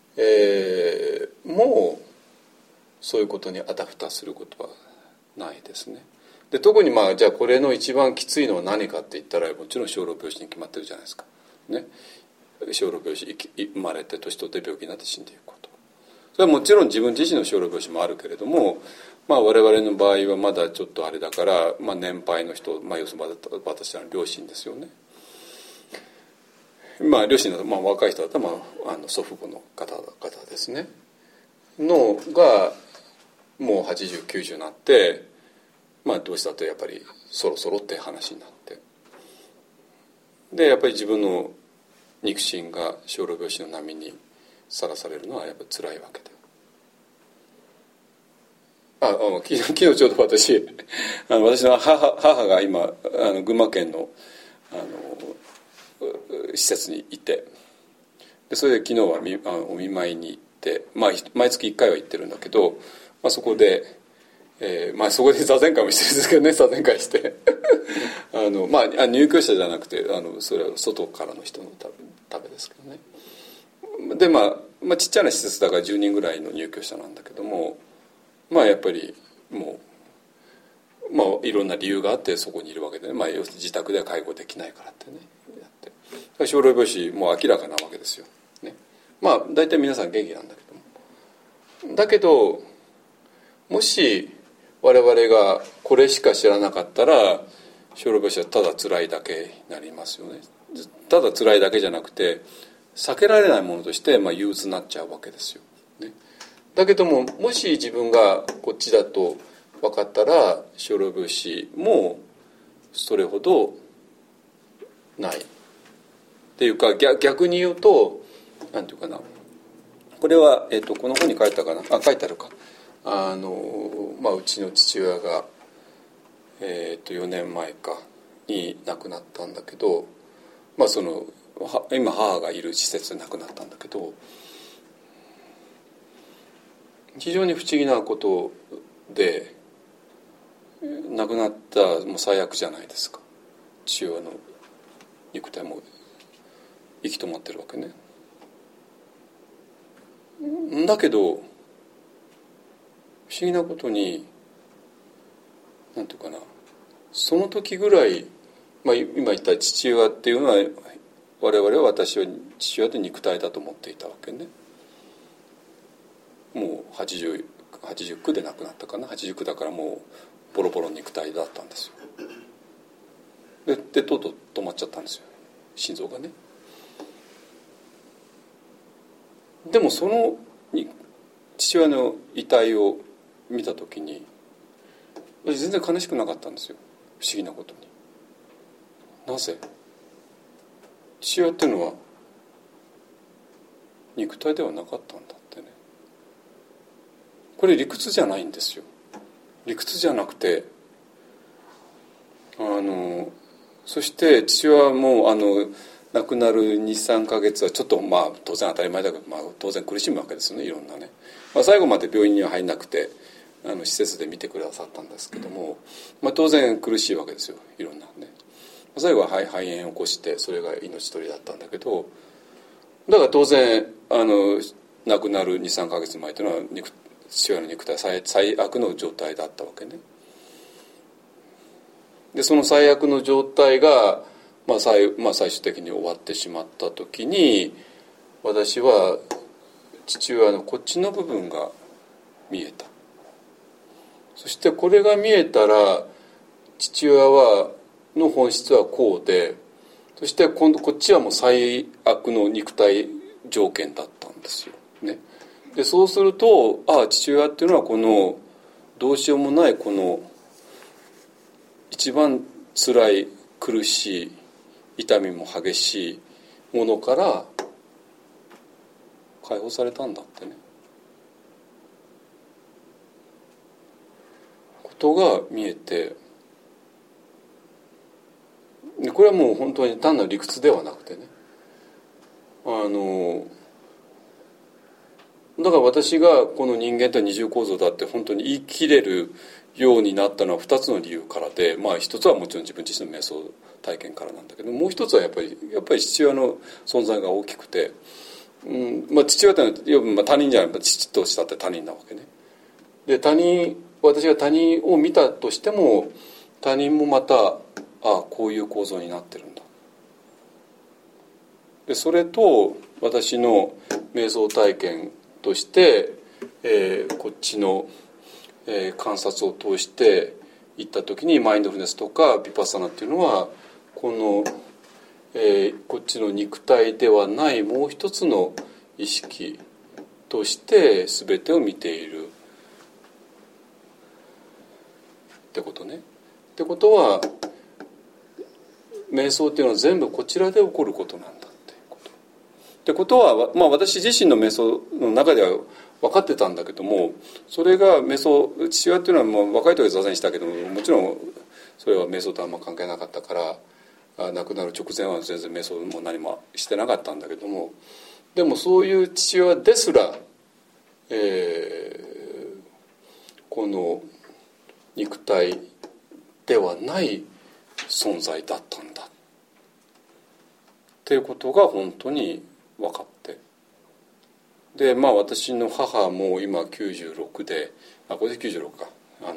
もうそういうことにアダプタすることはないですね。で、特にじゃあこれの一番きついのは何かって言ったら、もちろん生老病死に決まってるじゃないですかね。生老病死、生まれて年取って病気になって死んでいくこと、それはもちろん自分自身の生老病死もあるけれども、我々の場合はまだちょっとあれだから、年配の人、要するに私らの両親ですよね。両親だと、若い人だったら、祖父母の方ですねのがもう80、90になって、どうしたってやっぱりそろそろって話になって、でやっぱり自分の肉親が生老病死の波にさらされるのはやっぱり辛いわけで、昨日ちょうど私の母が今群馬県の施設にいて、でそれで昨日はお見舞いに行って、毎月1回は行ってるんだけど、そこで、そこで座禅会もしてるんですけどね、座禅会して入居者じゃなくてそれは外からの人のためですけどね。でちっちゃな施設だから10人ぐらいの入居者なんだけども、やっぱりもういろんな理由があってそこにいるわけでね、要するに自宅では介護できないからってねやって、生老病死もう明らかなわけですよ、ね。大体皆さん元気なんだけどもし我々がこれしか知らなかったら、生老病死はただ辛いだけになりますよね。ただ辛いだけじゃなくて避けられないものとして憂鬱になっちゃうわけですよ、ね。だけども、もし自分がこっちだと分かったら、生老病死もそれほどないっていうか、逆に言うとなんていうかな、これは、この本に書いたかな、書いてあるか、うちの父親が、4年前かに亡くなったんだけど、今母がいる施設で亡くなったんだけど、非常に不思議なことで、亡くなったもう最悪じゃないですか。父親の肉体も息止まってるわけね。だけど不思議なことに、なんていうかな、その時ぐらい、今言った父親っていうのは、我々は私は父親と肉体だと思っていたわけね。もう89で亡くなったかな。89だからもうボロボロ肉体だったんですよ。でとうとう止まっちゃったんですよ。 心臓がね。でもその父親の遺体を見た時に全然悲しくなかったんですよ、不思議なことに。なぜ？父親っていうのは肉体ではなかったんだってね。これ理屈じゃないんですよ。理屈じゃなくて、そして父親はもう亡くなる 2,3 ヶ月はちょっと当然当たり前だけど、当然苦しむわけですよね、いろんなね。最後まで病院には入んなくて施設で見てくださったんですけども、当然苦しいわけですよ、いろんなね。最後は肺炎を起こして、それが命取りだったんだけど、だから当然亡くなる 2,3 ヶ月前というのは父親の肉体は最悪の状態だったわけね。でその最悪の状態が、最終的に終わってしまった時に、私は父親のこっちの部分が見えた。そしてこれが見えたら、父親の本質はこうで、そして今度こっちはもう最悪の肉体条件だったんですよね。でそうすると、父親っていうのはこのどうしようもないこの一番辛い苦しい痛みも激しいものから解放されたんだってね、ことが見えて、これはもう本当に単なる理屈ではなくてね、だから私がこの人間とは二重構造だって本当に言い切れるようになったのは2つの理由からで、一つはもちろん自分自身の瞑想体験からなんだけど、もう一つはやっぱり父親の存在が大きくて、父親ってのは他人じゃない、父としたって他人なわけね。で私が他人を見たとしても、他人もまたこういう構造になってるんだ。でそれと私の瞑想体験として、こっちの観察を通していった時に、マインドフルネスとかヴィパッサナっていうのはこの、こっちの肉体ではないもう一つの意識として全てを見ているってことね。ってことは瞑想っていうのは全部こちらで起こることなんだってこと。ってことは、私自身の瞑想の中では分かってたんだけども、それが瞑想、父親っていうのは若い時は座禅したけども、もちろんそれは瞑想とあんま関係なかったから、亡くなる直前は全然瞑想も何もしてなかったんだけども、でもそういう父親ですら、この肉体ではない存在だったんだっていうことが本当に分かって、で私の母も今96で、これで96か、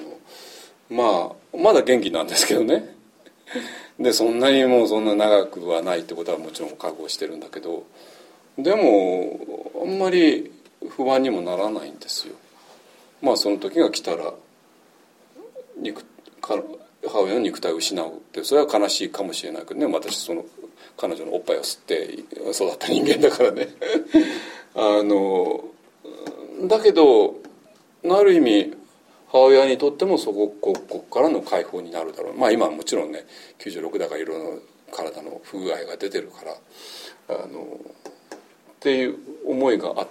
まだ元気なんですけどね。でそんなにもうそんな長くはないってことはもちろん覚悟してるんだけど、でもあんまり不安にもならないんですよ。その時が来たら母親の肉体を失うって、それは悲しいかもしれないけどね、私その彼女のおっぱいを吸って育った人間だからね。だけどある意味母親にとってもここからの解放になるだろう。今はもちろんね96だからいろいろ体の不具合が出てるからっていう思いがあって、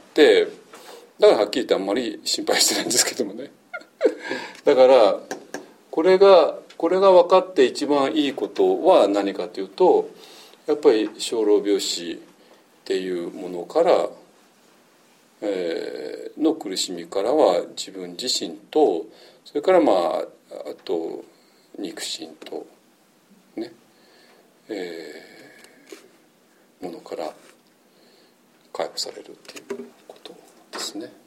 だからはっきり言ってあんまり心配してないんですけどもね。だからこれが分かって一番いいことは何かというと、やっぱり生老病死っていうものから、の苦しみからは自分自身と、それからあと肉親とね、ものから解放されるっていうことですね。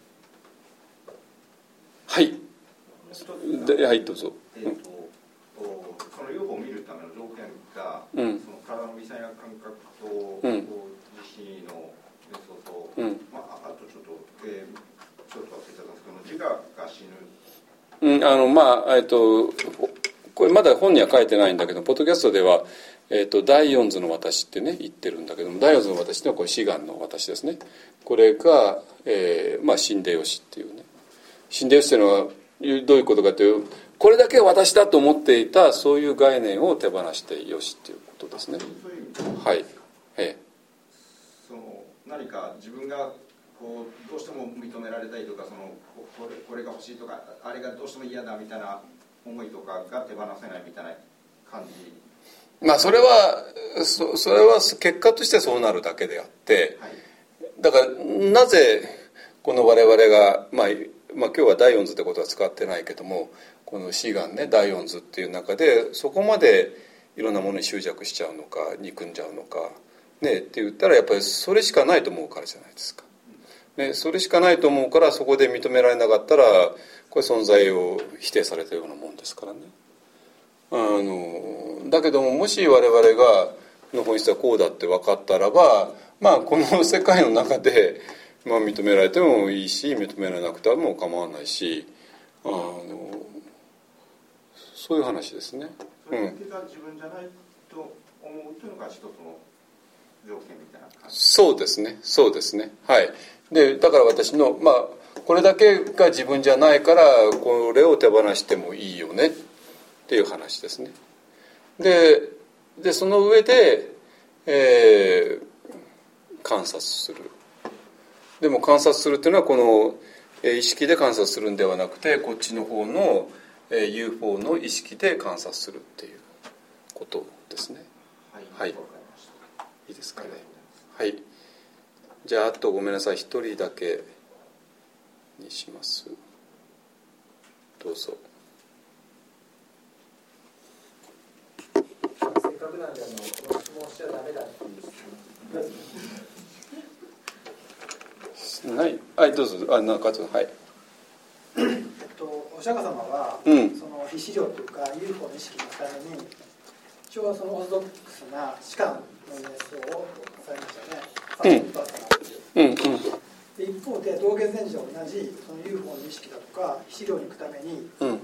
はい。はいどうぞ。
その UFO を見るための条件が、その体の微細な感覚と、自身の瞑想と、あとちょっと忘れちゃったんですけど、自我が死ぬ。
これまだ本には書いてないんだけど、ポッドキャストでは、 第四図の私ってね言ってるんだけども、第四図の私ってのはこれ志願の私ですね。これが、死んでよしっていうね、死んでよしっていうのはどういうことかという、これだけは私だと思っていたそういう概念を手放してよしっていうことですね。はい、
その何か自分がこうどうしても認められたいとか、これが欲しいとか、あれがどうしても嫌だみたいな思いとかが手放せないみたいな感じ。
それは結果としてそうなるだけであって、はい、だからなぜこの我々が、今日は第四図ってことは使ってないけども、この志願ね、第四図っていう中でそこまでいろんなものに執着しちゃうのか憎んじゃうのかねって言ったら、やっぱりそれしかないと思うからじゃないですか、ね、それしかないと思うから、そこで認められなかったらこれ存在を否定されたようなもんですからね。だけども、もし我々がの本質はこうだって分かったらば、この世界の中で、認められてもいいし、認められなくても構わないし、そういう話ですね。
それだけが自分じゃないと思うというのが一つの条件みたいな感じ。
そうですね、そうですね。はい。で、だから私のこれだけが自分じゃないから、これを手放してもいいよねっていう話ですね。でその上で、観察する。でも観察するっていうのはこの意識で観察するんではなくて、こっちの方の UFO の意識で観察するっていうことですね。はい、いいですかね。はい。じゃあ、あとごめんなさい、一人だけにします。どうぞ。
せっかくなんでこの質問しちゃダメだって
はい、はい、どうぞ。中津、はい。
お釈迦様は、その非資料というか UFO の意識のために一応そのオーソドックスな士官の瞑想をされましたね。で一方で道元禅師は同じその UFO の意識だとか非資料に行くために、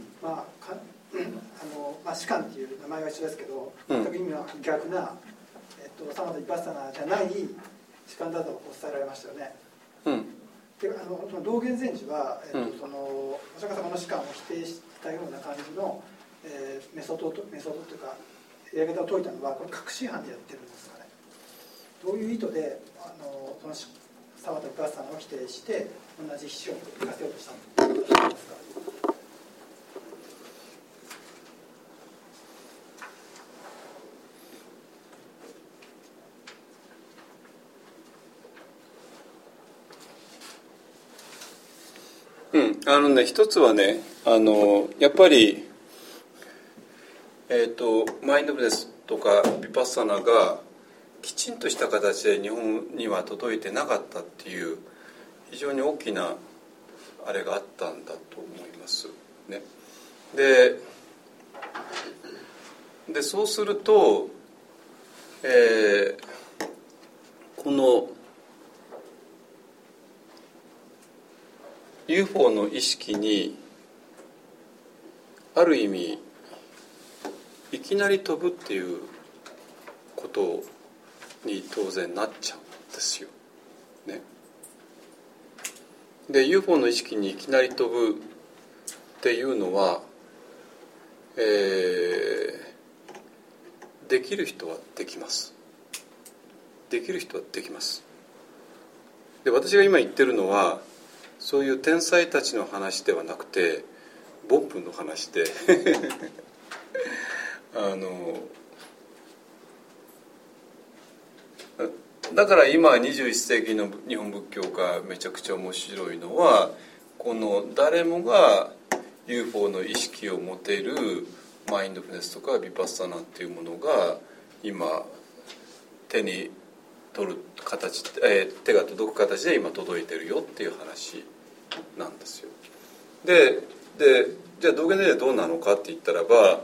士官っていう名前は一緒ですけど、全く意味の逆な、サマタ・ヴィパッサナーじゃない士官だとおっしゃられましたよね。で道元禅師は、そのお釈迦様の士官を否定したような感じの、メソッドというかやり方を説いたのはこれ確信犯でやってるんですかね。どういう意図でそのサマタ・ヴィパッサナーを否定して同じ非資料に生かせようとしたんですか。
一つはね、やっぱり、マインドフルネスとかヴィパッサナがきちんとした形で日本には届いてなかったっていう非常に大きなあれがあったんだと思いますね。でそうすると、このUFO の意識にある意味いきなり飛ぶっていうことに当然なっちゃうんですよ、ね。で UFO の意識にいきなり飛ぶっていうのは、できる人はできます。できる人はできます。で私が今言ってるのはそういう天才たちの話ではなくて凡夫の話でだから今21世紀の日本仏教がめちゃくちゃ面白いのは、この誰もが UFO の意識を持てるマインドフルネスとかヴィパッサナっていうものが今手に取る形、手が届く形で今届いてるよっていう話なんですよ。でじゃあ道元禅師はどうなのかって言ったらば、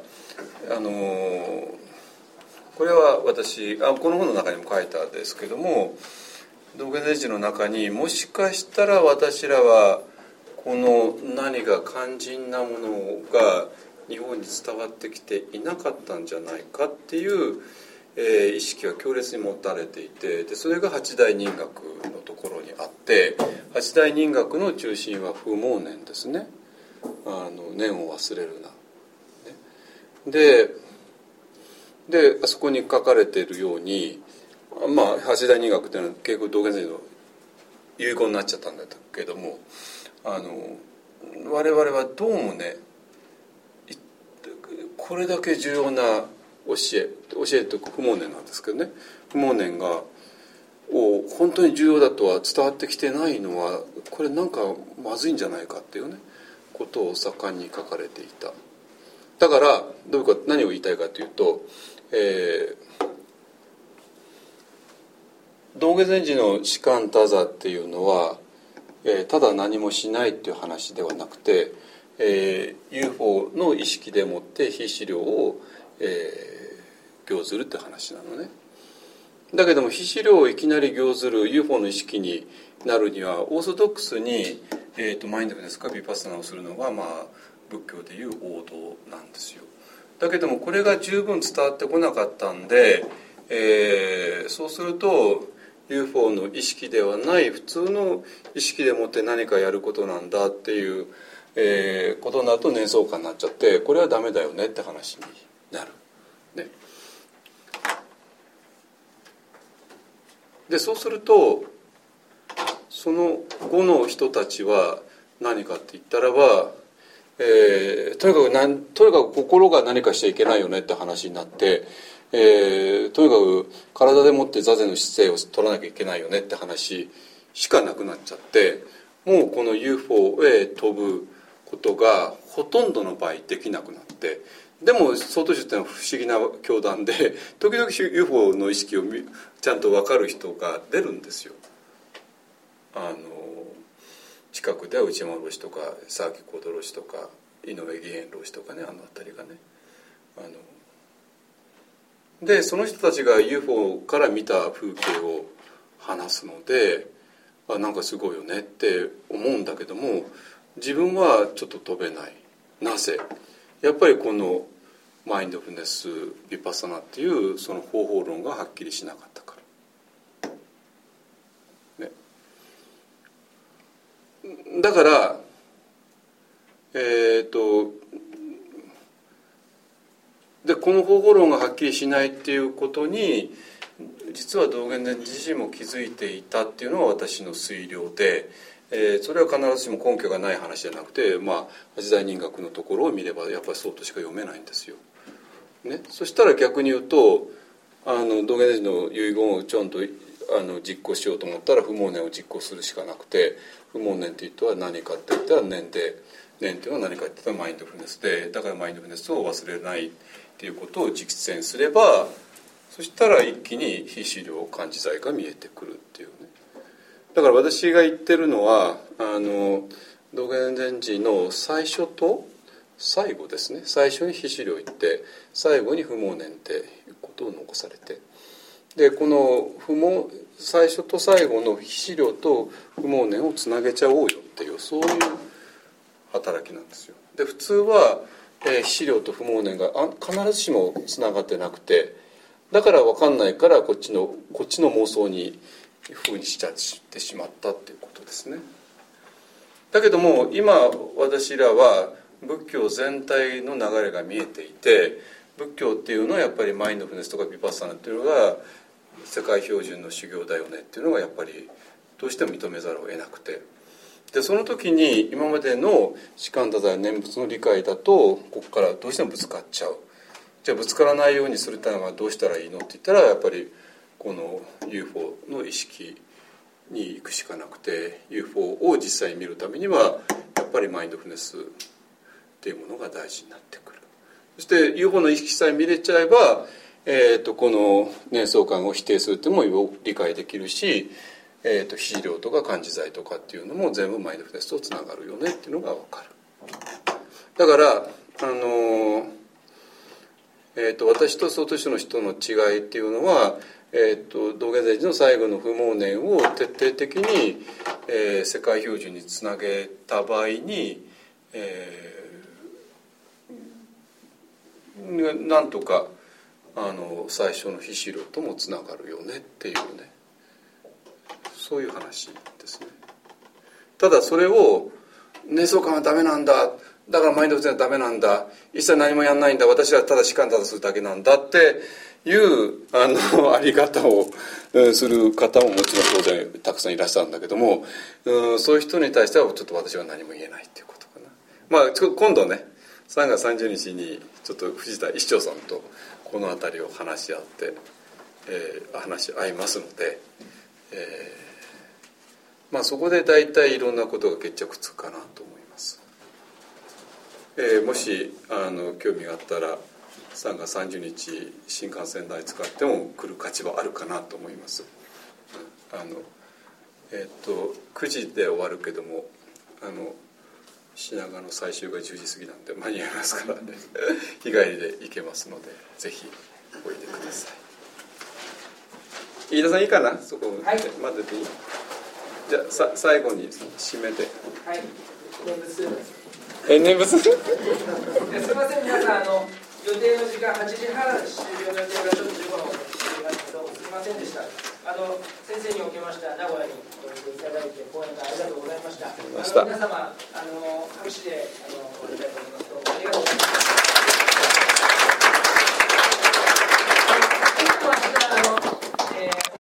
これは私この本の中にも書いたんですけども、道元禅師の中にもしかしたら私らはこの何か肝心なものが日本に伝わってきていなかったんじゃないかっていう意識が強烈に持たれていて、でそれが八大人格のところにあって、八大人格の中心は不毛念ですね。念を忘れるな。であそこに書かれているように、八大人格というのは結構道元禅師の遺言になっちゃったんだけども、我々はどうもね、これだけ重要な教えと不毛念なんですけどね、不毛念が本当に重要だとは伝わってきてないのは、これなんかまずいんじゃないかっていうねことを盛んに書かれていた。だから何を言いたいかというと、道元禅師の士官多座っていうのは、ただ何もしないっていう話ではなくて、UFO の意識でもって非資料を、行ずるって話なのね。だけども非資料をいきなり行ずる UFO の意識になるには、オーソドックスに、マインドフルネスかビパッサナをするのが、仏教でいう王道なんですよ。だけどもこれが十分伝わってこなかったんで、そうすると UFO の意識ではない普通の意識でもって何かやることなんだっていう、ことになると念想化になっちゃって、これはダメだよねって話になる、ね。でそうするとその後の人たちは何かって言ったらば、とにかく心が何かしちゃいけないよねって話になって、とにかく体でもって座禅の姿勢を取らなきゃいけないよねって話しかなくなっちゃって、もうこの UFO へ飛ぶことがほとんどの場合できなくなって、でも曹洞宗ってのは不思議な教団で、時々 UFO の意識をちゃんと分かる人が出るんですよ。近くでは内山老師とか沢木小道老師とか井上義円老師とかね、辺りがね、でその人たちが UFO から見た風景を話すので、なんかすごいよねって思うんだけども、自分はちょっと飛べない。なぜ？やっぱりこのマインドフルネスヴィパッサナっていうその方法論がはっきりしなかったから、ね。だからでこの方法論がはっきりしないっていうことに実は道元禅師自身も気づいていたっていうのは私の推量で、それは必ずしも根拠がない話じゃなくて、八大人格のところを見ればやっぱりそうとしか読めないんですよ、ね。そしたら逆に言うと道元禅師の遺言をちゃんと実行しようと思ったら不毛念を実行するしかなくて、不毛念って言ったら何かって言ったら念で、念っていうのは何かって言ったらマインドフルネスで、だからマインドフルネスを忘れないっていうことを実践すれば、そしたら一気に非資料感知罪が見えてくるっていうね。だから私が言ってるのは道元禅師の最初と最後ですね。最初に非資料言って最後に不毛念っていうことを残されて、でこの最初と最後の非資料と不毛念をつなげちゃおうよっていう、そういう働きなんですよ。で普通は非資料と不毛念が必ずしもつながってなくて、だから分かんないからこっちの妄想に風にしちゃってしまったっていうことですね。だけども今私らは仏教全体の流れが見えていて、仏教っていうのはやっぱりマインドフルネスとかヴィパッサナっていうのが世界標準の修行だよねっていうのがやっぱりどうしても認めざるを得なくて、でその時に今までの士官多座や念仏の理解だとここからどうしてもぶつかっちゃう。じゃあぶつからないようにするためにはどうしたらいいのって言ったら、やっぱりこの UFO の意識に行くしかなくて、 UFO を実際に見るためにはやっぱりマインドフルネスっていうものが大事になってくる。そして UFO の意識さえ見れちゃえば、この念想感を否定するっていうのも理解できるし、非資料とか感知罪とかっていうのも全部マインドフルネスとつながるよねっていうのが分かる。だから私と曹洞宗の人の違いっていうのは、道元禅師の最後の不毛念を徹底的に、世界標準につなげた場合に、なんとか最初の非資料ともつながるよねっていうね、そういう話ですね。ただそれを瞑想感はダメなんだ、だからマインドフルネスはダメなんだ、一切何もやんないんだ、私はただ士官ただするだけなんだっていうあり方をする方ももちろん当然たくさんいらっしゃるんだけども、そういう人に対してはちょっと私は何も言えないっていうことかな。今度ね3月30日にちょっと藤田一生さんとこの辺りを話し合って、話し合いますので、そこで大体いろんなことが決着つくかなと思います。もし興味があったら3月30日新幹線代使っても来る価値はあるかなと思います。9時で終わるけども品川の最終が10時過ぎなんで間に合いますからね日帰りで行けますのでぜひおいでください。飯田さんいいかな、そこ待ってていい？じゃあ最後に締めて。
はい、
念仏
すいません皆さん、予定の時間8時半終了の予定がちょっと15分していますけどすいませんでした。先生におきましては名古屋においでいただいて講演会ありがとうございました。皆様拍手で終わりたいと思います。どうもありがとうございました。